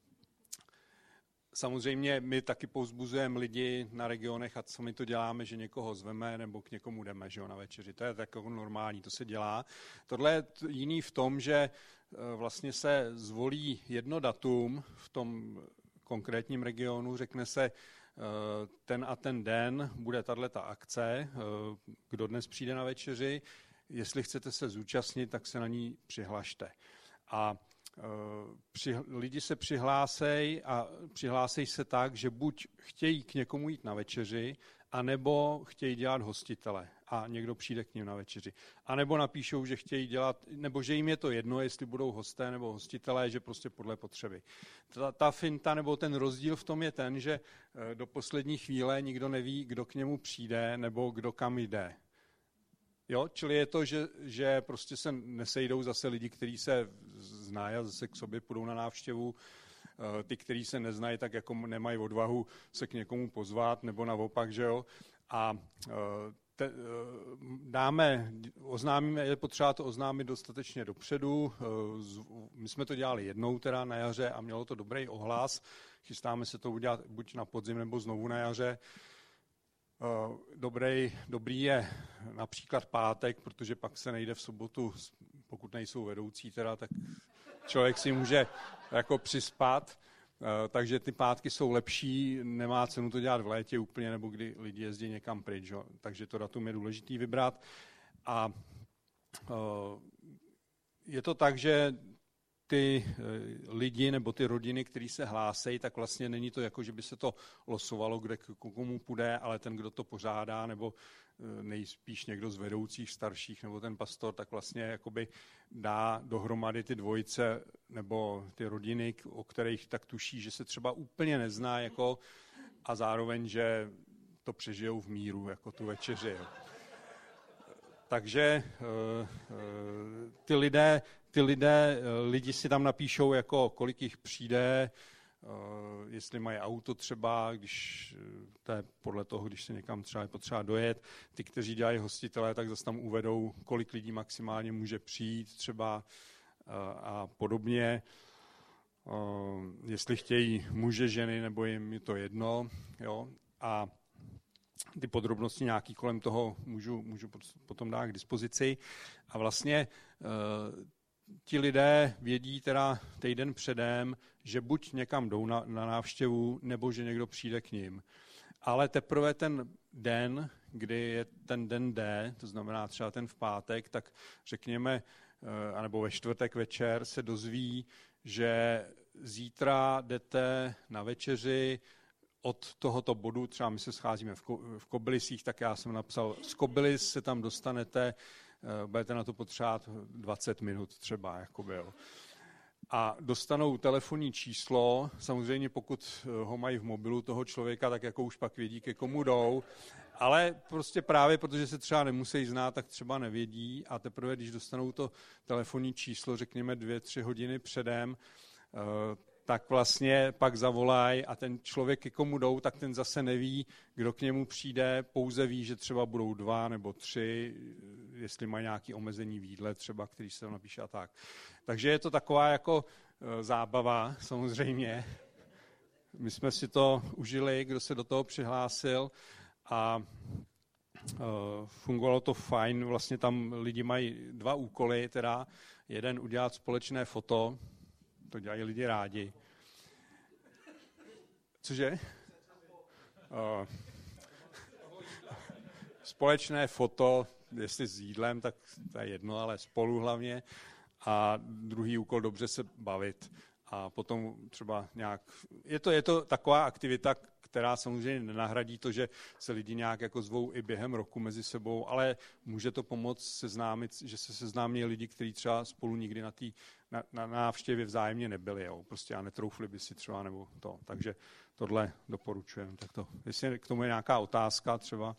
samozřejmě my taky povzbuzujeme lidi na regionech a co my to děláme, že někoho zveme nebo k někomu jdeme, že jo, na večeři. To je tak normální, to se dělá. Tohle je jiný v tom, že vlastně se zvolí jedno datum v tom konkrétním regionu, řekne se, ten a ten den bude tato akce, kdo dnes přijde na večeři, jestli chcete se zúčastnit, tak se na ní přihlašte. A při, lidi se přihlásejí a přihlásejí se tak, že buď chtějí k někomu jít na večeři, anebo chtějí dělat hostitele a někdo přijde k ním na večeři. A nebo napíšou, že chtějí dělat, nebo že jim je to jedno, jestli budou hosté nebo hostitelé, že prostě podle potřeby. Ta, ta finta nebo ten rozdíl v tom je ten, že do poslední chvíle nikdo neví, kdo k němu přijde nebo kdo kam jde. Jo, čili je to, že, že prostě se nesejdou zase lidi, kteří se znají a zase k sobě půjdou na návštěvu. Ty, kteří se neznají, tak jako nemají odvahu se k někomu pozvat, nebo naopak, že jo. A te, dáme, oznámíme, je potřeba to oznámit dostatečně dopředu. My jsme to dělali jednou teda na jaře a mělo to dobrý ohlas. Chystáme se to udělat buď na podzim, nebo znovu na jaře. Dobrý, dobrý je například pátek, protože pak se nejde v sobotu, pokud nejsou vedoucí teda, tak člověk si může jako přispat, takže ty pátky jsou lepší, nemá cenu to dělat v létě úplně, nebo kdy lidi jezdí někam pryč, jo? Takže to datum je důležitý vybrat. A je to tak, že ty lidi nebo ty rodiny, kteří se hlásejí, tak vlastně není to jako, že by se to losovalo, kde k komu půjde, ale ten, kdo to pořádá, nebo nejspíš někdo z vedoucích starších, nebo ten pastor, tak vlastně jakoby dá dohromady ty dvojice nebo ty rodiny, o kterých tak tuší, že se třeba úplně nezná, jako, a zároveň, že to přežijou v míru, jako tu večeři. Jo. Takže ty lidé, ty lidé, lidi si tam napíšou, jako kolik jich přijde, jestli mají auto třeba, když to je podle toho, když se někam třeba je potřeba dojet. Ty, kteří dělají hostitelé, tak zase tam uvedou, kolik lidí maximálně může přijít třeba a podobně. Jestli chtějí muže, ženy, nebo jim je to jedno. Jo? A ty podrobnosti nějaký kolem toho můžu, můžu potom dát k dispozici. A vlastně ti lidé vědí teda týden předem, že buď někam jdou na, na návštěvu, nebo že někdo přijde k ním. Ale teprve ten den, kdy je ten den D, to znamená třeba ten v pátek, tak řekněme, anebo ve čtvrtek večer se dozví, že zítra jdete na večeři od tohoto bodu, třeba my se scházíme v, Ko, v Kobylisích, tak já jsem napsal, z Kobylis se tam dostanete, budete na to potřebovat dvacet minut třeba. Jakoby, jo. A dostanou telefonní číslo, samozřejmě pokud ho mají v mobilu toho člověka, tak jako už pak vědí, ke komu jdou, ale prostě právě protože se třeba nemusí znát, tak třeba nevědí a teprve, když dostanou to telefonní číslo, řekněme dvě, tři hodiny předem, tak vlastně pak zavolají a ten člověk, ke komu jdou, tak ten zase neví, kdo k němu přijde, pouze ví, že třeba budou dva nebo tři, jestli mají nějaké omezení v jídle třeba, který se tam napíše a tak. Takže je to taková jako zábava samozřejmě. My jsme si to užili, kdo se do toho přihlásil a fungovalo to fajn. Vlastně tam lidi mají dva úkoly, teda jeden udělat společné foto, to dělají lidi rádi. Cože? Uh, společné foto, jestli s jídlem, tak to je jedno, ale spolu hlavně. A druhý úkol, dobře se bavit. A potom třeba nějak... Je to, je to taková aktivita, která samozřejmě nenahradí to, že se lidi nějak jako zvou i během roku mezi sebou, ale může to pomoct seznámit, že se seznámí lidi, kteří třeba spolu nikdy na té na, na návštěvě vzájemně nebyli, jo. Prostě a netroufli by si třeba nebo to. Takže tohle doporučujeme. Tak to, jestli k tomu je nějaká otázka třeba.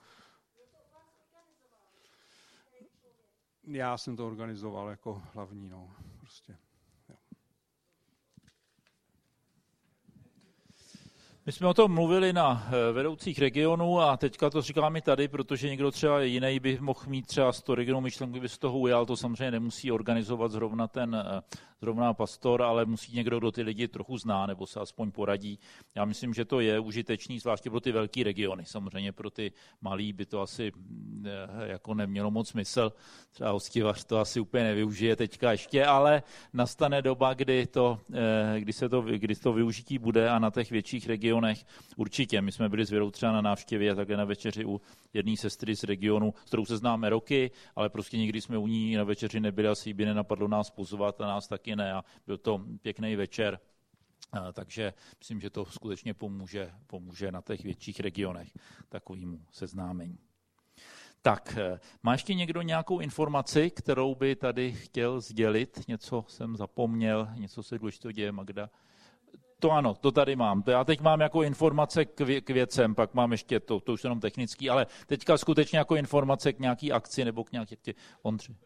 Já jsem to organizoval jako hlavní, no, prostě. My jsme o tom mluvili na vedoucích regionů a teďka to říkám i tady, protože někdo třeba jiný by mohl mít třeba sto regionů myšlenku, by se toho ujal, to samozřejmě nemusí organizovat zrovna ten zrovna pastor, ale musí někdo, kdo ty lidi trochu zná, nebo se aspoň poradí. Já myslím, že to je užitečný, zvláště pro ty velké regiony. Samozřejmě pro ty malý by to asi jako nemělo moc smysl. Třeba Hostivař to asi úplně nevyužije teďka ještě, ale nastane doba, kdy, to, kdy, se to, kdy to využití bude a na těch větších regionech určitě. My jsme byli s Věrou třeba na návštěvě a také na večeři u jedné sestry z regionu, s kterou se známe roky, ale prostě nikdy jsme u ní na večeři nebyli, asi by nenapadlo nás pozvat a nás taky ne. A byl to pěkný večer, a takže myslím, že to skutečně pomůže, pomůže na těch větších regionech takovému seznámení. Tak, má ještě někdo nějakou informaci, kterou by tady chtěl sdělit? Něco jsem zapomněl, něco se důležitého děje, Magda? To ano, to tady mám. To já teď mám jako informace k, vě, k věcem, pak mám ještě to, to už jenom technický, ale teďka skutečně jako informace k nějaký akci nebo k nějaké tě, Ondři.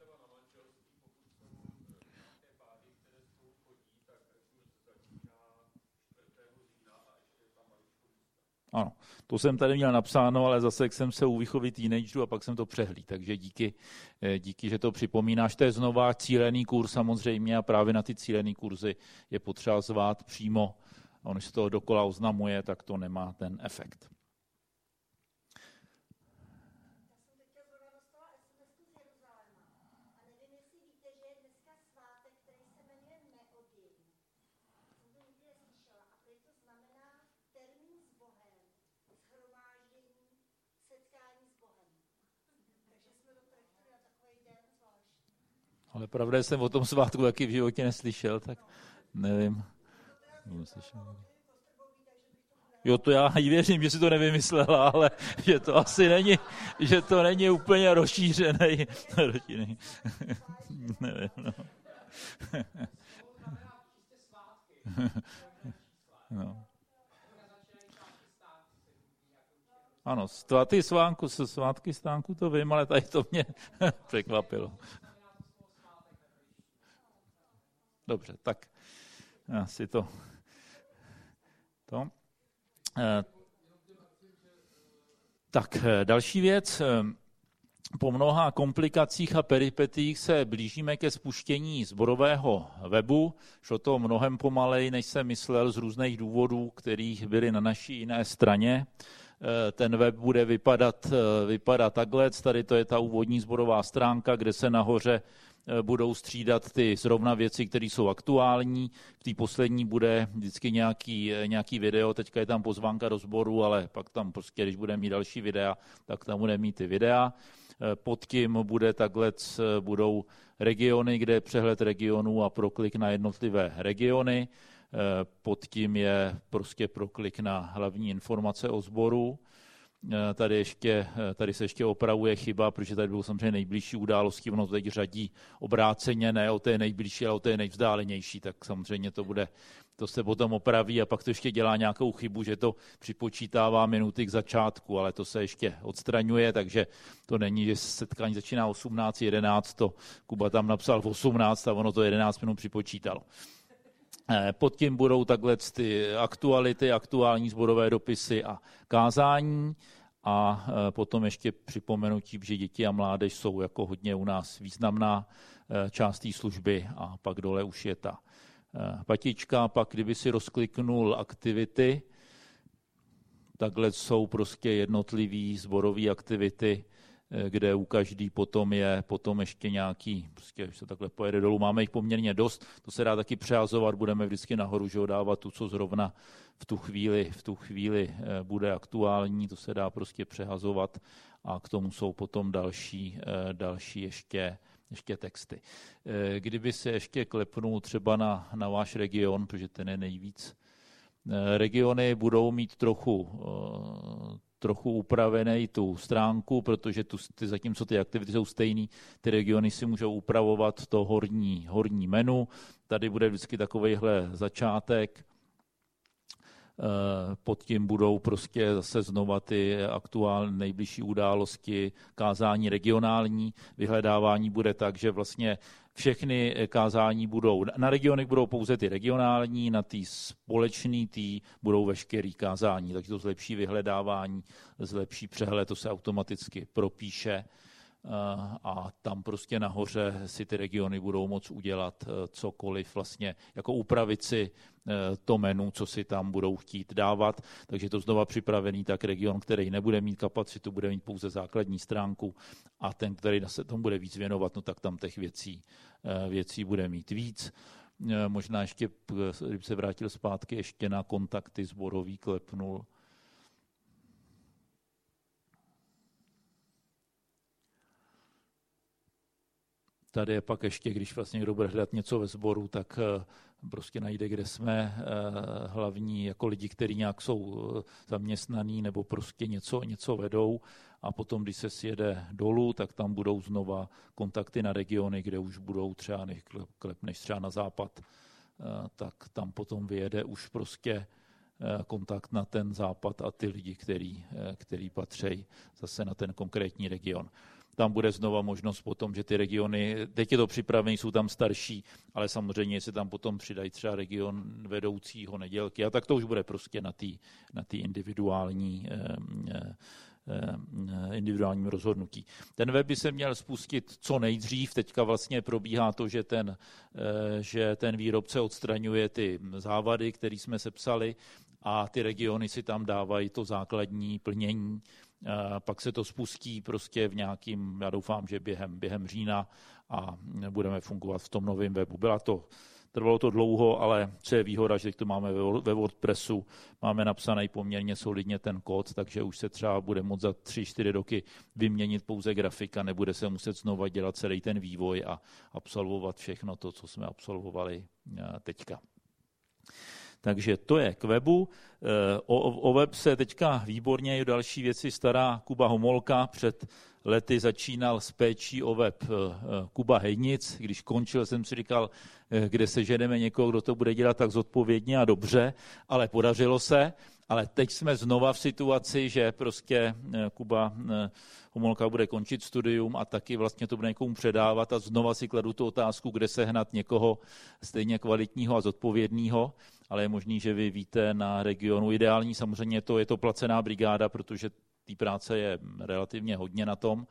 Ano, to jsem tady měl napsáno, ale zase jak jsem se u výchovy teenagerů a pak jsem to přehlíd, takže díky, díky, že to připomínáš. To je znova cílený kurz samozřejmě a právě na ty cílený kurzy je potřeba zvát přímo. A on, když se toho dokola oznamuje, tak to nemá ten efekt. Ale pravda, že jsem o tom svátku taky v životě neslyšel, tak nevím. Jo, to já jí věřím, že si to nevymyslela, ale že to asi není, že to není úplně rozšířený. Rodiny. Nevím, no. No. Ano, svátky svánku, svátky stánku to vím, ale tady to mě překvapilo. Dobře, tak asi to. to. E, tak další věc. Po mnoha komplikacích a peripetích se blížíme ke spuštění sborového webu. Šlo to mnohem pomalej, než jsem myslel z různých důvodů, kterých byly na naší jiné straně. Ten web bude vypadat, vypadat takhle. Tady to je ta úvodní sborová stránka, kde se nahoře budou střídat ty zrovna věci, které jsou aktuální. V té poslední bude vždycky nějaký, nějaký video, teďka je tam pozvánka do sboru, ale pak tam prostě, když bude mít další videa, tak tam bude mít ty videa. Pod tím bude takhle, budou regiony, kde je přehled regionů a proklik na jednotlivé regiony. Pod tím je prostě proklik na hlavní informace o sboru. Tady, ještě, tady se ještě opravuje chyba, protože tady bylo samozřejmě nejbližší události, ono teď řadí obráceně, ne o té nejbližší, ale o té nejvzdálenější, tak samozřejmě to bude, to se potom opraví a pak to ještě dělá nějakou chybu, že to připočítává minuty k začátku, ale to se ještě odstraňuje, takže to není, že setkání začíná osmnáct jedenáct, to Kuba tam napsal v osmnáct a ono to jedenáct minut připočítalo. Pod tím budou takhle ty aktuality, aktuální sborové dopisy a kázání a potom ještě připomenutí, že děti a mládež jsou jako hodně u nás významná část té služby a pak dole už je ta patička, pak kdyby si rozkliknul aktivity, takhle jsou prostě jednotlivý sborové aktivity, kde u každý potom je potom ještě nějaký, prostě když se takhle pojede dolů, máme jich poměrně dost, to se dá taky přehazovat, budeme vždycky nahoru, že dávat tu, co zrovna v tu chvíli, v tu chvíli bude aktuální, to se dá prostě přehazovat a k tomu jsou potom další, další ještě, ještě texty. Kdyby se ještě klepnul třeba na, na váš region, protože ten je nejvíc, regiony budou mít trochu trochu upravený tu stránku, protože tu, ty, zatímco ty aktivity jsou stejný, ty regiony si můžou upravovat to horní, horní menu. Tady bude vždycky takovejhle začátek. Pod tím budou prostě zase znova ty aktuální nejbližší události, kázání regionální. Vyhledávání bude tak, že vlastně všechny kázání budou, na regionech budou pouze ty regionální, na ty společný tý budou veškerý kázání, takže to zlepší vyhledávání, zlepší přehled, to se automaticky propíše a tam prostě nahoře si ty regiony budou moct udělat cokoliv vlastně, jako upravit si to menu, co si tam budou chtít dávat. Takže to znova připravený tak region, který nebude mít kapacitu, bude mít pouze základní stránku a ten, který se tomu bude víc věnovat, no tak tam těch věcí, věcí bude mít víc. Možná ještě, kdyby se vrátil zpátky, ještě na kontakty sborový klepnul. Tady je pak ještě, když vlastně kdo bude hledat něco ve sboru, tak prostě najde, kde jsme hlavní jako lidi, kteří nějak jsou zaměstnaní nebo prostě něco, něco vedou a potom, když se sjede dolů, tak tam budou znova kontakty na regiony, kde už budou třeba než třeba na západ, tak tam potom vyjede už prostě kontakt na ten západ a ty lidi, který, který patří zase na ten konkrétní region. Tam bude znova možnost potom, že ty regiony, teď je to připravené, jsou tam starší, ale samozřejmě se tam potom přidají třeba region vedoucího nedělky a tak to už bude prostě na té na té individuální eh, eh, individuálním rozhodnutí. Ten web by se měl spustit co nejdřív, teďka vlastně probíhá to, že ten, eh, že ten výrobce odstraňuje ty závady, které jsme sepsali a ty regiony si tam dávají to základní plnění. Pak se to spustí prostě v nějakým, já doufám, že během, během října a budeme fungovat v tom novém webu. Byla to, trvalo to dlouho, ale co je výhoda, že to máme ve WordPressu, máme napsaný poměrně solidně ten kód, takže už se třeba bude moct za tři, čtyři roky vyměnit pouze grafika, nebude se muset znova dělat celý ten vývoj a absolvovat všechno to, co jsme absolvovali teďka. Takže to je k webu. O, o web se teďka výborně i další věci stará Kuba Homolka. Před lety začínal s péčí o web Kuba Hejnic. Když končil, jsem si říkal, kde se ženeme někoho, kdo to bude dělat tak zodpovědně a dobře, ale podařilo se. Ale teď jsme znova v situaci, že prostě Kuba Homolka bude končit studium a taky vlastně to bude někomu předávat a znova si kladu tu otázku, kde sehnat někoho stejně kvalitního a zodpovědného, ale je možný, že vy víte na regionu. Ideální samozřejmě to je to placená brigáda, protože té práce je relativně hodně na tom.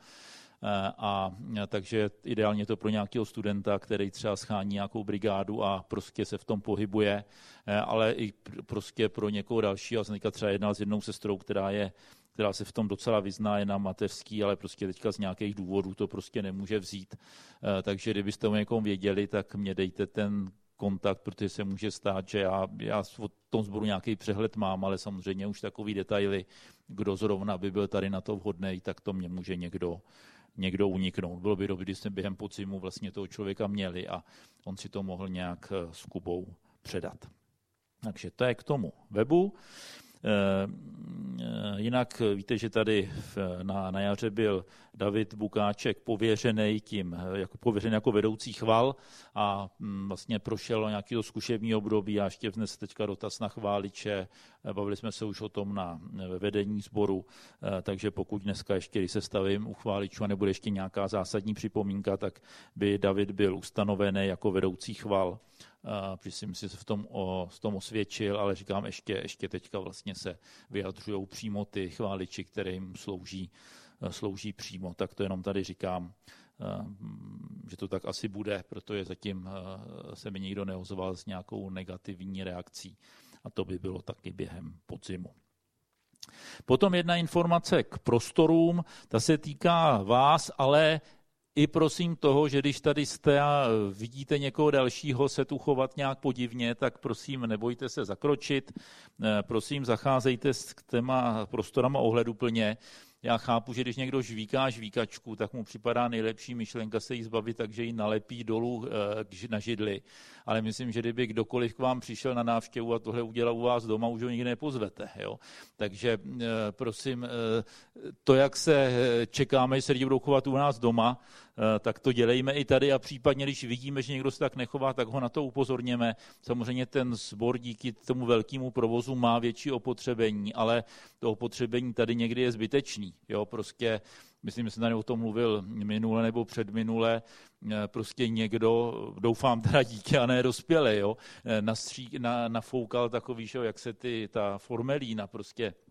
A takže ideálně to pro nějakého studenta, který třeba schání nějakou brigádu a prostě se v tom pohybuje, ale i prostě pro někoho dalšího. Já jsem teďka třeba jednal s jednou sestrou, která je která se v tom docela vyzná, je na mateřský, ale prostě teďka z nějakých důvodů to prostě nemůže vzít. Takže kdybyste o někom věděli, tak mě dejte ten kontakt, protože se může stát, že já, já o tom sboru nějaký přehled mám, ale samozřejmě už takový detaily, kdo zrovna by byl tady na to vhodný, tak to mě může někdo někdo uniknout. Bylo by dobré, když jsme během podzimu vlastně toho člověka měli a on si to mohl nějak s Kubou předat. Takže to je k tomu webu. Jinak víte, že tady na, na jaře byl David Bukáček pověřený tím, jako pověřený jako vedoucí chval a vlastně prošel nějaký to zkušební období a ještě vnes teďka dotaz na chváliče. Bavili jsme se už o tom na vedení sboru, takže pokud dneska ještě, když se stavím u chváličů a nebude ještě nějaká zásadní připomínka, tak by David byl ustanovený jako vedoucí chval. Protože si myslím, že se v tom, o, v tom osvědčil, ale říkám, ještě, ještě teďka vlastně se vyjadřují přímo ty chváliči, které jim slouží, slouží přímo. Tak to jenom tady říkám, že to tak asi bude, protože zatím se mi nikdo neozval s nějakou negativní reakcí a to by bylo taky během podzimu. Potom jedna informace k prostorům, ta se týká vás, ale i prosím toho, že když tady jste a vidíte někoho dalšího se tu chovat nějak podivně, tak prosím nebojte se zakročit, prosím zacházejte s těma prostorama ohleduplně. Já chápu, že když někdo žvíká žvíkačku, tak mu připadá nejlepší myšlenka se jí zbavit, takže ji nalepí dolů na židli. Ale myslím, že kdyby kdokoliv k vám přišel na návštěvu a tohle udělal u vás doma, už ho nikdy nepozvete. Jo? Takže prosím, to, jak se čekáme, že se lidi budou chovat u nás doma, tak to dělejme i tady a případně, když vidíme, že někdo se tak nechová, tak ho na to upozorněme. Samozřejmě ten sbor díky tomu velkému provozu má větší opotřebení, ale to opotřebení tady někdy je zbytečný. Jo, prostě, myslím, že jsem tady o tom mluvil minule nebo předminule, prostě někdo, doufám teda dítě a ne dospělé, jo, nastří, na, nafoukal takový, že, jak se ty, ta formelína prostě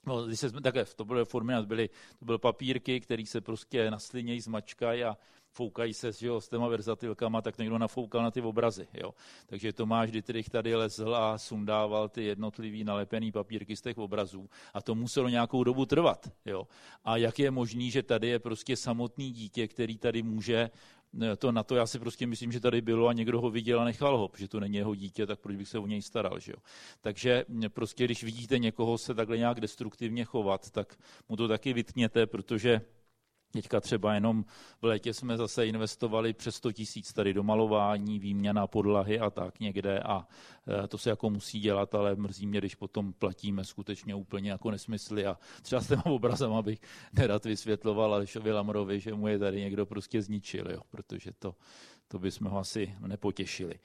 No, když jsme také, to byly formy, byly, to byly papírky, které se prostě naslinějí, zmačkají a foukají se že jo, s těma verzatilkama, tak někdo nafoukal na ty obrazy. Jo. Takže Tomáš Dittrich tady lezl a sundával ty jednotlivý nalepený papírky z těch obrazů a to muselo nějakou dobu trvat. Jo. A jak je možný, že tady je prostě samotný dítě, který tady může, to na to já si prostě myslím, že tady bylo a někdo ho viděl a nechal ho, protože to není jeho dítě, tak proč bych se o něj staral. Že jo. Takže prostě když vidíte někoho se takhle nějak destruktivně chovat, tak mu to taky vytkněte, protože teďka třeba jenom v létě jsme zase investovali přes sto tisíc tady do malování, výměna podlahy a tak někde a to se jako musí dělat, ale mrzí mě, když potom platíme skutečně úplně jako nesmysly a třeba s těma obrazama bych nerad vysvětloval Alešovi Lamrovi, že mu je tady někdo prostě zničil, jo, protože to, to bychom ho asi nepotěšili.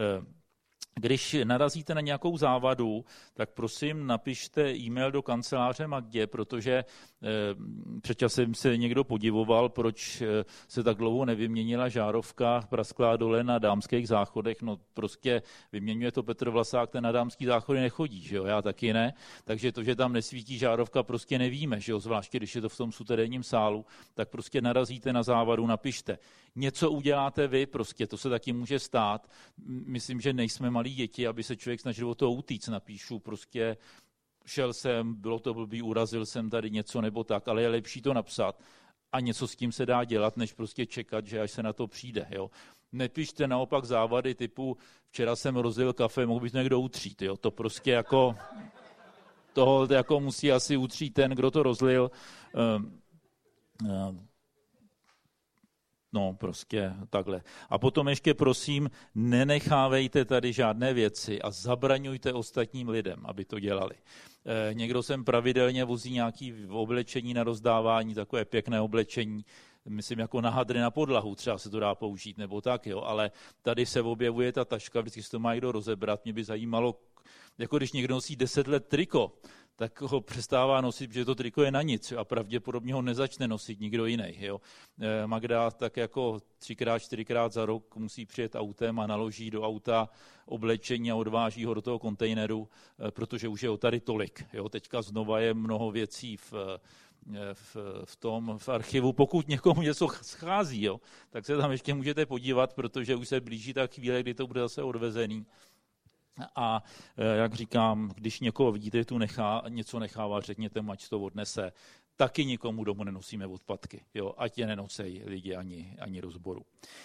Když narazíte na nějakou závadu, tak prosím napište e-mail do kanceláře Magdě, protože e, před časem se někdo podivoval, proč se tak dlouho nevyměnila žárovka prasklá dole na Dámských záchodech. No prostě vyměňuje to Petr Vlasák, ten na Dámský záchody nechodí, že jo? Já taky ne. Takže to, že tam nesvítí žárovka, prostě nevíme, že jo? Zvláště když je to v tom suterénním sálu, tak prostě narazíte na závadu, napište. Něco uděláte vy, prostě to se taky může stát. Myslím, že nejsme malí děti, aby se člověk snažil o to utíct. Napíšu prostě, šel jsem, bylo to blbý, urazil jsem tady něco nebo tak, ale je lepší to napsat a něco s tím se dá dělat, než prostě čekat, že až se na to přijde. Jo. Nepište naopak závady typu, včera jsem rozlil kafe, mohl by to někdo utřít. Jo. To prostě jako, toho jako musí asi utřít ten, kdo to rozlil. Um, um, No, prostě takhle. A potom ještě prosím, nenechávejte tady žádné věci a zabraňujte ostatním lidem, aby to dělali. E, někdo sem pravidelně vozí nějaké oblečení na rozdávání, takové pěkné oblečení, myslím jako na hadry na podlahu, třeba se to dá použít, nebo tak, jo, ale tady se objevuje ta taška, vždycky se to má někdo rozebrat, mě by zajímalo, jako když někdo nosí deset let triko, tak ho přestává nosit, protože to triko je na nic a pravděpodobně ho nezačne nosit nikdo jiný. Jo. Magda tak jako třikrát, čtyřikrát za rok musí přijet autem a naloží do auta oblečení a odváží ho do toho kontejneru, protože už je ho tady tolik. Jo. Teďka znova je mnoho věcí v, v, v tom v archivu. Pokud někomu něco schází, jo, tak se tam ještě můžete podívat, protože už se blíží ta chvíle, kdy to bude zase odvezený. A jak říkám, když někoho vidíte, že tu nechá, něco nechává, řekněte mu, ať to odnese. Taky nikomu domů nenosíme odpadky, jo, ať je nenosejí lidi ani, ani do sboru.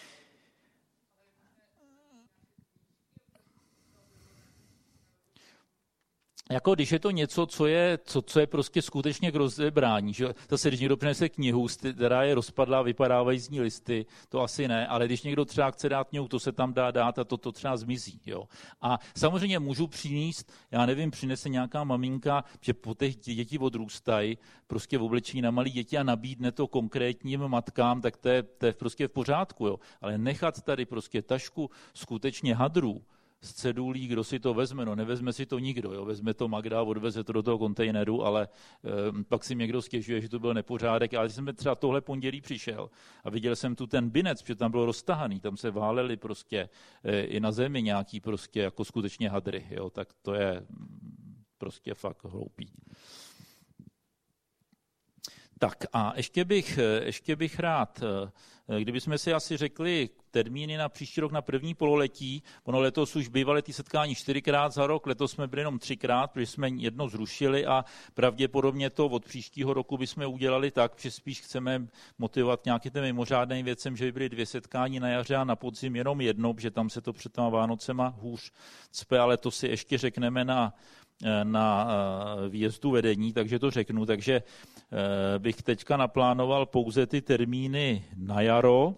Jako když je to něco, co je, co, co je prostě skutečně k rozebrání, že zase když někdo přinese knihu, která je rozpadlá, vypadávají z ní listy, to asi ne, ale když někdo třeba chce dát knihu, to se tam dá dát a to, to třeba zmizí. Jo. A samozřejmě můžu přinést, já nevím, přinese nějaká maminka, že po těch děti odrůstají, prostě v oblečení na malé děti a nabídne to konkrétním matkám, tak to je, to je prostě v pořádku. Jo. Ale nechat tady prostě tašku skutečně hadrů, z cedulí, kdo si to vezme, no nevezme si to nikdo, jo. Vezme to Magda, odveze to do toho kontejneru, ale e, pak si někdo stěžuje, že to byl nepořádek, ale když jsem třeba tohle pondělí přišel a viděl jsem tu ten binec, protože tam bylo roztahaný, tam se válely prostě e, i na zemi nějaký prostě jako skutečně hadry, jo, tak to je prostě fakt hloupý. Tak a ještě bych, ještě bych rád, kdybychom si asi řekli termíny na příští rok na první pololetí, ono letos už bývaly ty setkání čtyřikrát za rok, letos jsme byli jenom třikrát, protože jsme jedno zrušili a pravděpodobně to od příštího roku bychom udělali tak, že spíš chceme motivovat nějaký ten mimořádný věcem, že by byly dvě setkání na jaře a na podzim jenom jedno, protože tam se to před těma Vánocema hůř cpe, ale to si ještě řekneme na na výjezdu vedení, takže to řeknu. Takže bych teďka naplánoval pouze ty termíny na jaro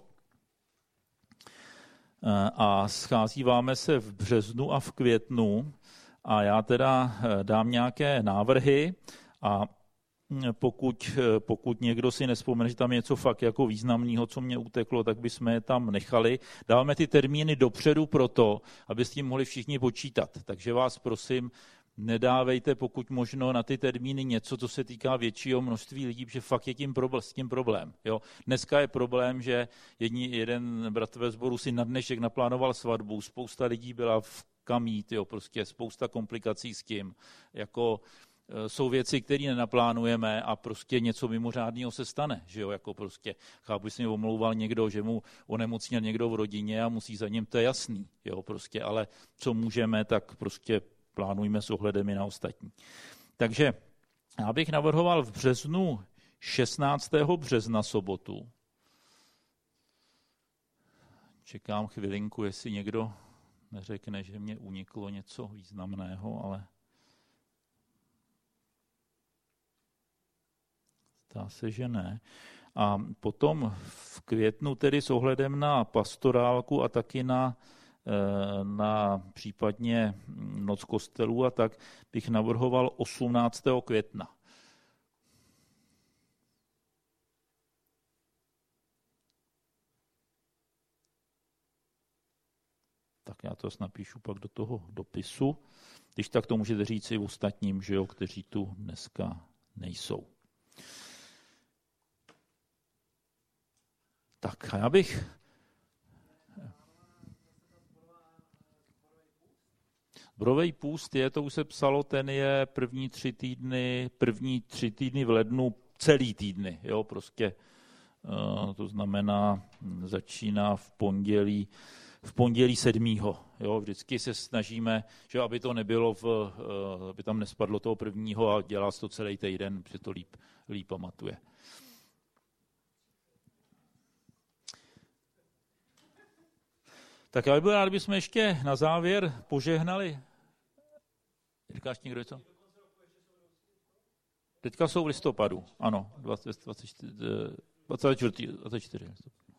a scházíváme se v březnu a v květnu a já teda dám nějaké návrhy a pokud, pokud někdo si nespomene, že tam je něco fakt jako významného, co mě uteklo, tak bychom je tam nechali. Dáváme ty termíny dopředu proto, aby s tím mohli všichni počítat. Takže vás prosím, nedávejte pokud možno na ty termíny něco, co se týká většího množství lidí, protože fakt je tím problém, s tím problém. Jo. Dneska je problém, že jedni, jeden bratr ve sboru si na dnešek naplánoval svatbu, spousta lidí byla v kamít, jo, prostě spousta komplikací s tím. Jako jsou věci, které nenaplánujeme a prostě něco mimořádného se stane, že jo, jako prostě, chápu, že se mi omlouval někdo, že mu onemocněl někdo v rodině a musí za ním, to je jasný, jo, prostě, ale co můžeme, tak prostě plánujme s ohledem i na ostatní. Takže já bych navrhoval v březnu, šestnáctého března sobotu. Čekám chvilinku, jestli někdo neřekne, že mě uniklo něco významného, ale zdá se, že ne. A potom v květnu tedy s ohledem na pastorálku a taky na, na případně noc kostelů a tak bych navrhoval osmnáctého května. Tak já to napíšu pak do toho dopisu. Když tak to můžete říct i ostatním, že jo, kteří tu dneska nejsou. Tak a já bych... Zborový půst je, to už se psalo, ten je první tři týdny, první tři týdny v lednu, celý týdny, jo, prostě to znamená, začíná v pondělí, v pondělí sedmýho. Jo, vždycky se snažíme, že aby to nebylo, v, aby tam nespadlo toho prvního a dělá se to celý týden, protože to líp, líp pamatuje. Tak já bych byl rád, kdybychom ještě na závěr požehnali. Říkáš někdo něco? Teďka jsou v listopadu, ano, dvacet, dvacet čtyři, dvacet čtyři, dvacet čtyři.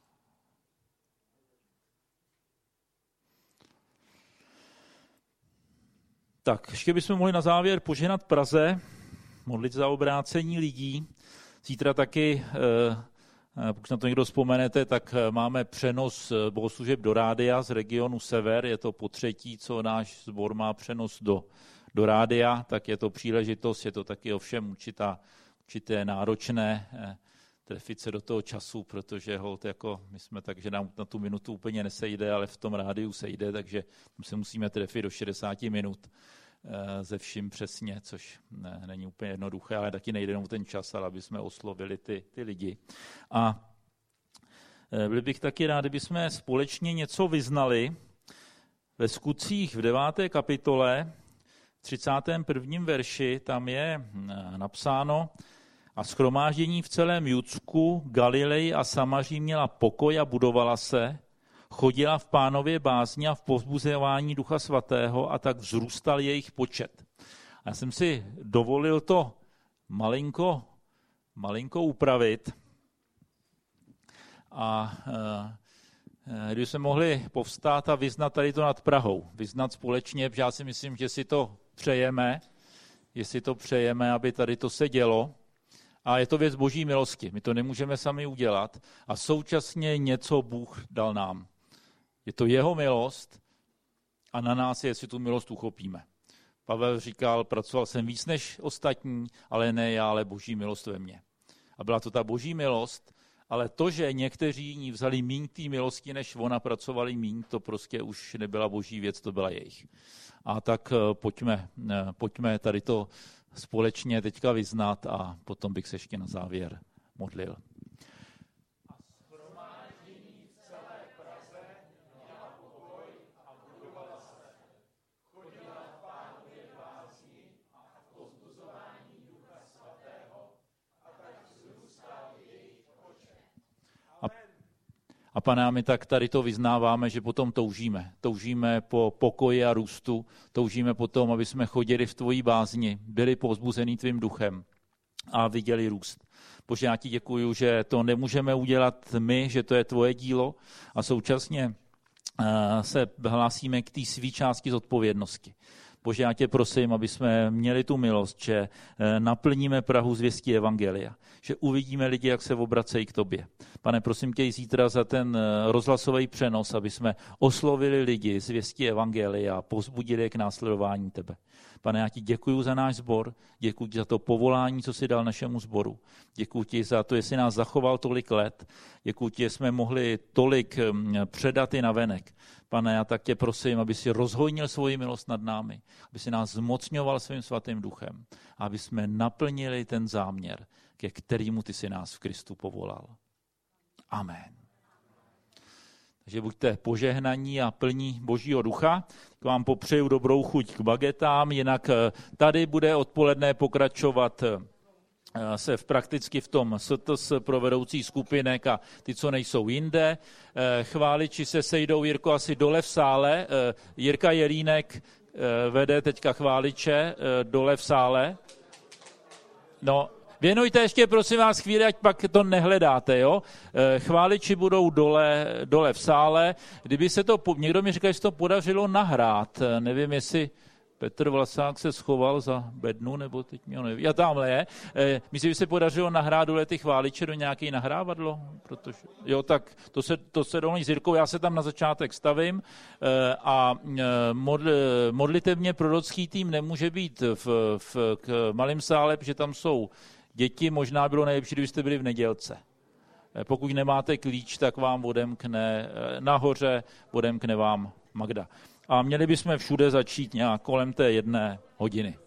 Tak, ještě bychom mohli na závěr požehnat Praze, modlit za obrácení lidí. Zítra taky, pokud na to někdo vzpomenete, tak máme přenos bohoslužeb do rádia z regionu Sever. Je to po třetí, co náš sbor má přenos do, do rádia, tak je to příležitost, je to taky ovšem určitá, určité náročné trefit se do toho času, protože holt jako my jsme tak, že nám na tu minutu úplně nesejde, ale v tom rádiu sejde, takže se musíme trefit do šedesát minut ze vším přesně, což ne, není úplně jednoduché, ale taky nejde jenom ten čas, ale aby jsme oslovili ty, ty lidi. A byli bych taky rádi, kdybychom společně něco vyznali. Ve Skutcích v deváté kapitole, v třicátém prvním verši, tam je napsáno: a shromáždění v celém Judsku, Galileji a Samaří měla pokoj a budovala se, chodila v Pánově bázni a v povzbuzování Ducha Svatého a tak vzrůstal jejich počet. A já jsem si dovolil to malinko, malinko upravit a e, kdyby jsme mohli povstát a vyznat tady to nad Prahou, vyznat společně, protože já si myslím, že si to přejeme, jestli to přejeme, aby tady to se dělo. A je to věc boží milosti. My to nemůžeme sami udělat. A současně něco Bůh dal nám. Je to jeho milost a na nás je, jestli tu milost uchopíme. Pavel říkal, pracoval jsem víc než ostatní, ale ne já, ale boží milost ve mně. A byla to ta boží milost, ale to, že někteří jiní vzali míň té milosti, než ona pracovali míň, to prostě už nebyla boží věc, to byla jejich. A tak pojďme, pojďme tady to společně teďka vyznat a potom bych se ještě na závěr modlil. A Pane, my tak tady to vyznáváme, že potom toužíme. Toužíme po pokoji a růstu, toužíme potom, aby jsme chodili v tvojí bázni, byli povzbuzený tvým duchem a viděli růst. Bože, já ti děkuju, že to nemůžeme udělat my, že to je tvoje dílo a současně se hlásíme k té své části zodpovědnosti. Bože, já tě prosím, aby jsme měli tu milost, že naplníme Prahu zvěstí evangelia, že uvidíme lidi, jak se obracejí k tobě. Pane, prosím tě i zítra za ten rozhlasový přenos, aby jsme oslovili lidi zvěstí evangelia a povzbudili je k následování tebe. Pane, já ti děkuju za náš sbor, děkuji ti za to povolání, co jsi dal našemu sboru. Děkuji ti za to, že jsi nás zachoval tolik let, děkuji ti, že jsme mohli tolik předat i navenek. Pane, já tak tě prosím, aby si rozhojnil svoji milost nad námi, aby si nás zmocňoval svým svatým duchem, aby jsme naplnili ten záměr, ke kterému ty si nás v Kristu povolal. Amen. Takže buďte požehnaní a plní Božího ducha. Tak vám popřeju dobrou chuť k bagetám, jinak tady bude odpoledne pokračovat se v prakticky v tom S T S pro vedoucí skupinek a ty, co nejsou jinde. Chváliči se sejdou, Jirko, asi dole v sále. Jirka Jelínek vede teďka chváliče dole v sále. No, věnujte ještě, prosím vás, chvíli, ať pak to nehledáte, jo. Chváliči budou dole, dole v sále. Kdyby se to, někdo mi říkal, že se to podařilo nahrát. Nevím, jestli Petr Vlasák se schoval za bednu, nebo teď mě ho neví. Já tamhle je. Myslím, že se podařilo nahrát dole ty chváliče do nějaké nahrávadlo? Protože, jo, tak to se, to se dovolí s Jirkou, já se tam na začátek stavím a modl, modlitevně prorocký tým nemůže být v, v k malém sále, protože tam jsou děti, možná bylo nejlepší, kdybyste byli v nedělce. Pokud nemáte klíč, tak vám odemkne nahoře, odemkne vám Magda. A měli bychom všude začít nějak kolem té jedné hodiny.